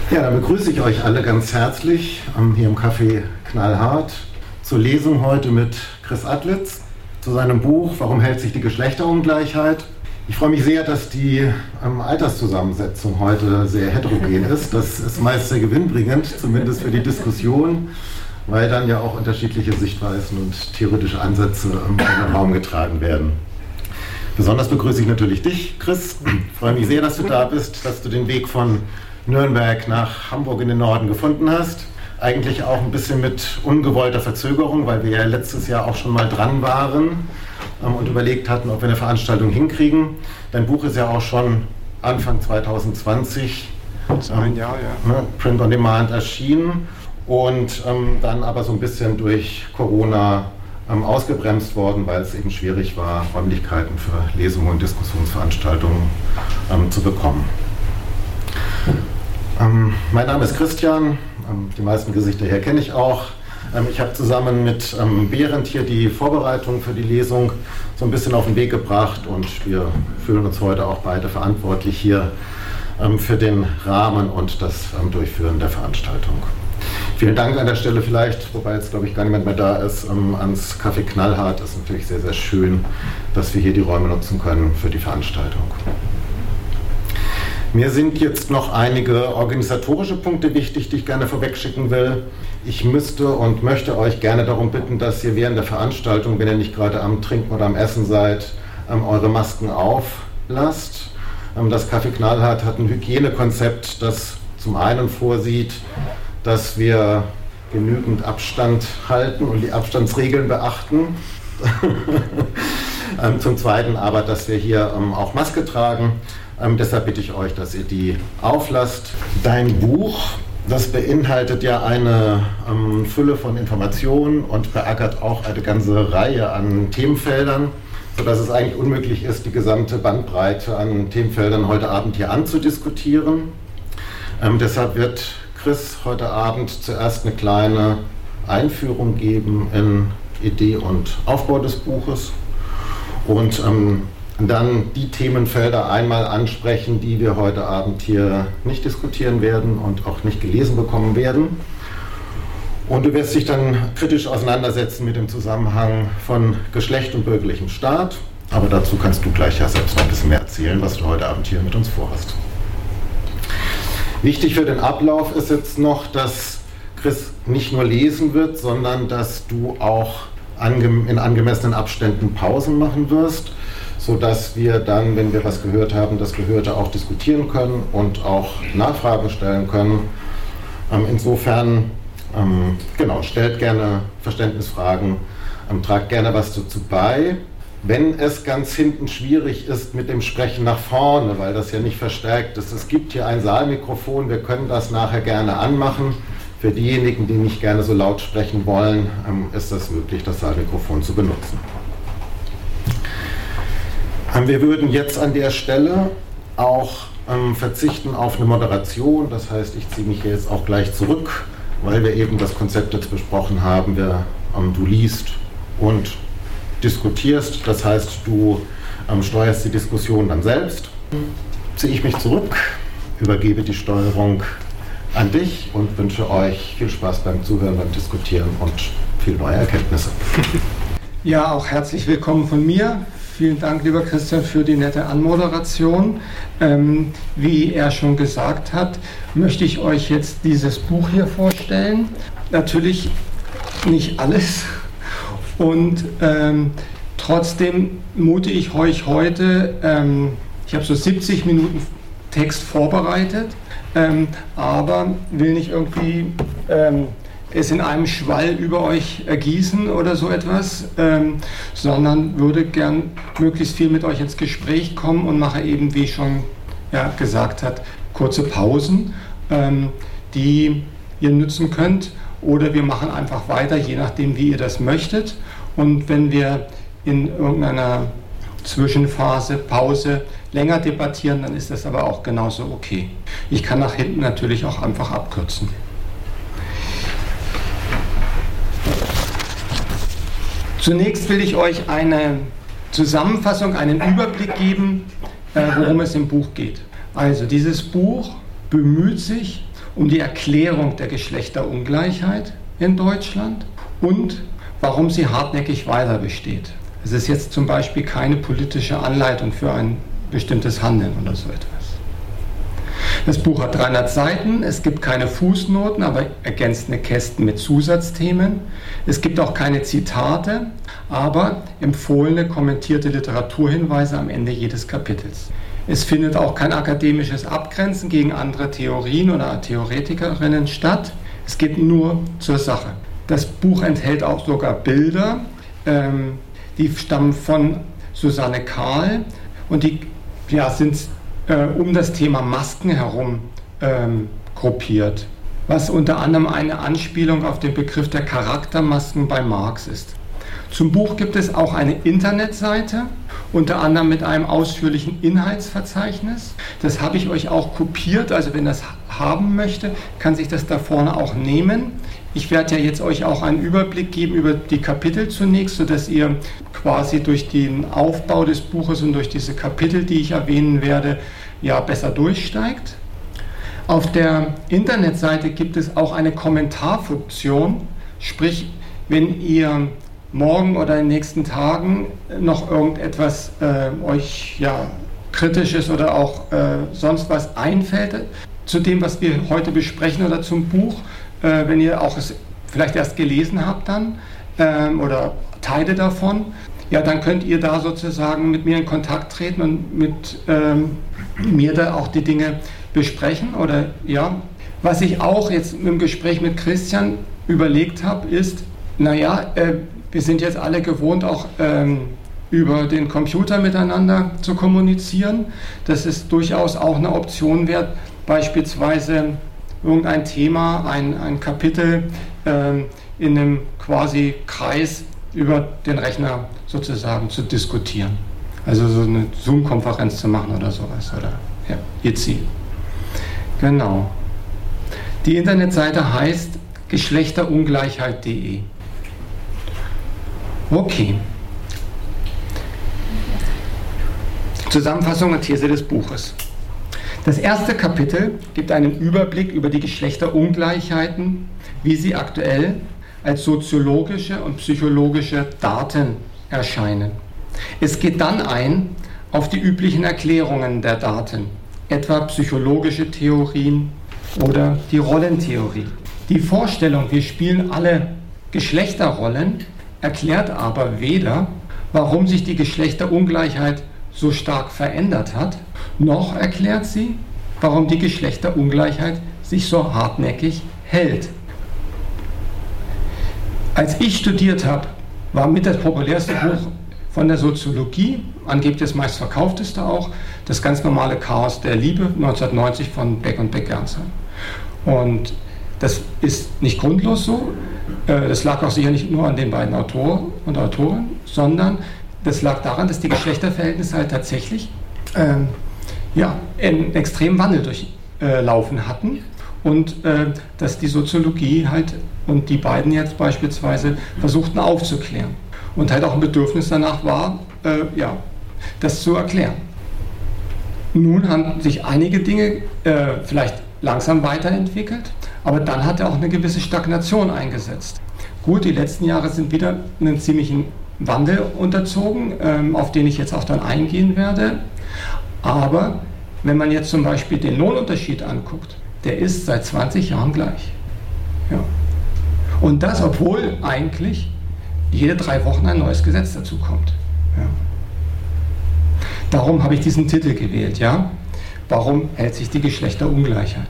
Ja, dann begrüße ich euch alle ganz herzlich hier im Café Knallhart zur Lesung heute mit Chris Adlitz zu seinem Buch Warum hält sich die Geschlechterungleichheit? Ich freue mich sehr, dass die Alterszusammensetzung heute sehr heterogen ist. Das ist meist sehr gewinnbringend, zumindest für die Diskussion, weil dann ja auch unterschiedliche Sichtweisen und theoretische Ansätze in den Raum getragen werden. Besonders begrüße ich natürlich dich, Chris. Ich freue mich sehr, dass du da bist, dass du den Weg von Nürnberg nach Hamburg in den Norden gefunden hast. Eigentlich auch ein bisschen mit ungewollter Verzögerung, weil wir ja letztes Jahr auch schon mal dran waren und überlegt hatten, ob wir eine Veranstaltung hinkriegen. Dein Buch ist ja auch schon Anfang 2020 ein Jahr, ja. Print on Demand erschienen und dann aber so ein bisschen durch Corona ausgebremst worden, weil es eben schwierig war, Räumlichkeiten für Lesungen und Diskussionsveranstaltungen zu bekommen. Mein Name ist Christian, die meisten Gesichter hier kenne ich auch. Ich habe zusammen mit Berend hier die Vorbereitung für die Lesung so ein bisschen auf den Weg gebracht und wir fühlen uns heute auch beide verantwortlich hier für den Rahmen und das Durchführen der Veranstaltung. Vielen Dank an der Stelle vielleicht, wobei jetzt glaube ich gar niemand mehr da ist, ans Café Knallhart. Es ist natürlich sehr, sehr schön, dass wir hier die Räume nutzen können für die Veranstaltung. Mir sind jetzt noch einige organisatorische Punkte wichtig, die ich gerne vorwegschicken will. Ich müsste und möchte euch gerne darum bitten, dass ihr während der Veranstaltung, wenn ihr nicht gerade am Trinken oder am Essen seid, eure Masken auflasst. Das Café Knallhart hat ein Hygienekonzept, das zum einen vorsieht, dass wir genügend Abstand halten und die Abstandsregeln beachten. Zum Zweiten aber, dass wir hier auch Maske tragen. Deshalb bitte ich euch, dass ihr die auflasst. Dein Buch, das beinhaltet ja eine Fülle von Informationen und beackert auch eine ganze Reihe an Themenfeldern, sodass es eigentlich unmöglich ist, die gesamte Bandbreite an Themenfeldern heute Abend hier anzudiskutieren. Deshalb wird Chris heute Abend zuerst eine kleine Einführung geben in Idee und Aufbau des Buches und dann die Themenfelder einmal ansprechen, die wir heute Abend hier nicht diskutieren werden und auch nicht gelesen bekommen werden. Und du wirst dich dann kritisch auseinandersetzen mit dem Zusammenhang von Geschlecht und bürgerlichem Staat. Aber dazu kannst du gleich ja selbst noch ein bisschen mehr erzählen, was du heute Abend hier mit uns vorhast. Wichtig für den Ablauf ist jetzt noch, dass Chris nicht nur lesen wird, sondern dass du auch in angemessenen Abständen Pausen machen wirst, sodass wir dann, wenn wir was gehört haben, das Gehörte auch diskutieren können und auch Nachfragen stellen können. Insofern, stellt gerne Verständnisfragen, tragt gerne was dazu bei. Wenn es ganz hinten schwierig ist mit dem Sprechen nach vorne, weil das ja nicht verstärkt ist, es gibt hier ein Saalmikrofon, wir können das nachher gerne anmachen. Für diejenigen, die nicht gerne so laut sprechen wollen, ist das möglich, das Saalmikrofon zu benutzen. Wir würden jetzt an der Stelle auch verzichten auf eine Moderation, das heißt, ich ziehe mich hier jetzt auch gleich zurück, weil wir eben das Konzept jetzt besprochen haben, du liest und diskutierst, das heißt, du steuerst die Diskussion dann selbst. Ziehe ich mich zurück, übergebe die Steuerung an dich und wünsche euch viel Spaß beim Zuhören, beim Diskutieren und viel neue Erkenntnisse. Ja, auch herzlich willkommen von mir. Vielen Dank, lieber Christian, für die nette Anmoderation. Wie er schon gesagt hat, möchte ich euch jetzt dieses Buch hier vorstellen. Natürlich nicht alles. Und trotzdem mute ich euch heute, ich habe so 70 Minuten Text vorbereitet, aber will nicht irgendwie es in einem Schwall über euch ergießen oder so etwas, sondern würde gern möglichst viel mit euch ins Gespräch kommen und mache eben, wie schon gesagt hat, kurze Pausen, die ihr nutzen könnt, oder wir machen einfach weiter, je nachdem, wie ihr das möchtet. Und wenn wir in irgendeiner Zwischenphase, Pause länger debattieren, dann ist das aber auch genauso okay. Ich kann nach hinten natürlich auch einfach abkürzen. Zunächst will ich euch eine Zusammenfassung, einen Überblick geben, worum es im Buch geht. Also dieses Buch bemüht sich um die Erklärung der Geschlechterungleichheit in Deutschland und warum sie hartnäckig weiter besteht. Es ist jetzt zum Beispiel keine politische Anleitung für ein bestimmtes Handeln oder so etwas. Das Buch hat 300 Seiten, es gibt keine Fußnoten, aber ergänzende Kästen mit Zusatzthemen. Es gibt auch keine Zitate, aber empfohlene kommentierte Literaturhinweise am Ende jedes Kapitels. Es findet auch kein akademisches Abgrenzen gegen andere Theorien oder Theoretikerinnen statt. Es geht nur zur Sache. Das Buch enthält auch sogar Bilder, die stammen von Susanne Kahl und die sind um das Thema Masken herum gruppiert, was unter anderem eine Anspielung auf den Begriff der Charaktermasken bei Marx ist. Zum Buch gibt es auch eine Internetseite, unter anderem mit einem ausführlichen Inhaltsverzeichnis. Das habe ich euch auch kopiert, also wenn das haben möchte, kann sich das da vorne auch nehmen. Ich werde ja jetzt euch auch einen Überblick geben über die Kapitel zunächst, sodass ihr quasi durch den Aufbau des Buches und durch diese Kapitel, die ich erwähnen werde, ja besser durchsteigt. Auf der Internetseite gibt es auch eine Kommentarfunktion, sprich, wenn ihr morgen oder in den nächsten Tagen noch irgendetwas euch Kritisches oder auch sonst was einfällt zu dem, was wir heute besprechen oder zum Buch, wenn ihr auch es vielleicht erst gelesen habt dann oder Teile davon, ja, dann könnt ihr da sozusagen mit mir in Kontakt treten und mit mir da auch die Dinge besprechen. Oder ja, was ich auch jetzt im Gespräch mit Christian überlegt habe, ist, wir sind jetzt alle gewohnt, auch über den Computer miteinander zu kommunizieren. Das ist durchaus auch eine Option wert, beispielsweise irgendein Thema, ein Kapitel in einem quasi Kreis über den Rechner sozusagen zu diskutieren. Also so eine Zoom-Konferenz zu machen oder sowas. Oder ja, Jitsi. Genau. Die Internetseite heißt geschlechterungleichheit.de. Okay. Zusammenfassung und These des Buches. Das erste Kapitel gibt einen Überblick über die Geschlechterungleichheiten, wie sie aktuell als soziologische und psychologische Daten erscheinen. Es geht dann ein auf die üblichen Erklärungen der Daten, etwa psychologische Theorien oder die Rollentheorie. Die Vorstellung, wir spielen alle Geschlechterrollen, erklärt aber weder, warum sich die Geschlechterungleichheit so stark verändert hat, noch erklärt sie, warum die Geschlechterungleichheit sich so hartnäckig hält. Als ich studiert habe, war mit das populärste Buch von der Soziologie, angeblich das meistverkaufteste auch, das ganz normale Chaos der Liebe 1990 von Beck und Beck-Gernsheim. Und das ist nicht grundlos so, das lag auch sicher nicht nur an den beiden Autoren und Autorinnen, sondern das lag daran, dass die Geschlechterverhältnisse halt tatsächlich einen extremen Wandel durchlaufen hatten und dass die Soziologie halt und die beiden jetzt beispielsweise versuchten aufzuklären und halt auch ein Bedürfnis danach war, das zu erklären. Nun haben sich einige Dinge vielleicht langsam weiterentwickelt, aber dann hat auch eine gewisse Stagnation eingesetzt. Gut, die letzten Jahre sind wieder einen ziemlichen Wandel unterzogen, auf den ich jetzt auch dann eingehen werde. Aber wenn man jetzt zum Beispiel den Lohnunterschied anguckt, der ist seit 20 Jahren gleich. Ja. Und das, obwohl eigentlich jede 3 Wochen ein neues Gesetz dazu kommt. Ja. Darum habe ich diesen Titel gewählt. Ja? Warum hält sich die Geschlechterungleichheit?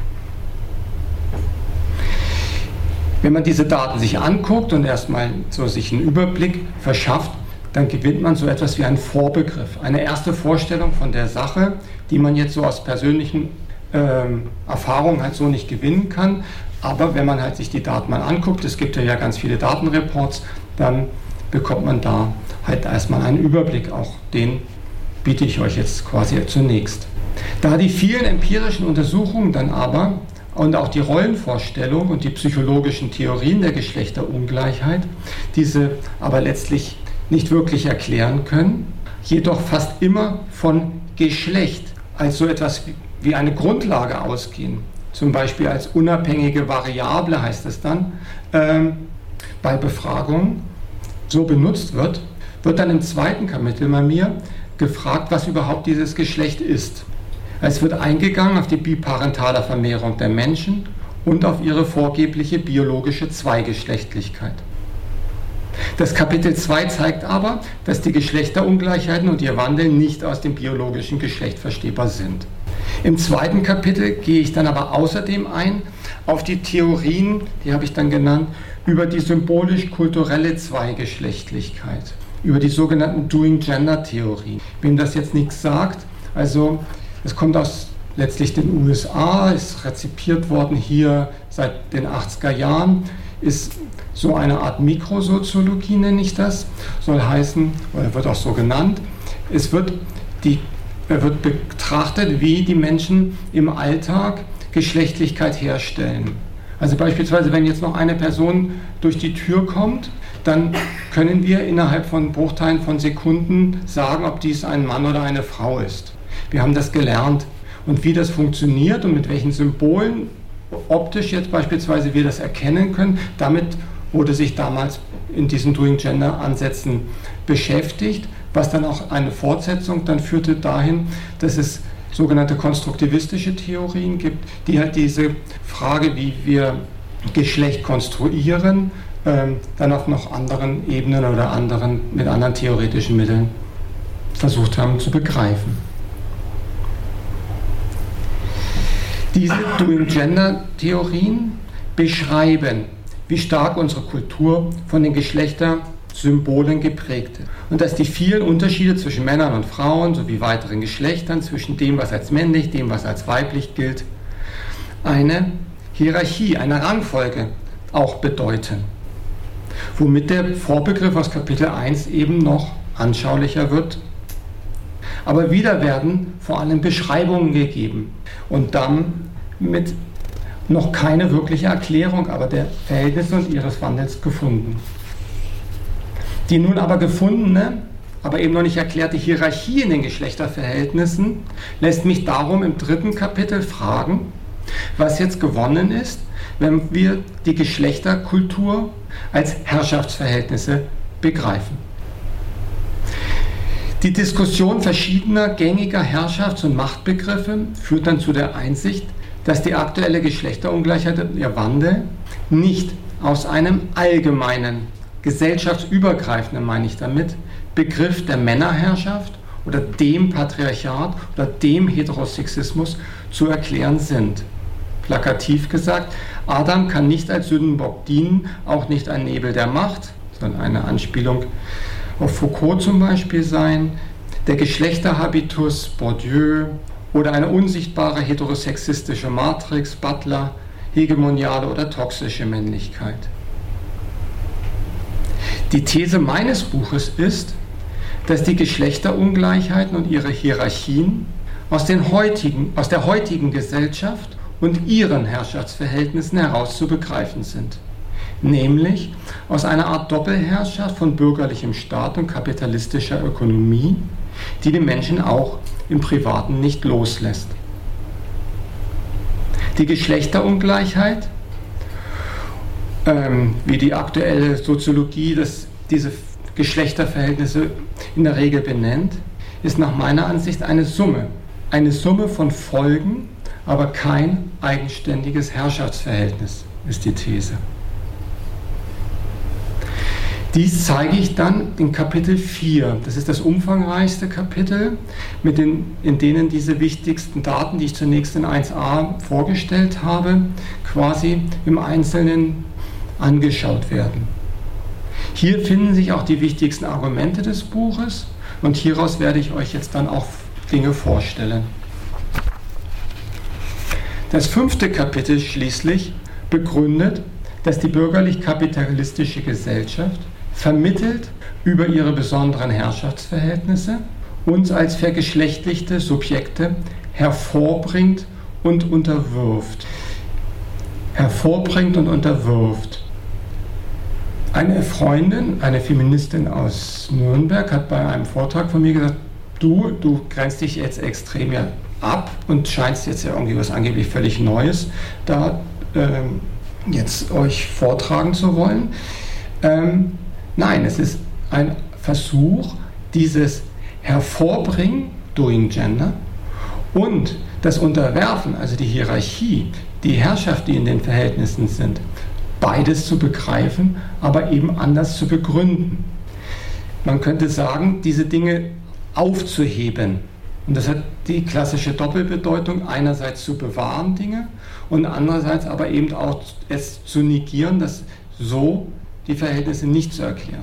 Wenn man diese Daten sich anguckt und erstmal so sich einen Überblick verschafft, dann gewinnt man so etwas wie einen Vorbegriff, eine erste Vorstellung von der Sache, die man jetzt so aus persönlichen Erfahrungen halt so nicht gewinnen kann. Aber wenn man halt sich die Daten mal anguckt, es gibt ja ganz viele Datenreports, dann bekommt man da halt erstmal einen Überblick. Auch den biete ich euch jetzt quasi zunächst. Da die vielen empirischen Untersuchungen dann aber und auch die Rollenvorstellung und die psychologischen Theorien der Geschlechterungleichheit diese aber letztlich nicht wirklich erklären können, jedoch fast immer von Geschlecht als so etwas wie eine Grundlage ausgehen, zum Beispiel als unabhängige Variable heißt es dann, bei Befragungen so benutzt wird, wird dann im zweiten Kapitel bei mir gefragt, was überhaupt dieses Geschlecht ist. Es wird eingegangen auf die biparentale Vermehrung der Menschen und auf ihre vorgebliche biologische Zweigeschlechtlichkeit. Das Kapitel 2 zeigt aber, dass die Geschlechterungleichheiten und ihr Wandel nicht aus dem biologischen Geschlecht verstehbar sind. Im zweiten Kapitel gehe ich dann aber außerdem ein auf die Theorien, die habe ich dann genannt, über die symbolisch-kulturelle Zweigeschlechtlichkeit, über die sogenannten Doing-Gender-Theorien. Wem das jetzt nichts sagt, also es kommt aus letztlich den USA, ist rezipiert worden hier seit den 80er Jahren, ist so eine Art Mikrosoziologie, nenne ich das, soll heißen, oder wird auch so genannt, es wird betrachtet, wie die Menschen im Alltag Geschlechtlichkeit herstellen. Also beispielsweise, wenn jetzt noch eine Person durch die Tür kommt, dann können wir innerhalb von Bruchteilen von Sekunden sagen, ob dies ein Mann oder eine Frau ist. Wir haben das gelernt. Und wie das funktioniert und mit welchen Symbolen optisch jetzt beispielsweise wir das erkennen können, damit wurde sich damals in diesen Doing-Gender-Ansätzen beschäftigt, was dann auch eine Fortsetzung dann führte dahin, dass es sogenannte konstruktivistische Theorien gibt, die halt diese Frage, wie wir Geschlecht konstruieren, dann auf noch anderen Ebenen oder mit anderen theoretischen Mitteln versucht haben zu begreifen. Diese Doing-Gender-Theorien beschreiben, wie stark unsere Kultur von den Geschlechtersymbolen geprägt ist und dass die vielen Unterschiede zwischen Männern und Frauen sowie weiteren Geschlechtern, zwischen dem, was als männlich, dem, was als weiblich gilt, eine Hierarchie, eine Rangfolge auch bedeuten. Womit der Vorbegriff aus Kapitel 1 eben noch anschaulicher wird. Aber wieder werden vor allem Beschreibungen gegeben und dann mit noch keine wirkliche Erklärung aber der Verhältnisse und ihres Wandels gefunden. Die nun aber gefundene, aber eben noch nicht erklärte Hierarchie in den Geschlechterverhältnissen lässt mich darum im dritten Kapitel fragen, was jetzt gewonnen ist, wenn wir die Geschlechterkultur als Herrschaftsverhältnisse begreifen. Die Diskussion verschiedener gängiger Herrschafts- und Machtbegriffe führt dann zu der Einsicht, dass die aktuelle Geschlechterungleichheit und ihr Wandel nicht aus einem allgemeinen, gesellschaftsübergreifenden, meine ich damit, Begriff der Männerherrschaft oder dem Patriarchat oder dem Heterosexismus zu erklären sind. Plakativ gesagt, Adam kann nicht als Sündenbock dienen, auch nicht ein Nebel der Macht, sondern eine Anspielung auf Foucault zum Beispiel sein, der Geschlechterhabitus Bourdieu oder eine unsichtbare heterosexistische Matrix Butler, hegemoniale oder toxische Männlichkeit. Die These meines Buches ist, dass die Geschlechterungleichheiten und ihre Hierarchien aus der heutigen Gesellschaft und ihren Herrschaftsverhältnissen heraus zu begreifen sind. Nämlich aus einer Art Doppelherrschaft von bürgerlichem Staat und kapitalistischer Ökonomie, die den Menschen auch im Privaten nicht loslässt. Die Geschlechterungleichheit, wie die aktuelle Soziologie diese Geschlechterverhältnisse in der Regel benennt, ist nach meiner Ansicht eine Summe von Folgen, aber kein eigenständiges Herrschaftsverhältnis, ist die These. Dies zeige ich dann in Kapitel 4. Das ist das umfangreichste Kapitel, in denen diese wichtigsten Daten, die ich zunächst in 1a vorgestellt habe, quasi im Einzelnen angeschaut werden. Hier finden sich auch die wichtigsten Argumente des Buches und hieraus werde ich euch jetzt dann auch Dinge vorstellen. Das 5. Kapitel schließlich begründet, dass die bürgerlich-kapitalistische Gesellschaft vermittelt über ihre besonderen Herrschaftsverhältnisse uns als vergeschlechtlichte Subjekte hervorbringt und unterwirft. Eine Freundin, eine Feministin aus Nürnberg, hat bei einem Vortrag von mir gesagt, du grenzt dich jetzt extrem ja ab und scheint jetzt ja irgendwie was angeblich völlig Neues da jetzt euch vortragen zu wollen. Nein, es ist ein Versuch, dieses Hervorbringen, Doing Gender, und das Unterwerfen, also die Hierarchie, die Herrschaft, die in den Verhältnissen sind, beides zu begreifen, aber eben anders zu begründen. Man könnte sagen, diese Dinge aufzuheben. Und das hat die klassische Doppelbedeutung, einerseits zu bewahren Dinge und andererseits aber eben auch es zu negieren, dass so die Verhältnisse nicht zu erklären.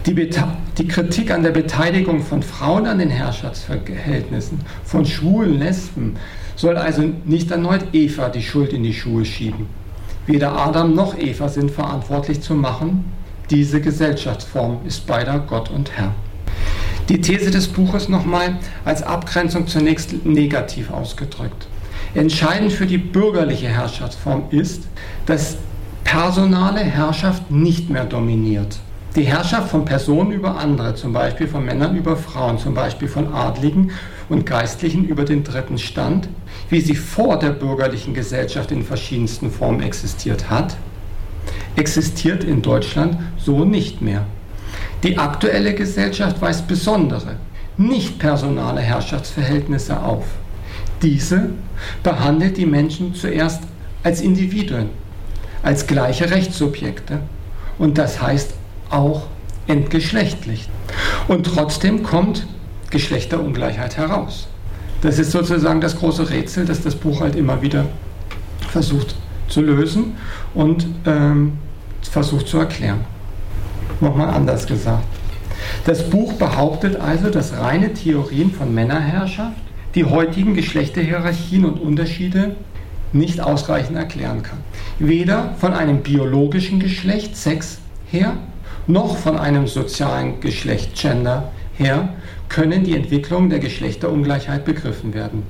Die Kritik an der Beteiligung von Frauen an den Herrschaftsverhältnissen, von Schwulen, Lesben, soll also nicht erneut Eva die Schuld in die Schuhe schieben. Weder Adam noch Eva sind verantwortlich zu machen. Diese Gesellschaftsform ist beider Gott und Herr. Die These des Buches nochmal als Abgrenzung zunächst negativ ausgedrückt. Entscheidend für die bürgerliche Herrschaftsform ist, dass personale Herrschaft nicht mehr dominiert. Die Herrschaft von Personen über andere, zum Beispiel von Männern über Frauen, zum Beispiel von Adligen und Geistlichen über den dritten Stand, wie sie vor der bürgerlichen Gesellschaft in verschiedensten Formen existiert hat, existiert in Deutschland so nicht mehr. Die aktuelle Gesellschaft weist besondere, nicht personale Herrschaftsverhältnisse auf. Diese behandelt die Menschen zuerst als Individuen, als gleiche Rechtssubjekte und das heißt auch entgeschlechtlicht. Und trotzdem kommt Geschlechterungleichheit heraus. Das ist sozusagen das große Rätsel, das das Buch halt immer wieder versucht zu lösen und versucht zu erklären. Nochmal anders gesagt. Das Buch behauptet also, dass reine Theorien von Männerherrschaft die heutigen Geschlechterhierarchien und Unterschiede nicht ausreichend erklären kann. Weder von einem biologischen Geschlecht, Sex, her, noch von einem sozialen Geschlecht, Gender, her, können die Entwicklungen der Geschlechterungleichheit begriffen werden.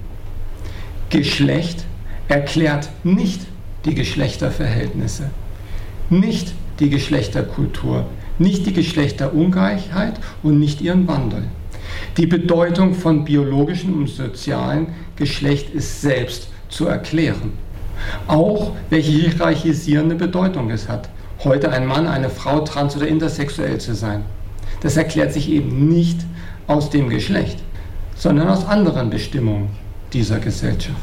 Geschlecht erklärt nicht die Geschlechterverhältnisse, nicht die Geschlechterkultur, nicht die Geschlechterungleichheit und nicht ihren Wandel. Die Bedeutung von biologischem und sozialem Geschlecht ist selbst zu erklären. Auch welche hierarchisierende Bedeutung es hat, heute ein Mann, eine Frau, trans- oder intersexuell zu sein. Das erklärt sich eben nicht aus dem Geschlecht, sondern aus anderen Bestimmungen dieser Gesellschaft.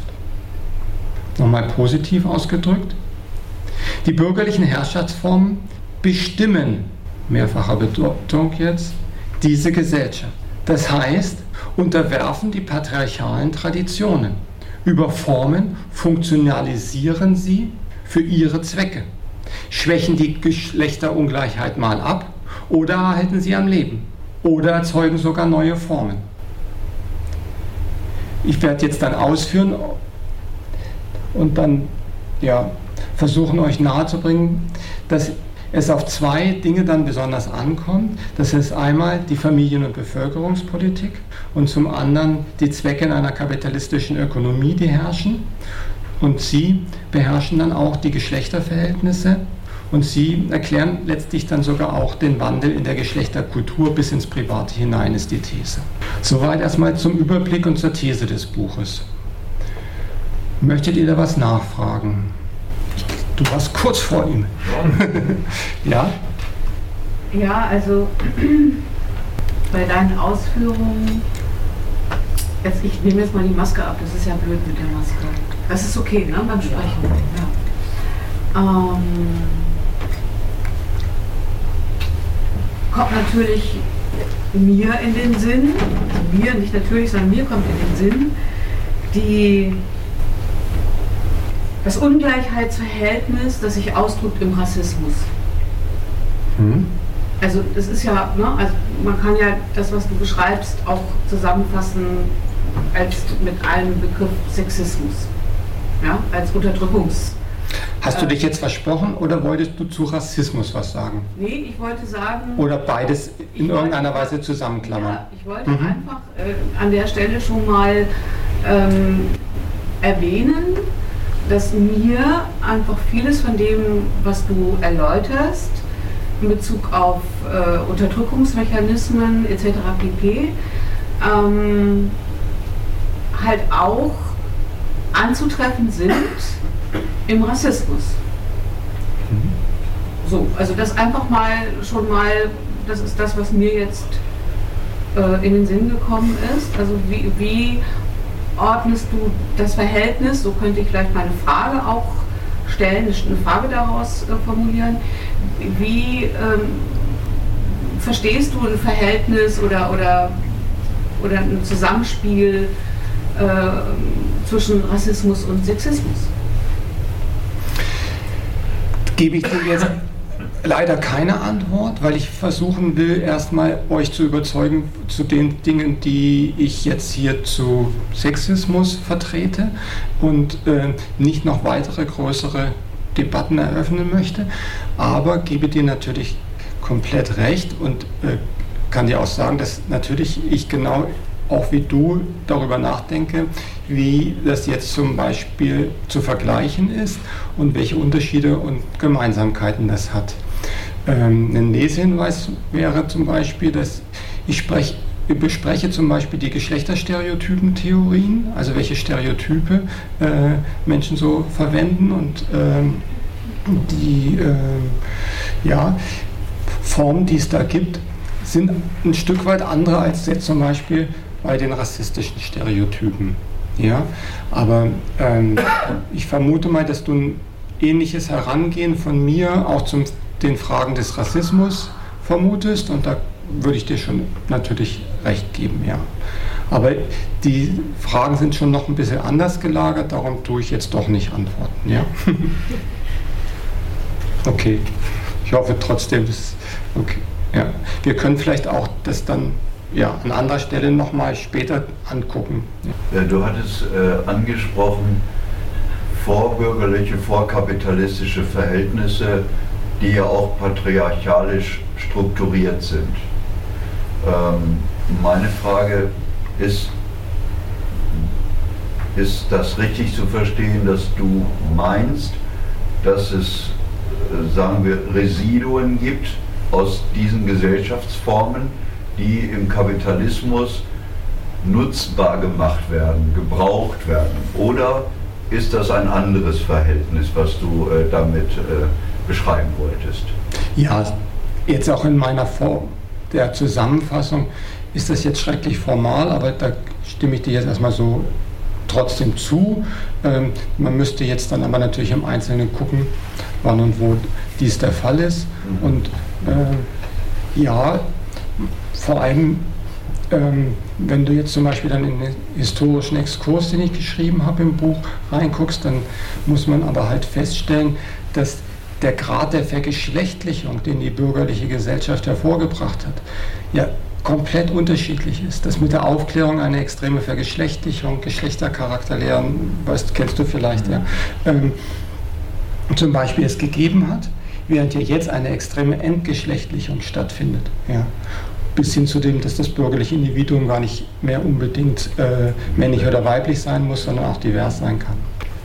Nochmal positiv ausgedrückt. Die bürgerlichen Herrschaftsformen bestimmen, mehrfacher Bedeutung jetzt, diese Gesellschaft. Das heißt, unterwerfen die patriarchalen Traditionen, überformen, funktionalisieren sie für ihre Zwecke, schwächen die Geschlechterungleichheit mal ab oder erhalten sie am Leben oder erzeugen sogar neue Formen. Ich werde jetzt dann ausführen und dann versuchen euch nahezubringen, dass es auf zwei Dinge dann besonders ankommt. Das ist einmal die Familien- und Bevölkerungspolitik und zum anderen die Zwecke in einer kapitalistischen Ökonomie, die herrschen. Und sie beherrschen dann auch die Geschlechterverhältnisse und sie erklären letztlich dann sogar auch den Wandel in der Geschlechterkultur bis ins Private hinein, ist die These. Soweit erstmal zum Überblick und zur These des Buches. Möchtet ihr da was nachfragen? Du warst kurz vor ihm. Ja? Ja, also bei deinen Ausführungen, ich nehme jetzt mal die Maske ab, das ist ja blöd mit der Maske. Das ist okay, ne, beim Sprechen. Ja. Kommt natürlich mir in den Sinn, mir nicht natürlich, sondern mir kommt in den Sinn, das Ungleichheitsverhältnis, das sich ausdrückt im Rassismus. Also das ist ja, ne, also man kann ja das, was du beschreibst, auch zusammenfassen mit einem Begriff Sexismus, ja, als Unterdrückungs. Hast du dich jetzt versprochen oder wolltest du zu Rassismus was sagen? Nee, ich wollte sagen... Oder beides in irgendeiner Weise zusammenklammern? Ja, ich wollte einfach an der Stelle schon mal erwähnen, dass mir einfach vieles von dem, was du erläuterst, in Bezug auf Unterdrückungsmechanismen etc. pp. Halt auch anzutreffen sind im Rassismus. So, also das einfach das ist das, was mir jetzt in den Sinn gekommen ist. Also wie ordnest du das Verhältnis, so könnte ich vielleicht meine Frage auch stellen, eine Frage daraus formulieren. Wie verstehst du ein Verhältnis oder ein Zusammenspiel zwischen Rassismus und Sexismus? Gebe ich dir jetzt leider keine Antwort, weil ich versuchen will, erstmal euch zu überzeugen zu den Dingen, die ich jetzt hier zu Sexismus vertrete und nicht noch weitere größere Debatten eröffnen möchte, aber gebe dir natürlich komplett recht und kann dir auch sagen, dass natürlich ich genau auch wie du darüber nachdenke, wie das jetzt zum Beispiel zu vergleichen ist und welche Unterschiede und Gemeinsamkeiten das hat. Ein Lesehinweis wäre zum Beispiel, dass ich bespreche zum Beispiel die Geschlechterstereotypen-Theorien, also welche Stereotype Menschen so verwenden und die Formen, die es da gibt, sind ein Stück weit andere als jetzt zum Beispiel bei den rassistischen Stereotypen. Ja? Aber ich vermute mal, dass du ein ähnliches Herangehen von mir auch zu den Fragen des Rassismus vermutest und da würde ich dir schon natürlich recht geben, ja. Aber die Fragen sind schon noch ein bisschen anders gelagert, darum tue ich jetzt doch nicht antworten, ja. Okay, ich hoffe trotzdem, dass okay. Ja. Wir können vielleicht auch das dann an anderer Stelle nochmal später angucken. Ja. Du hattest angesprochen, vorbürgerliche, vorkapitalistische Verhältnisse, die ja auch patriarchalisch strukturiert sind. Meine Frage ist das richtig zu verstehen, dass du meinst, dass es, sagen wir, Residuen gibt aus diesen Gesellschaftsformen, die im Kapitalismus nutzbar gemacht werden, gebraucht werden? Oder ist das ein anderes Verhältnis, was du damit beschreiben wolltest? Ja, jetzt auch in meiner Form der Zusammenfassung ist das jetzt schrecklich formal, aber da stimme ich dir jetzt erstmal so trotzdem zu. Man müsste jetzt dann aber natürlich im Einzelnen gucken, wann und wo dies der Fall ist. Und vor allem, wenn du jetzt zum Beispiel dann in den historischen Exkurs, den ich geschrieben habe im Buch, reinguckst, dann muss man aber halt feststellen, dass der Grad der Vergeschlechtlichung, den die bürgerliche Gesellschaft hervorgebracht hat, ja komplett unterschiedlich ist. Dass mit der Aufklärung eine extreme Vergeschlechtlichung, Geschlechtercharakterlehren, kennst du vielleicht, ja, zum Beispiel es gegeben hat, während ja jetzt eine extreme Entgeschlechtlichung stattfindet. Ja. Bis hin zu dem, dass das bürgerliche Individuum gar nicht mehr unbedingt männlich oder weiblich sein muss, sondern auch divers sein kann.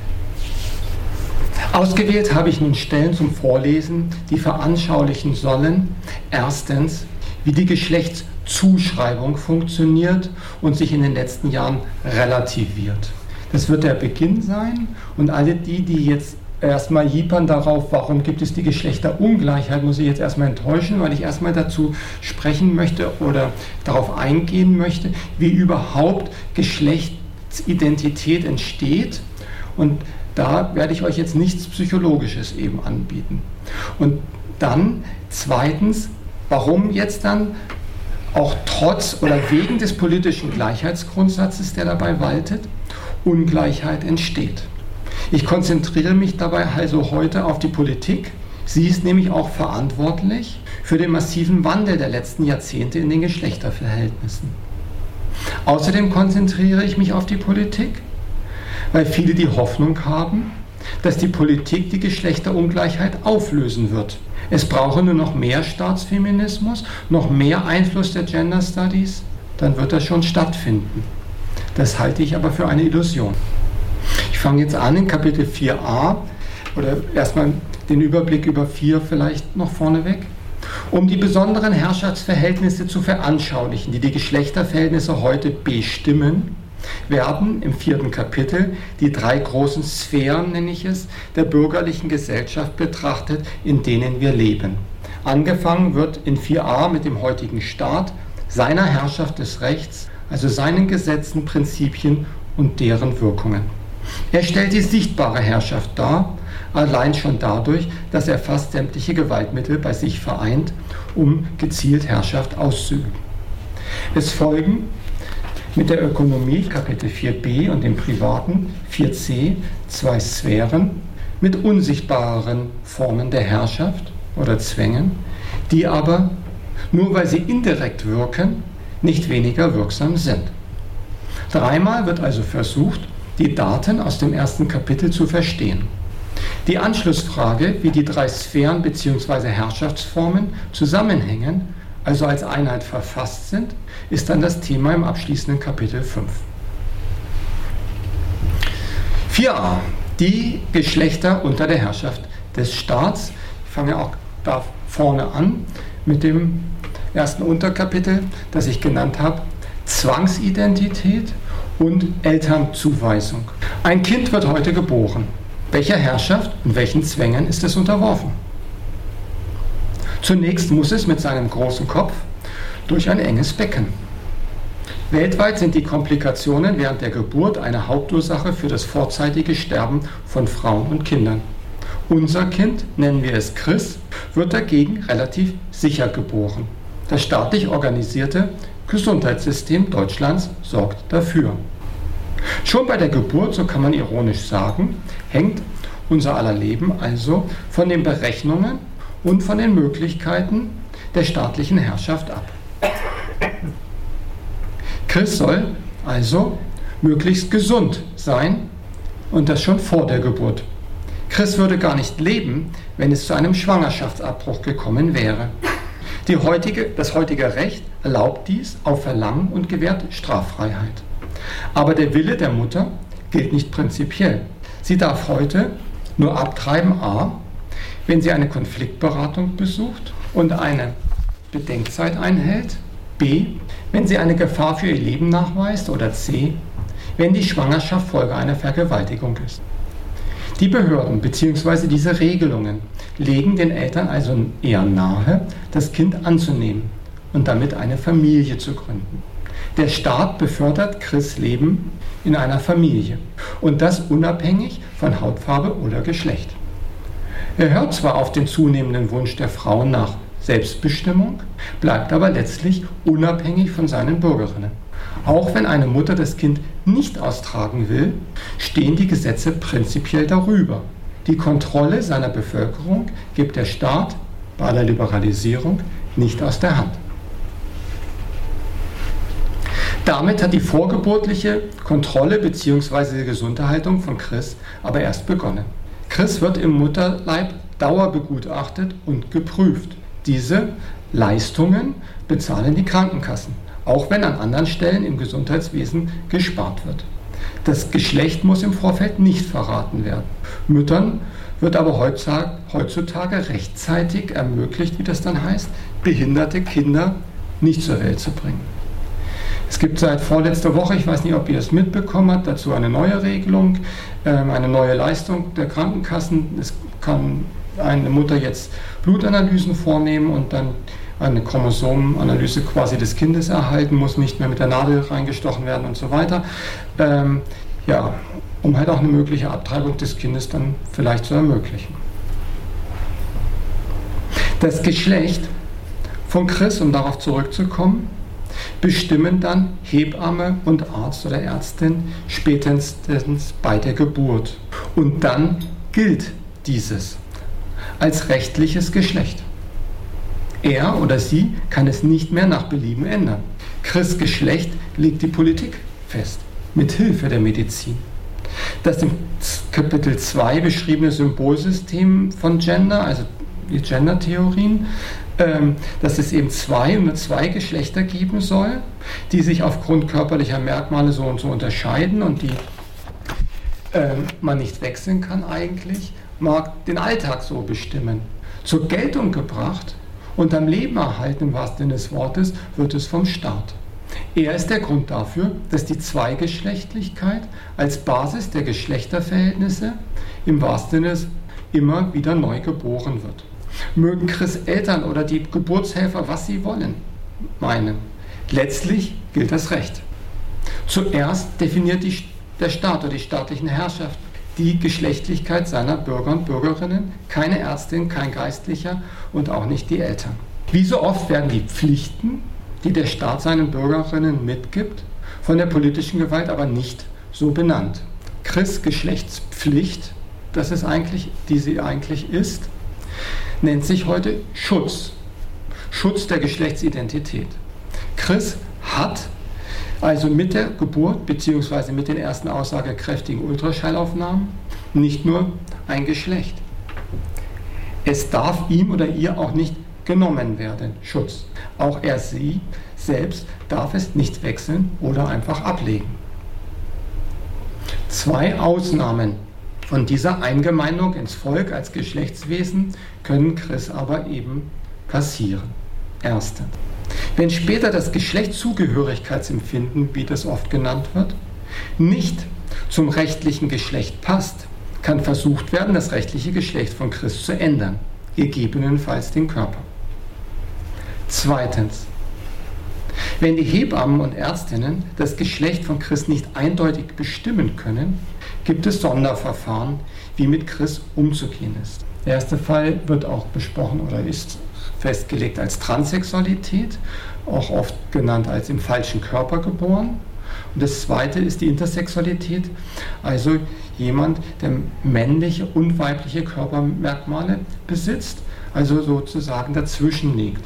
Ausgewählt habe ich nun Stellen zum Vorlesen, die veranschaulichen sollen, erstens, wie die Geschlechtszuschreibung funktioniert und sich in den letzten Jahren relativiert. Das wird der Beginn sein und alle die jetzt erstmal jippern darauf, warum gibt es die Geschlechterungleichheit, muss ich jetzt erstmal enttäuschen, weil ich erstmal dazu sprechen möchte oder darauf eingehen möchte, wie überhaupt Geschlechtsidentität entsteht. Und da werde ich euch jetzt nichts Psychologisches eben anbieten. Und dann zweitens, warum jetzt dann auch trotz oder wegen des politischen Gleichheitsgrundsatzes, der dabei waltet, Ungleichheit entsteht. Ich konzentriere mich dabei also heute auf die Politik. Sie ist nämlich auch verantwortlich für den massiven Wandel der letzten Jahrzehnte in den Geschlechterverhältnissen. Außerdem konzentriere ich mich auf die Politik, weil viele die Hoffnung haben, dass die Politik die Geschlechterungleichheit auflösen wird. Es brauche nur noch mehr Staatsfeminismus, noch mehr Einfluss der Gender Studies, dann wird das schon stattfinden. Das halte ich aber für eine Illusion. Ich fange jetzt an in Kapitel 4a, oder erstmal den Überblick über 4 vielleicht noch vorneweg, um die besonderen Herrschaftsverhältnisse zu veranschaulichen, die die Geschlechterverhältnisse heute bestimmen, werden im 4. Kapitel die 3 großen Sphären, nenne ich es, der bürgerlichen Gesellschaft betrachtet, in denen wir leben. Angefangen wird in 4a mit dem heutigen Staat, seiner Herrschaft des Rechts, also seinen Gesetzen, Prinzipien und deren Wirkungen. Er stellt die sichtbare Herrschaft dar, allein schon dadurch, dass er fast sämtliche Gewaltmittel bei sich vereint, um gezielt Herrschaft auszuüben. Es folgen mit der Ökonomie, Kapitel 4b, und dem Privaten, 4c, 2 Sphären mit unsichtbareren Formen der Herrschaft oder Zwängen, die aber, nur weil sie indirekt wirken, nicht weniger wirksam sind. Dreimal wird also versucht, die Daten aus dem 1. Kapitel zu verstehen. Die Anschlussfrage, wie die 3 Sphären bzw. Herrschaftsformen zusammenhängen, also als Einheit verfasst sind, ist dann das Thema im abschließenden Kapitel 5. 4a. Die Geschlechter unter der Herrschaft des Staats. Ich fange auch da vorne an mit dem ersten Unterkapitel, das ich genannt habe, Zwangsidentität und Elternzuweisung. Ein Kind wird heute geboren. Welcher Herrschaft und welchen Zwängen ist es unterworfen? Zunächst muss es mit seinem großen Kopf durch ein enges Becken. Weltweit sind die Komplikationen während der Geburt eine Hauptursache für das vorzeitige Sterben von Frauen und Kindern. Unser Kind, nennen wir es Chris, wird dagegen relativ sicher geboren. Das staatlich organisierte Gesundheitssystem Deutschlands sorgt dafür. Schon bei der Geburt, so kann man ironisch sagen, hängt unser aller Leben also von den Berechnungen und von den Möglichkeiten der staatlichen Herrschaft ab. Chris soll also möglichst gesund sein und das schon vor der Geburt. Chris würde gar nicht leben, wenn es zu einem Schwangerschaftsabbruch gekommen wäre. Das heutige Recht erlaubt dies auf Verlangen und gewährt Straffreiheit. Aber der Wille der Mutter gilt nicht prinzipiell. Sie darf heute nur abtreiben, a, wenn sie eine Konfliktberatung besucht und eine Bedenkzeit einhält, b, wenn sie eine Gefahr für ihr Leben nachweist, oder c, wenn die Schwangerschaft Folge einer Vergewaltigung ist. Die Behörden bzw. diese Regelungen legen den Eltern also eher nahe, das Kind anzunehmen und damit eine Familie zu gründen. Der Staat befördert Chris' Leben in einer Familie und das unabhängig von Hautfarbe oder Geschlecht. Er hört zwar auf den zunehmenden Wunsch der Frauen nach Selbstbestimmung, bleibt aber letztlich unabhängig von seinen Bürgerinnen. Auch wenn eine Mutter das Kind nicht austragen will, stehen die Gesetze prinzipiell darüber. Die Kontrolle seiner Bevölkerung gibt der Staat bei der Liberalisierung nicht aus der Hand. Damit hat die vorgeburtliche Kontrolle bzw. die Gesunderhaltung von Chris aber erst begonnen. Chris wird im Mutterleib dauerbegutachtet und geprüft. Diese Leistungen bezahlen die Krankenkassen, auch wenn an anderen Stellen im Gesundheitswesen gespart wird. Das Geschlecht muss im Vorfeld nicht verraten werden. Müttern wird aber heutzutage rechtzeitig ermöglicht, wie das dann heißt, behinderte Kinder nicht zur Welt zu bringen. Es gibt seit vorletzter Woche, ich weiß nicht, ob ihr es mitbekommen habt, dazu eine neue Regelung, eine neue Leistung der Krankenkassen. Es kann eine Mutter jetzt Blutanalysen vornehmen und dann eine Chromosomenanalyse quasi des Kindes erhalten, muss nicht mehr mit der Nadel reingestochen werden und so weiter. Um halt auch eine mögliche Abtreibung des Kindes dann vielleicht zu ermöglichen. Das Geschlecht von Chris, um darauf zurückzukommen, bestimmen dann Hebamme und Arzt oder Ärztin spätestens bei der Geburt. Und dann gilt dieses als rechtliches Geschlecht. Er oder sie kann es nicht mehr nach Belieben ändern. Chris' Geschlecht legt die Politik fest, mit Hilfe der Medizin. Das im Kapitel 2 beschriebene Symbolsystem von Gender, also die Gender-Theorien, dass es eben nur zwei Geschlechter geben soll, die sich aufgrund körperlicher Merkmale so und so unterscheiden und die man nicht wechseln kann eigentlich, mag den Alltag so bestimmen. Zur Geltung gebracht und am Leben erhalten, im wahrsten Sinne des Wortes, wird es vom Staat. Er ist der Grund dafür, dass die Zweigeschlechtlichkeit als Basis der Geschlechterverhältnisse im wahrsten Sinne immer wieder neu geboren wird. Mögen Chris' Eltern oder die Geburtshelfer, was sie wollen, meinen. Letztlich gilt das Recht. Zuerst definiert der Staat oder die staatlichen Herrschaften die Geschlechtlichkeit seiner Bürger und Bürgerinnen, keine Ärztin, kein Geistlicher und auch nicht die Eltern. Wie so oft werden die Pflichten, die der Staat seinen Bürgerinnen mitgibt, von der politischen Gewalt aber nicht so benannt. Chris' Geschlechtspflicht, die sie eigentlich ist, nennt sich heute Schutz. Schutz der Geschlechtsidentität. Chris hat also mit der Geburt bzw. mit den ersten aussagekräftigen Ultraschallaufnahmen nicht nur ein Geschlecht. Es darf ihm oder ihr auch nicht genommen werden, Schutz. Auch sie selbst darf es nicht wechseln oder einfach ablegen. 2 Ausnahmen von dieser Eingemeindung ins Volk als Geschlechtswesen können Chris aber eben passieren. Erstens. Wenn später das Geschlechtszugehörigkeitsempfinden, wie das oft genannt wird, nicht zum rechtlichen Geschlecht passt, kann versucht werden, das rechtliche Geschlecht von Chris zu ändern, gegebenenfalls den Körper. Zweitens. Wenn die Hebammen und Ärztinnen das Geschlecht von Chris nicht eindeutig bestimmen können, gibt es Sonderverfahren, wie mit Chris umzugehen ist. Der erste Fall wird auch besprochen oder ist festgelegt als Transsexualität, auch oft genannt als im falschen Körper geboren. Und das zweite ist die Intersexualität, also jemand, der männliche und weibliche Körpermerkmale besitzt, also sozusagen dazwischen liegt.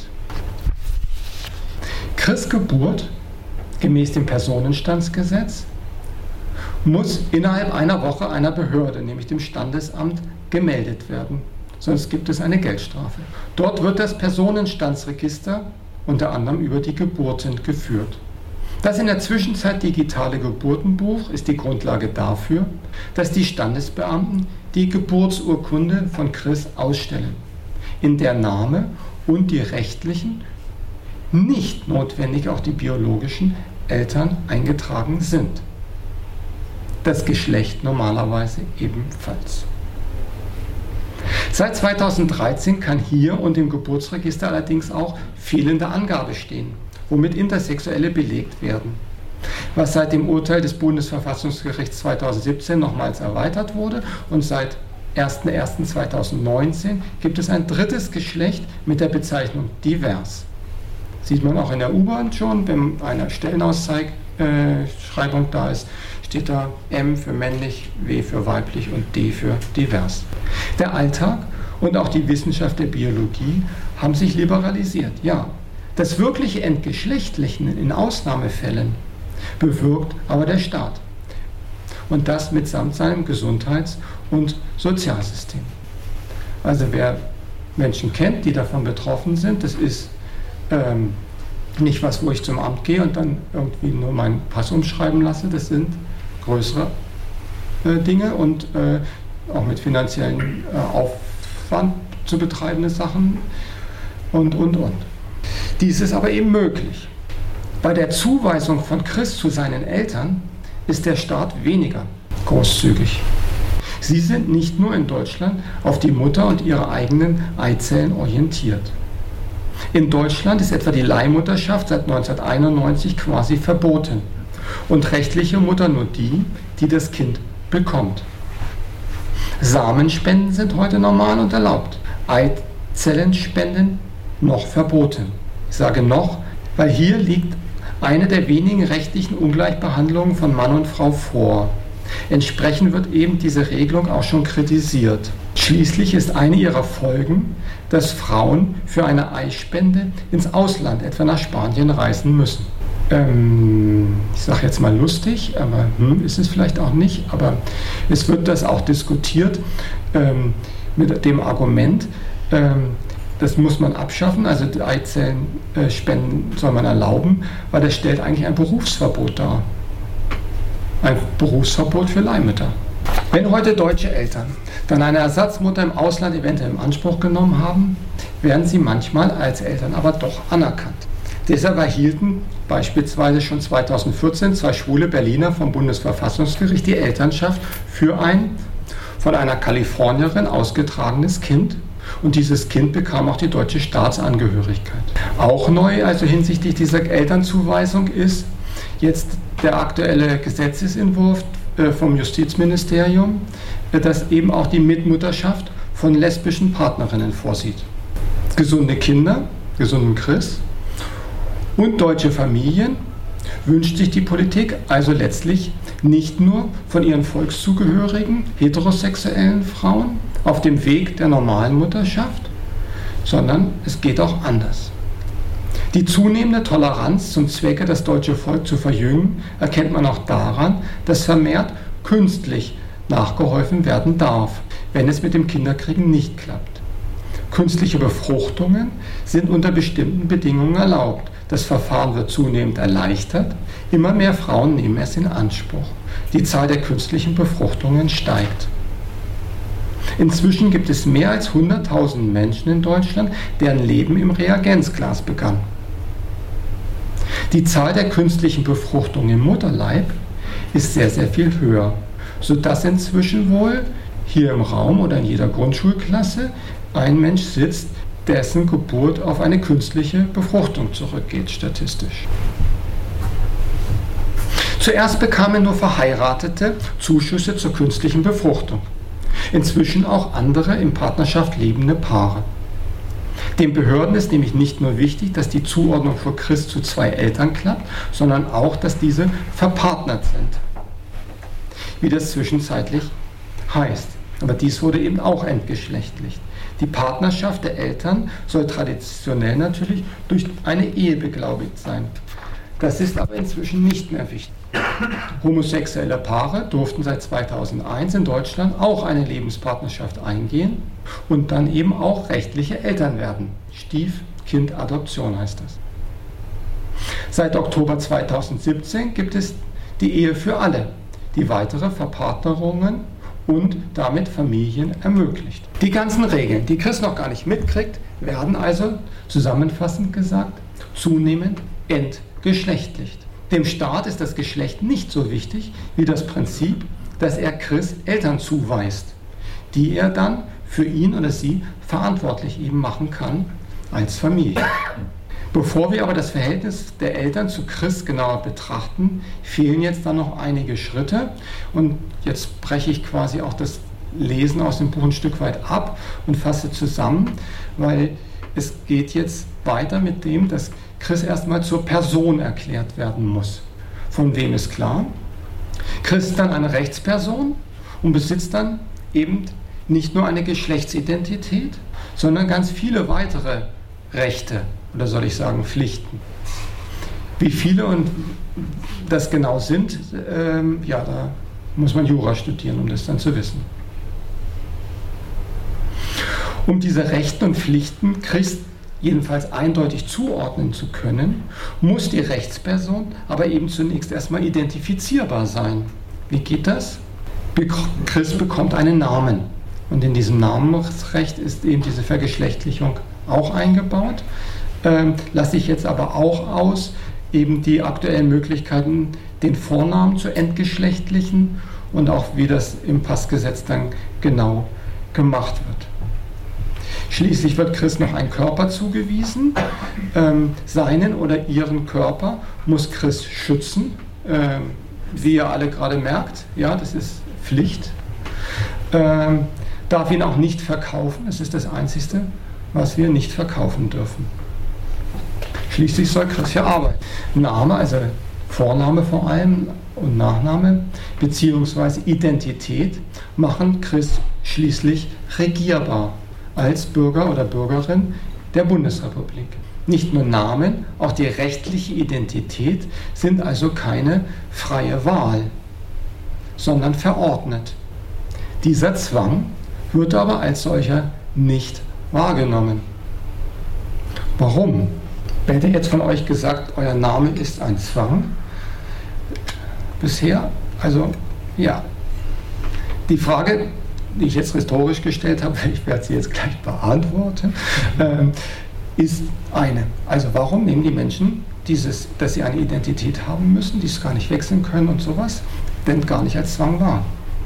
Chris' Geburt, gemäß dem Personenstandsgesetz, muss innerhalb einer Woche einer Behörde, nämlich dem Standesamt, gemeldet werden. Sonst gibt es eine Geldstrafe. Dort wird das Personenstandsregister unter anderem über die Geburten geführt. Das in der Zwischenzeit digitale Geburtenbuch ist die Grundlage dafür, dass die Standesbeamten die Geburtsurkunde von Chris ausstellen, in der Name und die rechtlichen, nicht notwendig auch die biologischen Eltern eingetragen sind. Das Geschlecht normalerweise ebenfalls. Seit 2013 kann hier und im Geburtsregister allerdings auch fehlende Angabe stehen, womit Intersexuelle belegt werden. Was seit dem Urteil des Bundesverfassungsgerichts 2017 nochmals erweitert wurde und seit 01.01.2019 gibt es ein drittes Geschlecht mit der Bezeichnung divers. Sieht man auch in der U-Bahn schon, wenn eine Stellenausschreibung da ist, steht da M für männlich, W für weiblich und D für divers. Der Alltag und auch die Wissenschaft der Biologie haben sich liberalisiert. Ja, das wirkliche Entgeschlechtlichen in Ausnahmefällen bewirkt aber der Staat. Und das mitsamt seinem Gesundheits- und Sozialsystem. Also wer Menschen kennt, die davon betroffen sind, das ist nicht was, wo ich zum Amt gehe und dann irgendwie nur meinen Pass umschreiben lasse. Das sind größere Dinge und auch mit finanziellen Aufwand zu betreibende Sachen und. Dies ist aber eben möglich. Bei der Zuweisung von Chris zu seinen Eltern ist der Staat weniger großzügig. Sie sind nicht nur in Deutschland auf die Mutter und ihre eigenen Eizellen orientiert. In Deutschland ist etwa die Leihmutterschaft seit 1991 quasi verboten und rechtliche Mutter nur die, die das Kind bekommt. Samenspenden sind heute normal und erlaubt, Eizellenspenden noch verboten. Ich sage noch, weil hier liegt eine der wenigen rechtlichen Ungleichbehandlungen von Mann und Frau vor. Entsprechend wird eben diese Regelung auch schon kritisiert. Schließlich ist eine ihrer Folgen, dass Frauen für eine Eispende ins Ausland, etwa nach Spanien, reisen müssen. Ich sage jetzt mal lustig, aber ist es vielleicht auch nicht, aber es wird das auch diskutiert mit dem Argument, das muss man abschaffen, also die Eizellenspenden soll man erlauben, weil das stellt eigentlich ein Berufsverbot dar. Ein Berufsverbot für Leihmütter. Wenn heute deutsche Eltern dann eine Ersatzmutter im Ausland eventuell in Anspruch genommen haben, werden sie manchmal als Eltern aber doch anerkannt. Deshalb erhielten beispielsweise schon 2014 2 schwule Berliner vom Bundesverfassungsgericht die Elternschaft für ein von einer Kalifornierin ausgetragenes Kind. Und dieses Kind bekam auch die deutsche Staatsangehörigkeit. Auch neu, also hinsichtlich dieser Elternzuweisung, ist jetzt der aktuelle Gesetzesentwurf vom Justizministerium, das eben auch die Mitmutterschaft von lesbischen Partnerinnen vorsieht. Gesunde Kinder, gesunden Chris und deutsche Familien wünscht sich die Politik also letztlich nicht nur von ihren volkszugehörigen heterosexuellen Frauen auf dem Weg der normalen Mutterschaft, sondern es geht auch anders. Die zunehmende Toleranz zum Zwecke, das deutsche Volk zu verjüngen, erkennt man auch daran, dass vermehrt künstlich nachgeholfen werden darf, wenn es mit dem Kinderkriegen nicht klappt. Künstliche Befruchtungen sind unter bestimmten Bedingungen erlaubt. Das Verfahren wird zunehmend erleichtert. Immer mehr Frauen nehmen es in Anspruch. Die Zahl der künstlichen Befruchtungen steigt. Inzwischen gibt es mehr als 100.000 Menschen in Deutschland, deren Leben im Reagenzglas begann. Die Zahl der künstlichen Befruchtungen im Mutterleib ist sehr, sehr viel höher, sodass inzwischen wohl hier im Raum oder in jeder Grundschulklasse ein Mensch sitzt, dessen Geburt auf eine künstliche Befruchtung zurückgeht, statistisch. Zuerst bekamen nur Verheiratete Zuschüsse zur künstlichen Befruchtung. Inzwischen auch andere in Partnerschaft lebende Paare. Den Behörden ist nämlich nicht nur wichtig, dass die Zuordnung für Chris zu 2 Eltern klappt, sondern auch, dass diese verpartnert sind. Wie das zwischenzeitlich heißt. Aber dies wurde eben auch entgeschlechtlicht. Die Partnerschaft der Eltern soll traditionell natürlich durch eine Ehe beglaubigt sein. Das ist aber inzwischen nicht mehr wichtig. Homosexuelle Paare durften seit 2001 in Deutschland auch eine Lebenspartnerschaft eingehen und dann eben auch rechtliche Eltern werden. Stiefkindadoption heißt das. Seit Oktober 2017 gibt es die Ehe für alle, die weitere Verpartnerungen und damit Familien ermöglicht. Die ganzen Regeln, die Chris noch gar nicht mitkriegt, werden also, zusammenfassend gesagt, zunehmend entgeschlechtlicht. Dem Staat ist das Geschlecht nicht so wichtig wie das Prinzip, dass er Chris Eltern zuweist, die er dann für ihn oder sie verantwortlich eben machen kann als Familie. Bevor wir aber das Verhältnis der Eltern zu Chris genauer betrachten, fehlen jetzt dann noch einige Schritte und jetzt breche ich quasi auch das Lesen aus dem Buch ein Stück weit ab und fasse zusammen, weil es geht jetzt weiter mit dem, dass Chris erstmal zur Person erklärt werden muss. Von wem ist klar? Chris ist dann eine Rechtsperson und besitzt dann eben nicht nur eine Geschlechtsidentität, sondern ganz viele weitere Rechte, oder soll ich sagen Pflichten. Wie viele und das genau sind, ja, da muss man Jura studieren, um das dann zu wissen. Um diese Rechte und Pflichten Chris jedenfalls eindeutig zuordnen zu können, muss die Rechtsperson aber eben zunächst erstmal identifizierbar sein. Wie geht das? Chris bekommt einen Namen und in diesem Namensrecht ist eben diese Vergeschlechtlichung auch eingebaut. Lasse ich jetzt aber auch aus, eben die aktuellen Möglichkeiten, den Vornamen zu entgeschlechtlichen und auch wie das im Passgesetz dann genau gemacht wird. Schließlich wird Chris noch ein Körper zugewiesen. Seinen oder ihren Körper muss Chris schützen, wie ihr alle gerade merkt. Ja, das ist Pflicht. Darf ihn auch nicht verkaufen. Das ist das Einzige, was wir nicht verkaufen dürfen. Schließlich soll Chris hier arbeiten. Name, also Vorname vor allem und Nachname, beziehungsweise Identität machen Chris schließlich regierbar als Bürger oder Bürgerin der Bundesrepublik. Nicht nur Namen, auch die rechtliche Identität sind also keine freie Wahl, sondern verordnet. Dieser Zwang wird aber als solcher nicht wahrgenommen. Warum? Wer hätte jetzt von euch gesagt, euer Name ist ein Zwang? Bisher, also ja, die Frage, die ich jetzt rhetorisch gestellt habe, ich werde sie jetzt gleich beantworten, ist eine. Also warum nehmen die Menschen dass sie eine Identität haben müssen, die es gar nicht wechseln können und sowas, denn gar nicht als Zwang wahr.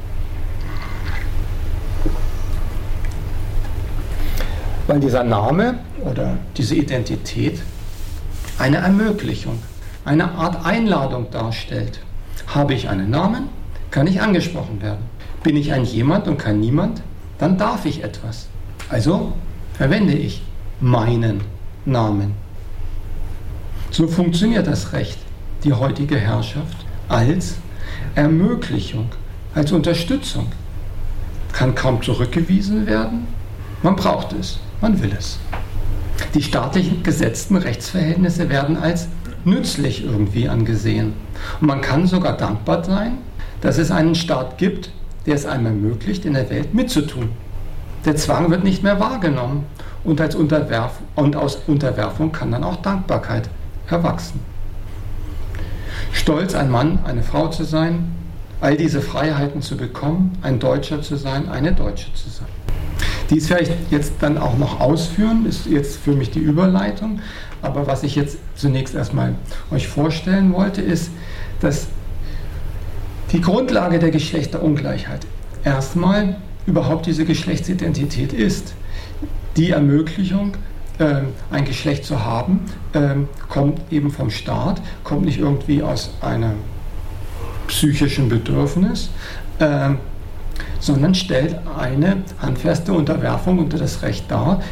Weil dieser Name oder diese Identität eine Ermöglichung, eine Art Einladung darstellt. Habe ich einen Namen, kann ich angesprochen werden. Bin ich ein Jemand und kein Niemand, dann darf ich etwas. Also verwende ich meinen Namen. So funktioniert das Recht, die heutige Herrschaft, als Ermöglichung, als Unterstützung. Kann kaum zurückgewiesen werden, man braucht es, man will es. Die staatlich gesetzten Rechtsverhältnisse werden als nützlich irgendwie angesehen. Und man kann sogar dankbar sein, dass es einen Staat gibt, der es einem ermöglicht, in der Welt mitzutun. Der Zwang wird nicht mehr wahrgenommen und aus Unterwerfung kann dann auch Dankbarkeit erwachsen. Stolz, ein Mann, eine Frau zu sein, all diese Freiheiten zu bekommen, ein Deutscher zu sein, eine Deutsche zu sein. Dies werde ich jetzt dann auch noch ausführen, ist jetzt für mich die Überleitung. Aber was ich jetzt zunächst erstmal euch vorstellen wollte, ist, dass die Grundlage der Geschlechterungleichheit erstmal überhaupt diese Geschlechtsidentität ist. Die Ermöglichung, ein Geschlecht zu haben, kommt eben vom Staat, kommt nicht irgendwie aus einem psychischen Bedürfnis, sondern stellt eine handfeste Unterwerfung unter das Recht dar,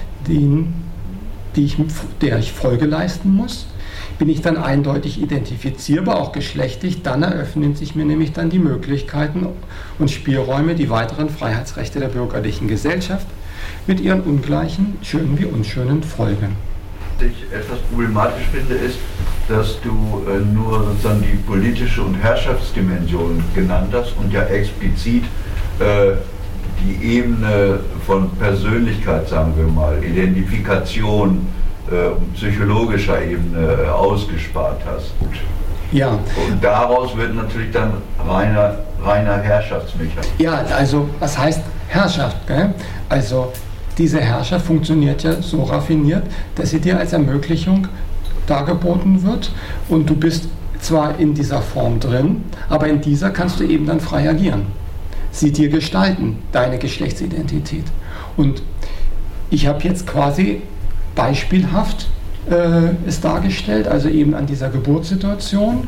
der ich Folge leisten muss. Bin ich dann eindeutig identifizierbar, auch geschlechtlich, dann eröffnen sich mir nämlich dann die Möglichkeiten und Spielräume, die weiteren Freiheitsrechte der bürgerlichen Gesellschaft mit ihren ungleichen, schönen wie unschönen Folgen. Was ich etwas problematisch finde, ist, dass du nur sozusagen die politische und Herrschaftsdimension genannt hast und ja explizit die Ebene von Persönlichkeit, sagen wir mal, Identifikation, psychologischer Ebene ausgespart hast. Ja. Und daraus wird natürlich dann reiner Herrschaftsmechanismus. Ja, also was heißt Herrschaft? Gell? Also diese Herrschaft funktioniert ja so raffiniert, dass sie dir als Ermöglichung dargeboten wird und du bist zwar in dieser Form drin, aber in dieser kannst du eben dann frei agieren. Sie dir gestalten, deine Geschlechtsidentität. Und ich habe jetzt quasi beispielhaft es dargestellt, also eben an dieser Geburtssituation.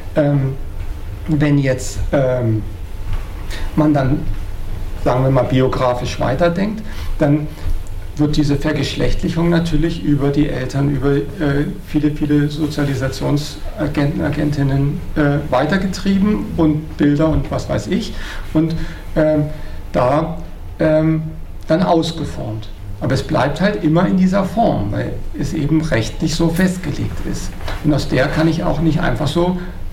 Wenn jetzt man dann, sagen wir mal, biografisch weiterdenkt, dann wird diese Vergeschlechtlichung natürlich über die Eltern, über viele Sozialisationsagenten, Agentinnen weitergetrieben und Bilder und was weiß ich und dann ausgeformt. Aber es bleibt halt immer in dieser Form, weil es eben rechtlich so festgelegt ist. Und aus der kann ich auch nicht einfach so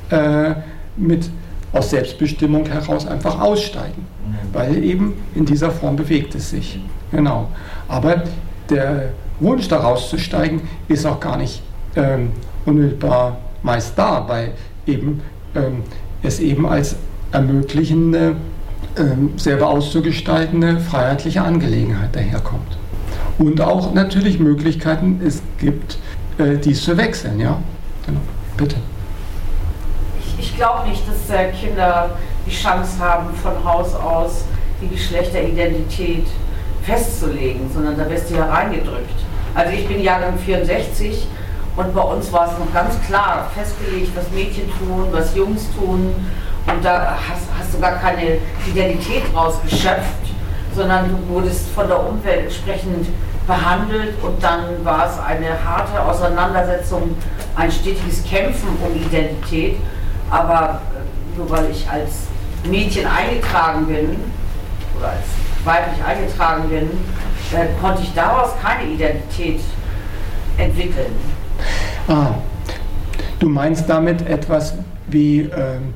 aus Selbstbestimmung heraus einfach aussteigen, weil eben in dieser Form bewegt es sich. Genau. Aber der Wunsch, da rauszusteigen, ist auch gar nicht unmittelbar meist da, weil eben es eben als ermöglichende, selber auszugestaltende, freiheitliche Angelegenheit daherkommt. Und auch natürlich Möglichkeiten es gibt, dies zu wechseln. Ja? Genau. Bitte. Ich glaube nicht, dass Kinder die Chance haben, von Haus aus die Geschlechteridentität festzulegen, sondern da wirst du ja reingedrückt. Also ich bin Jahrgang 64 und bei uns war es noch ganz klar festgelegt, was Mädchen tun, was Jungs tun und da hast du gar keine Identität rausgeschöpft, sondern du wurdest von der Umwelt entsprechend behandelt und dann war es eine harte Auseinandersetzung, ein stetiges Kämpfen um Identität, aber nur weil ich als Mädchen eingetragen bin oder als weiblich eingetragen bin, konnte ich daraus keine Identität entwickeln. Du meinst damit etwas wie,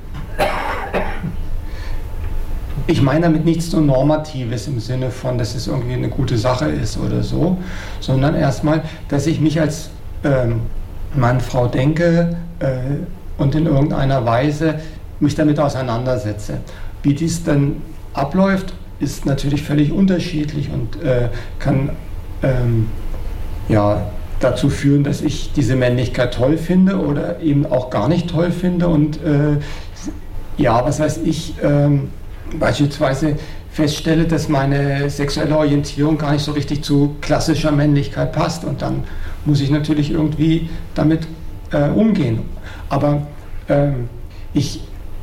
ich meine damit nichts so Normatives im Sinne von, dass es irgendwie eine gute Sache ist oder so, sondern erstmal, dass ich mich als Mann, Frau denke und in irgendeiner Weise mich damit auseinandersetze. Wie dies dann abläuft, ist natürlich völlig unterschiedlich und kann dazu führen, dass ich diese Männlichkeit toll finde oder eben auch gar nicht toll finde und was weiß ich, beispielsweise feststelle, dass meine sexuelle Orientierung gar nicht so richtig zu klassischer Männlichkeit passt und dann muss ich natürlich irgendwie damit umgehen. Aber ich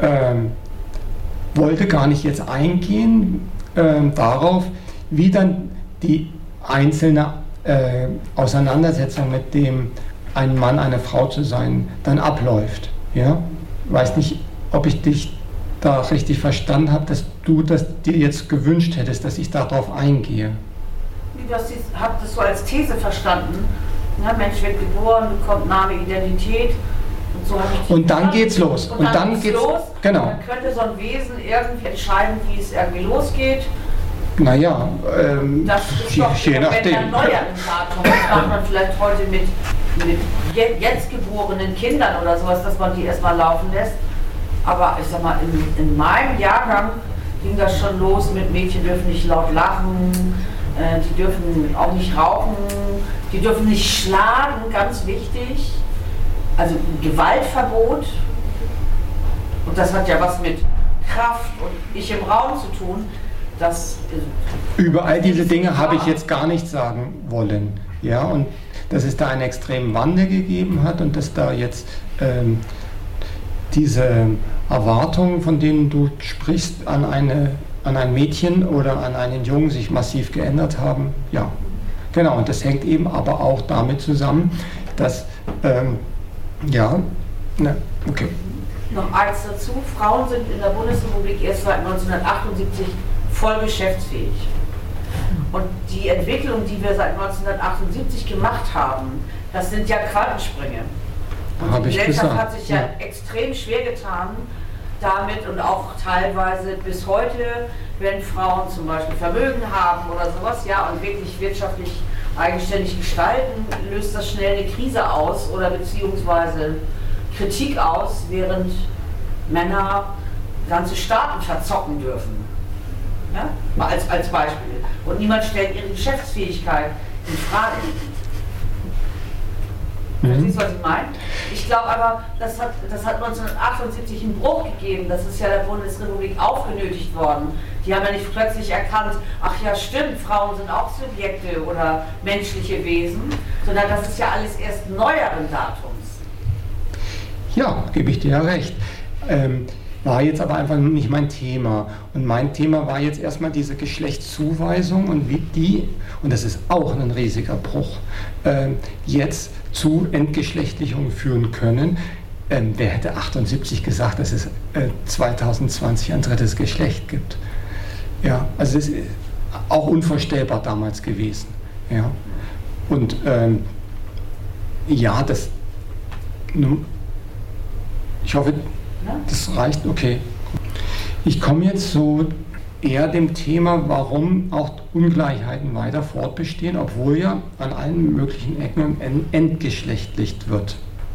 wollte gar nicht jetzt eingehen darauf, wie dann die einzelne Auseinandersetzung mit dem, ein Mann, eine Frau zu sein, dann abläuft. Ja? Weiß nicht, ob ich dich da richtig verstanden habe, dass du das dir jetzt gewünscht hättest, dass ich darauf eingehe. Ich habe das so als These verstanden. Ja, Mensch wird geboren, bekommt Name, Identität. Und, so und dann geht's los. Und dann geht's los. Genau. Dann könnte so ein Wesen irgendwie entscheiden, wie es irgendwie losgeht. Naja, das ist doch je nachdem. Ein neuer Datum. Das macht man vielleicht heute mit jetzt geborenen Kindern oder sowas, dass man die erstmal laufen lässt. Aber ich sag mal, in meinem Jahrgang ging das schon los mit Mädchen dürfen nicht laut lachen, die dürfen auch nicht rauchen, die dürfen nicht schlagen, ganz wichtig. Also Gewaltverbot. Und das hat ja was mit Kraft und ich im Raum zu tun. Über all diese Dinge habe ich jetzt gar nichts sagen wollen. Ja, und dass es da einen extremen Wandel gegeben hat und dass da jetzt diese Erwartungen, von denen du sprichst, an ein Mädchen oder an einen Jungen sich massiv geändert haben. Ja, genau. Und das hängt eben aber auch damit zusammen, dass, okay. Noch eins dazu, Frauen sind in der Bundesrepublik erst seit 1978 voll geschäftsfähig. Und die Entwicklung, die wir seit 1978 gemacht haben, das sind ja Quantensprünge. Und die Gesellschaft hat sich ja extrem schwer getan damit und auch teilweise bis heute, wenn Frauen zum Beispiel Vermögen haben oder sowas, ja, und wirklich wirtschaftlich eigenständig gestalten, löst das schnell eine Krise aus oder beziehungsweise Kritik aus, während Männer ganze Staaten verzocken dürfen. Ja? Mal als Beispiel. Und niemand stellt ihre Geschäftsfähigkeit in Frage. Verstehst du, was ich meine? Ich glaube aber, das hat 1978 einen Bruch gegeben. Das ist ja der Bundesrepublik aufgenötigt worden. Die haben ja nicht plötzlich erkannt, ach ja stimmt, Frauen sind auch Subjekte oder menschliche Wesen, sondern das ist ja alles erst neueren Datums. Ja, gebe ich dir ja recht. War jetzt aber einfach nicht mein Thema. Und mein Thema war jetzt erstmal diese Geschlechtszuweisung und wie die, und das ist auch ein riesiger Bruch, jetzt zu Entgeschlechtlichung führen können. Wer hätte 78 gesagt, dass es 2020 ein drittes Geschlecht gibt? Ja, also es ist auch unvorstellbar damals gewesen. Ja. Und ich hoffe, das reicht. Okay. Ich komme jetzt so eher dem Thema, warum auch Ungleichheiten weiter fortbestehen, obwohl ja an allen möglichen Ecken entgeschlechtlicht wird.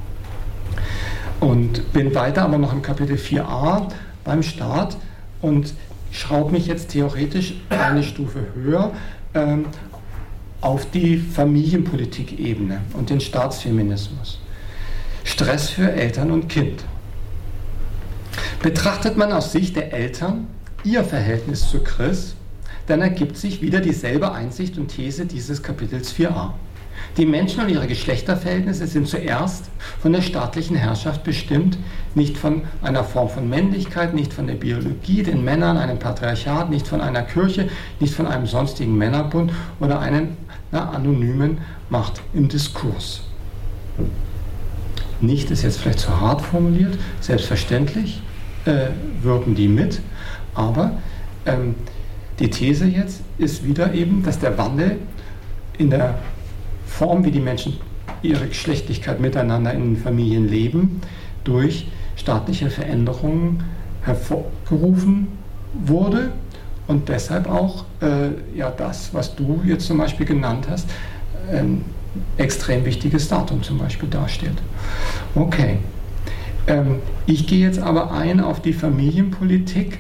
Und bin weiter aber noch im Kapitel 4a beim Staat und schraube mich jetzt theoretisch eine Stufe höher auf die Familienpolitik-Ebene und den Staatsfeminismus. Stress für Eltern und Kind. Betrachtet man aus Sicht der Eltern ihr Verhältnis zu Chris, dann ergibt sich wieder dieselbe Einsicht und These dieses Kapitels 4a. Die Menschen und ihre Geschlechterverhältnisse sind zuerst von der staatlichen Herrschaft bestimmt, nicht von einer Form von Männlichkeit, nicht von der Biologie, den Männern, einem Patriarchat, nicht von einer Kirche, nicht von einem sonstigen Männerbund oder einer anonymen Macht im Diskurs. Nicht ist jetzt vielleicht zu hart formuliert, selbstverständlich wirken die mit, aber die These jetzt ist wieder eben, dass der Wandel in der Form, wie die Menschen ihre Geschlechtlichkeit miteinander in den Familien leben, durch staatliche Veränderungen hervorgerufen wurde und deshalb auch das, was du jetzt zum Beispiel genannt hast, ein extrem wichtiges Datum zum Beispiel darstellt. Okay. Ich gehe jetzt aber ein auf die Familienpolitik,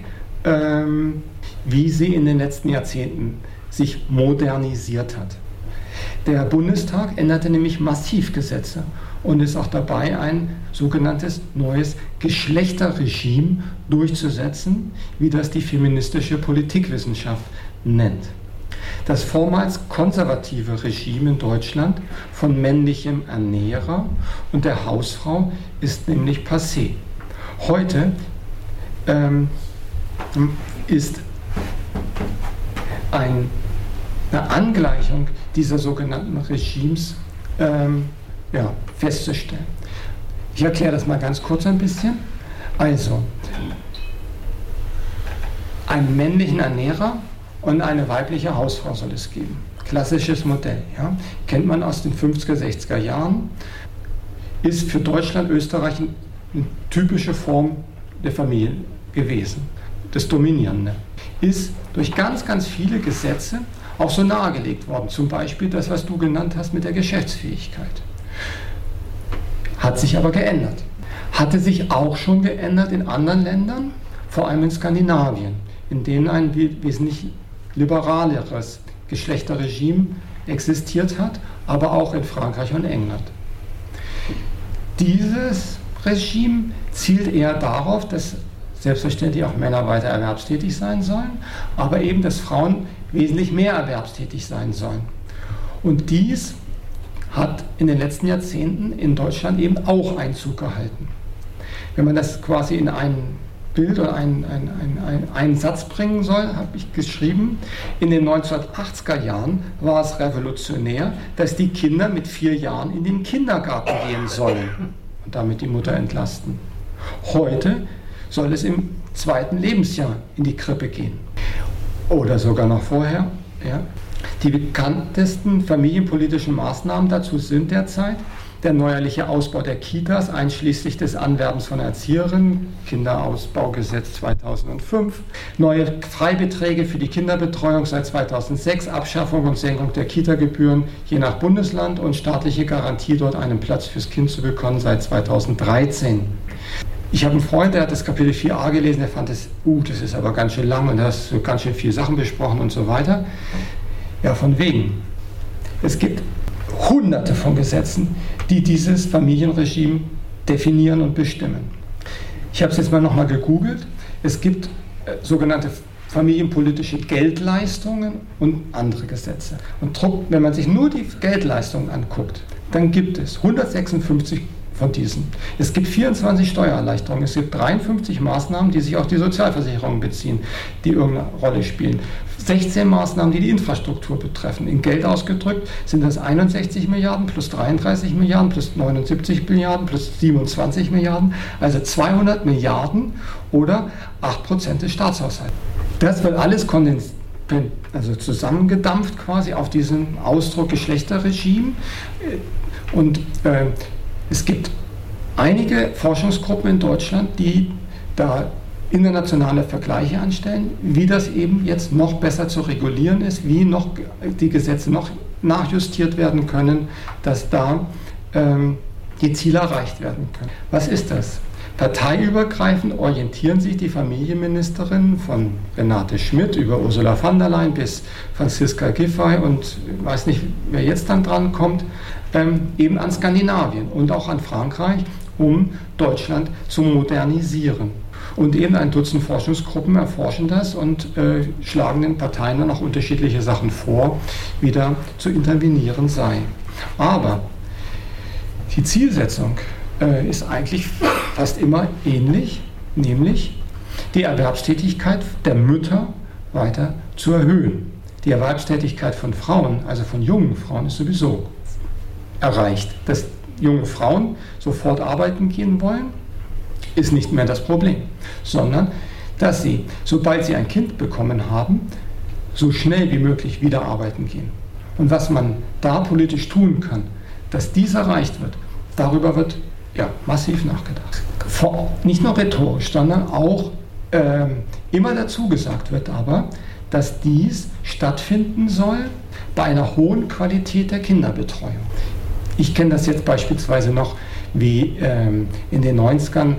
wie sie in den letzten Jahrzehnten sich modernisiert hat. Der Bundestag änderte nämlich massiv Gesetze und ist auch dabei, ein sogenanntes neues Geschlechterregime durchzusetzen, wie das die feministische Politikwissenschaft nennt. Das vormals konservative Regime in Deutschland von männlichem Ernährer und der Hausfrau ist nämlich passé. Heute ist eine Angleichung dieser sogenannten Regimes festzustellen. Ich erkläre das mal ganz kurz ein bisschen. Also, einen männlichen Ernährer und eine weibliche Hausfrau soll es geben. Klassisches Modell, ja? Kennt man aus den 50er, 60er Jahren, ist für Deutschland, Österreich eine typische Form der Familie gewesen. Das Dominierende ist durch ganz, ganz viele Gesetze auch so nahegelegt worden. Zum Beispiel das, was du genannt hast mit der Geschäftsfähigkeit. Hat sich aber geändert. Hatte sich auch schon geändert in anderen Ländern, vor allem in Skandinavien, in denen ein wesentlich liberaleres Geschlechterregime existiert hat, aber auch in Frankreich und England. Dieses Regime zielt eher darauf, dass selbstverständlich auch Männer weiter erwerbstätig sein sollen, aber eben, dass Frauen wesentlich mehr erwerbstätig sein sollen. Und dies hat in den letzten Jahrzehnten in Deutschland eben auch Einzug gehalten. Wenn man das quasi in ein Bild oder einen Satz bringen soll, habe ich geschrieben, in den 1980er Jahren war es revolutionär, dass die Kinder mit 4 Jahren in den Kindergarten gehen sollen und damit die Mutter entlasten. Heute soll es im 2. Lebensjahr in die Krippe gehen. Oder sogar noch vorher. Ja. Die bekanntesten familienpolitischen Maßnahmen dazu sind derzeit der neuerliche Ausbau der Kitas, einschließlich des Anwerbens von Erzieherinnen, Kinderausbaugesetz 2005, neue Freibeträge für die Kinderbetreuung seit 2006, Abschaffung und Senkung der Kita-Gebühren je nach Bundesland und staatliche Garantie, dort einen Platz fürs Kind zu bekommen, seit 2013. Ich habe einen Freund, der hat das Kapitel 4a gelesen, der fand das ist aber ganz schön lang und da hast du ganz schön viele Sachen besprochen und so weiter. Ja, von wegen. Es gibt Hunderte von Gesetzen, die dieses Familienregime definieren und bestimmen. Ich habe es jetzt mal nochmal gegoogelt. Es gibt sogenannte familienpolitische Geldleistungen und andere Gesetze. Und wenn man sich nur die Geldleistungen anguckt, dann gibt es 156 von diesen. Es gibt 24 Steuererleichterungen, es gibt 53 Maßnahmen, die sich auf die Sozialversicherungen beziehen, die irgendeine Rolle spielen. 16 Maßnahmen, die die Infrastruktur betreffen. In Geld ausgedrückt sind das 61 Milliarden plus 33 Milliarden plus 79 Milliarden plus 27 Milliarden, also 200 Milliarden oder 8% des Staatshaushalts. Das wird alles zusammengedampft quasi auf diesen Ausdruck Geschlechterregime und es gibt einige Forschungsgruppen in Deutschland, die da internationale Vergleiche anstellen, wie das eben jetzt noch besser zu regulieren ist, wie noch die Gesetze noch nachjustiert werden können, dass da die Ziele erreicht werden können. Was ist das? Parteiübergreifend orientieren sich die Familienministerinnen von Renate Schmidt über Ursula von der Leyen bis Franziska Giffey und ich weiß nicht, wer jetzt dann dran kommt, eben an Skandinavien und auch an Frankreich, um Deutschland zu modernisieren. Und eben ein Dutzend Forschungsgruppen erforschen das und schlagen den Parteien dann auch unterschiedliche Sachen vor, wie da zu intervenieren sei. Aber die Zielsetzung ist eigentlich fast immer ähnlich, nämlich die Erwerbstätigkeit der Mütter weiter zu erhöhen. Die Erwerbstätigkeit von Frauen, also von jungen Frauen, ist sowieso erreicht. Dass junge Frauen sofort arbeiten gehen wollen, ist nicht mehr das Problem, sondern dass sie, sobald sie ein Kind bekommen haben, so schnell wie möglich wieder arbeiten gehen. Und was man da politisch tun kann, dass dies erreicht wird, darüber wird massiv nachgedacht. Nicht nur rhetorisch, sondern auch immer dazu gesagt wird aber, dass dies stattfinden soll bei einer hohen Qualität der Kinderbetreuung. Ich kenne das jetzt beispielsweise noch, wie in den 90ern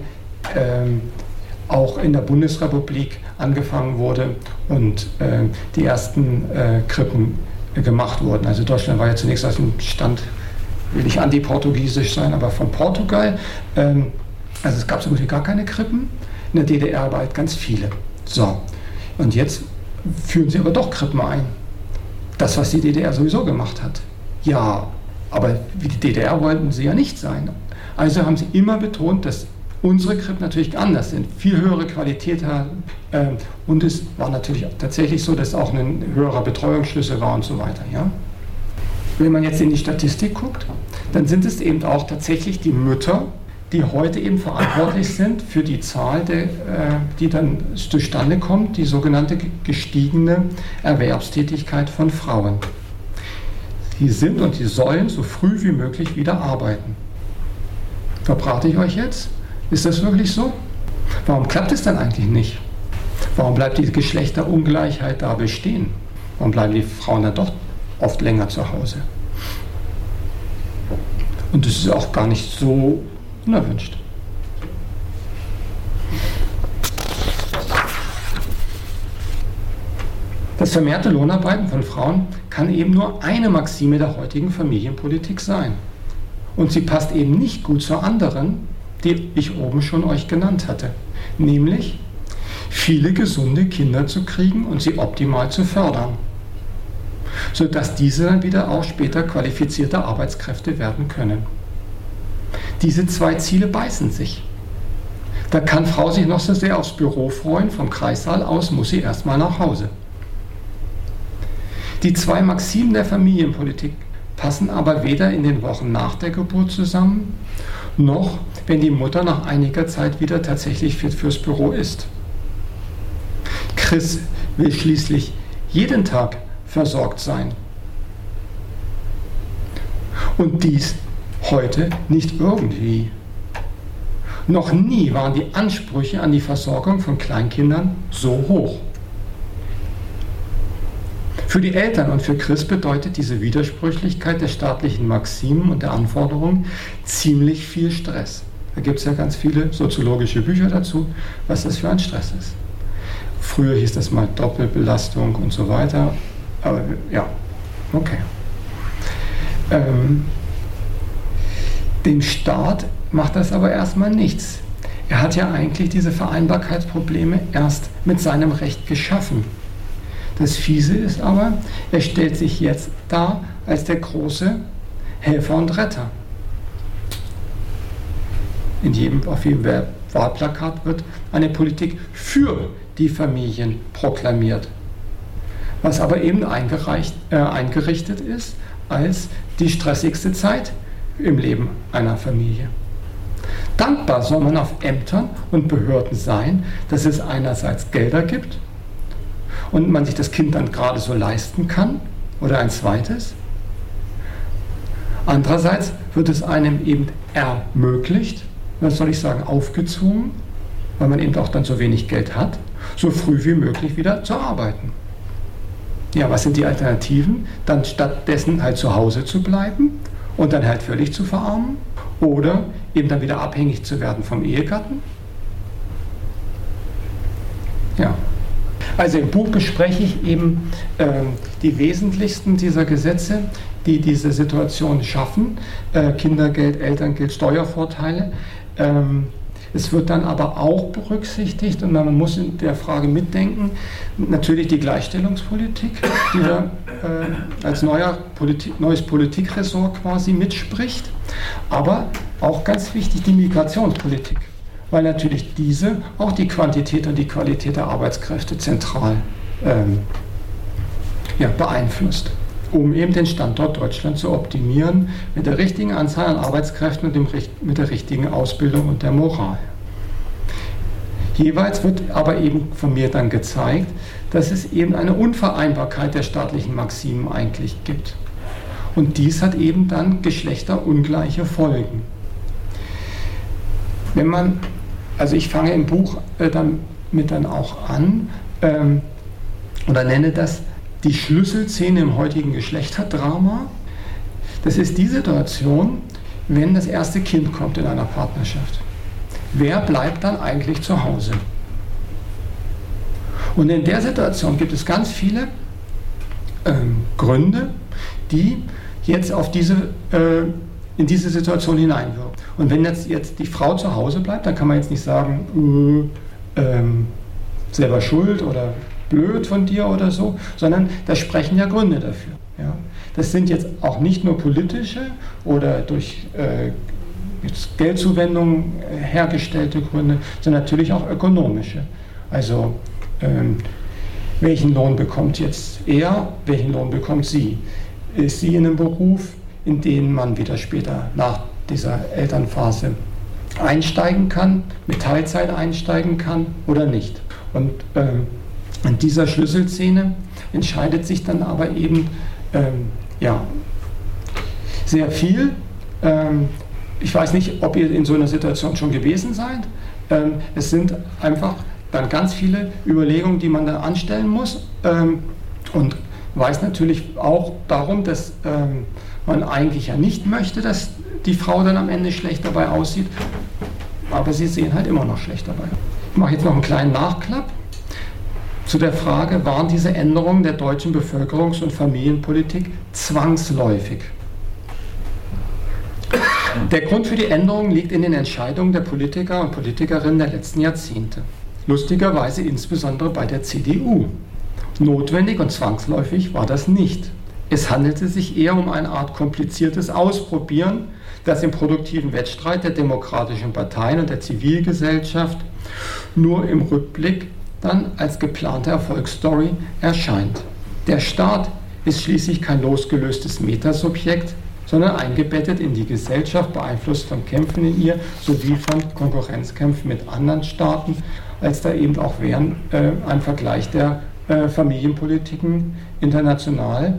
auch in der Bundesrepublik angefangen wurde und die ersten Krippen gemacht wurden. Also Deutschland war ja zunächst aus dem Stand, will nicht antiportugiesisch sein, aber von Portugal. Also es gab so gut wie gar keine Krippen. In der DDR aber halt ganz viele. So, und jetzt führen sie aber doch Krippen ein. Das, was die DDR sowieso gemacht hat. Ja, aber wie die DDR wollten sie ja nicht sein. Also haben sie immer betont, dass unsere Krippen natürlich anders sind, viel höhere Qualität haben. Und es war natürlich tatsächlich so, dass auch ein höherer Betreuungsschlüssel war und so weiter. Ja? Wenn man jetzt in die Statistik guckt, dann sind es eben auch tatsächlich die Mütter, die heute eben verantwortlich sind für die Zahl, die dann zustande kommt, die sogenannte gestiegene Erwerbstätigkeit von Frauen. Die sind und die sollen so früh wie möglich wieder arbeiten. Verbrate ich euch jetzt? Ist das wirklich so? Warum klappt es dann eigentlich nicht? Warum bleibt die Geschlechterungleichheit da bestehen? Warum bleiben die Frauen dann doch oft länger zu Hause? Und das ist auch gar nicht so unerwünscht. Das vermehrte Lohnarbeiten von Frauen kann eben nur eine Maxime der heutigen Familienpolitik sein. Und sie passt eben nicht gut zur anderen, die ich oben schon euch genannt hatte. Nämlich, viele gesunde Kinder zu kriegen und sie optimal zu fördern, sodass diese dann wieder auch später qualifizierte Arbeitskräfte werden können. Diese zwei Ziele beißen sich. Da kann Frau sich noch so sehr aufs Büro freuen, vom Kreissaal aus muss sie erstmal nach Hause. Die zwei Maximen der Familienpolitik passen aber weder in den Wochen nach der Geburt zusammen, noch wenn die Mutter nach einiger Zeit wieder tatsächlich fit fürs Büro ist. Chris will schließlich jeden Tag versorgt sein. Und dies heute nicht irgendwie. Noch nie waren die Ansprüche an die Versorgung von Kleinkindern so hoch. Für die Eltern und für Chris bedeutet diese Widersprüchlichkeit der staatlichen Maximen und der Anforderungen ziemlich viel Stress. Da gibt es ja ganz viele soziologische Bücher dazu, was das für ein Stress ist. Früher hieß das mal Doppelbelastung und so weiter. Aber ja, okay. Dem Staat macht das aber erstmal nichts. Er hat ja eigentlich diese Vereinbarkeitsprobleme erst mit seinem Recht geschaffen. Das Fiese ist aber, er stellt sich jetzt dar als der große Helfer und Retter. Auf jedem Wahlplakat wird eine Politik für die Familien proklamiert, was aber eben eingerichtet ist als die stressigste Zeit im Leben einer Familie. Dankbar soll man auf Ämtern und Behörden sein, dass es einerseits Gelder gibt und man sich das Kind dann gerade so leisten kann oder ein zweites. Andererseits wird es einem eben ermöglicht, was soll ich sagen, aufgezwungen, weil man eben auch dann so wenig Geld hat, so früh wie möglich wieder zu arbeiten. Ja, was sind die Alternativen? Dann stattdessen halt zu Hause zu bleiben und dann halt völlig zu verarmen oder eben dann wieder abhängig zu werden vom Ehegatten. Ja. Also im Buch bespreche ich eben die wesentlichsten dieser Gesetze, die diese Situation schaffen. Kindergeld, Elterngeld, Steuervorteile. Es wird dann aber auch berücksichtigt, und man muss in der Frage mitdenken, natürlich die Gleichstellungspolitik, die da als neues Politikressort quasi mitspricht, aber auch ganz wichtig die Migrationspolitik, weil natürlich diese auch die Quantität und die Qualität der Arbeitskräfte zentral beeinflusst, um eben den Standort Deutschland zu optimieren mit der richtigen Anzahl an Arbeitskräften und mit der richtigen Ausbildung und der Moral. Jeweils wird aber eben von mir dann gezeigt, dass es eben eine Unvereinbarkeit der staatlichen Maximen eigentlich gibt. Und dies hat eben dann geschlechterungleiche Folgen. Also ich fange im Buch damit dann auch an oder nenne das die Schlüsselszene im heutigen Geschlechterdrama. Das ist die Situation, wenn das erste Kind kommt in einer Partnerschaft. Wer bleibt dann eigentlich zu Hause? Und in der Situation gibt es ganz viele Gründe, die jetzt in diese Situation hineinwirken. Und wenn jetzt die Frau zu Hause bleibt, dann kann man jetzt nicht sagen, selber schuld oder blöd von dir oder so, sondern da sprechen ja Gründe dafür. Ja? Das sind jetzt auch nicht nur politische oder durch Geldzuwendungen hergestellte Gründe, sondern natürlich auch ökonomische. Also welchen Lohn bekommt jetzt er, welchen Lohn bekommt sie? Ist sie in einem Beruf, in den man wieder später nach dieser Elternphase einsteigen kann, mit Teilzeit einsteigen kann oder nicht? Und an dieser Schlüsselszene entscheidet sich dann aber eben sehr viel. Ich weiß nicht, ob ihr in so einer Situation schon gewesen seid. Es sind einfach dann ganz viele Überlegungen, die man da anstellen muss, und weiß natürlich auch darum, dass man eigentlich ja nicht möchte, dass die Frau dann am Ende schlecht dabei aussieht, aber sie sehen halt immer noch schlecht dabei. Ich mache jetzt noch einen kleinen Nachklapp zu der Frage, waren diese Änderungen der deutschen Bevölkerungs- und Familienpolitik zwangsläufig? Der Grund für die Änderungen liegt in den Entscheidungen der Politiker und Politikerinnen der letzten Jahrzehnte. Lustigerweise insbesondere bei der CDU. Notwendig und zwangsläufig war das nicht. Es handelte sich eher um eine Art kompliziertes Ausprobieren, das im produktiven Wettstreit der demokratischen Parteien und der Zivilgesellschaft nur im Rückblick dann als geplante Erfolgsstory erscheint. Der Staat ist schließlich kein losgelöstes Metasubjekt, sondern eingebettet in die Gesellschaft, beeinflusst von Kämpfen in ihr sowie von Konkurrenzkämpfen mit anderen Staaten, als da eben auch wären ein Vergleich der Familienpolitiken international,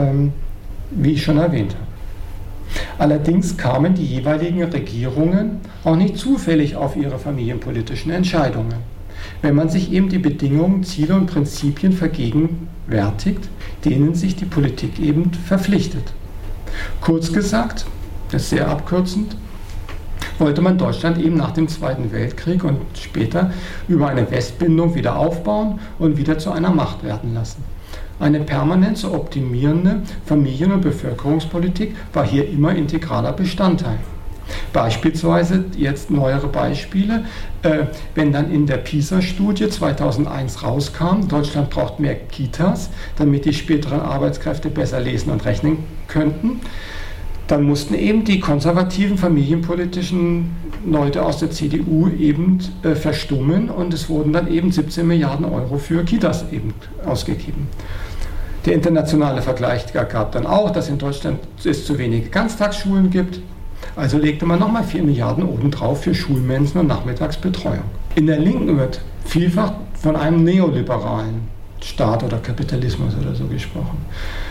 wie ich schon erwähnt habe. Allerdings kamen die jeweiligen Regierungen auch nicht zufällig auf ihre familienpolitischen Entscheidungen. Wenn man sich eben die Bedingungen, Ziele und Prinzipien vergegenwärtigt, denen sich die Politik eben verpflichtet. Kurz gesagt, das ist sehr abkürzend, wollte man Deutschland eben nach dem Zweiten Weltkrieg und später über eine Westbindung wieder aufbauen und wieder zu einer Macht werden lassen. Eine permanent zu optimierende Familien- und Bevölkerungspolitik war hier immer integraler Bestandteil. Beispielsweise, jetzt neuere Beispiele, wenn dann in der PISA-Studie 2001 rauskam, Deutschland braucht mehr Kitas, damit die späteren Arbeitskräfte besser lesen und rechnen könnten, dann mussten eben die konservativen familienpolitischen Leute aus der CDU eben verstummen und es wurden dann eben 17 Milliarden Euro für Kitas eben ausgegeben. Der internationale Vergleich gab dann auch, dass in Deutschland es zu wenige Ganztagsschulen gibt. Also legte man nochmal 4 Milliarden obendrauf für Schulmensen und Nachmittagsbetreuung. In der Linken wird vielfach von einem neoliberalen Staat oder Kapitalismus oder so gesprochen.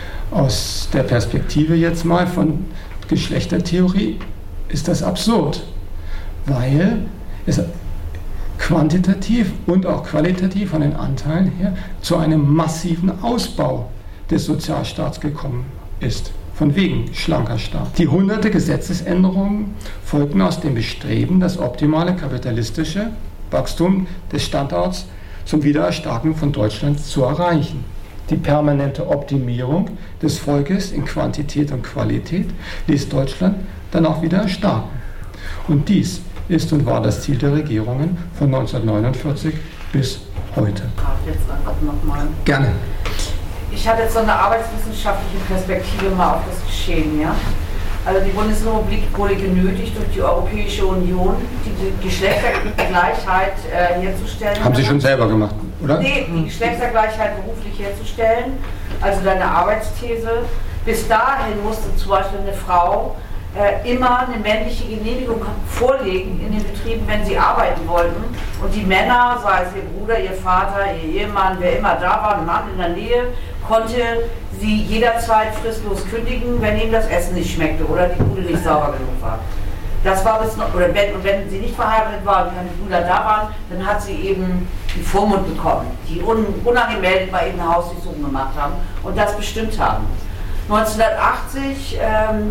Aus der Perspektive jetzt mal von Geschlechtertheorie ist das absurd, weil es quantitativ und auch qualitativ von den Anteilen her zu einem massiven Ausbau des Sozialstaats gekommen ist. Von wegen schlanker Staat. Die hunderte Gesetzesänderungen folgten aus dem Bestreben, das optimale kapitalistische Wachstum des Standorts zum Wiedererstarken von Deutschland zu erreichen. Die permanente Optimierung des Volkes in Quantität und Qualität ließ Deutschland dann auch wieder erstarken. Und dies ist und war das Ziel der Regierungen von 1949 bis heute. Jetzt einfach nochmal. Gerne. Ich habe jetzt so eine arbeitswissenschaftliche Perspektive mal auf das Geschehen. Ja? Also die Bundesrepublik wurde genötigt durch die Europäische Union, die Geschlechtergleichheit herzustellen. Haben Sie schon selber gemacht, oder? Nee, die Geschlechtergleichheit beruflich herzustellen, also deine Arbeitsthese. Bis dahin musste zum Beispiel eine Frau immer eine männliche Genehmigung vorlegen in den Betrieben, wenn sie arbeiten wollten. Und die Männer, sei es ihr Bruder, ihr Vater, ihr Ehemann, wer immer da war, ein Mann in der Nähe, konnte sie jederzeit fristlos kündigen, wenn ihm das Essen nicht schmeckte oder die Bude nicht sauber genug war. Das war bis noch, oder wenn sie nicht verheiratet war und keine Brüder da waren, dann hat sie eben den Vormund bekommen, die unangemeldet bei ihnen eine Hausdurchsuchung gemacht haben und das bestimmt haben. 1980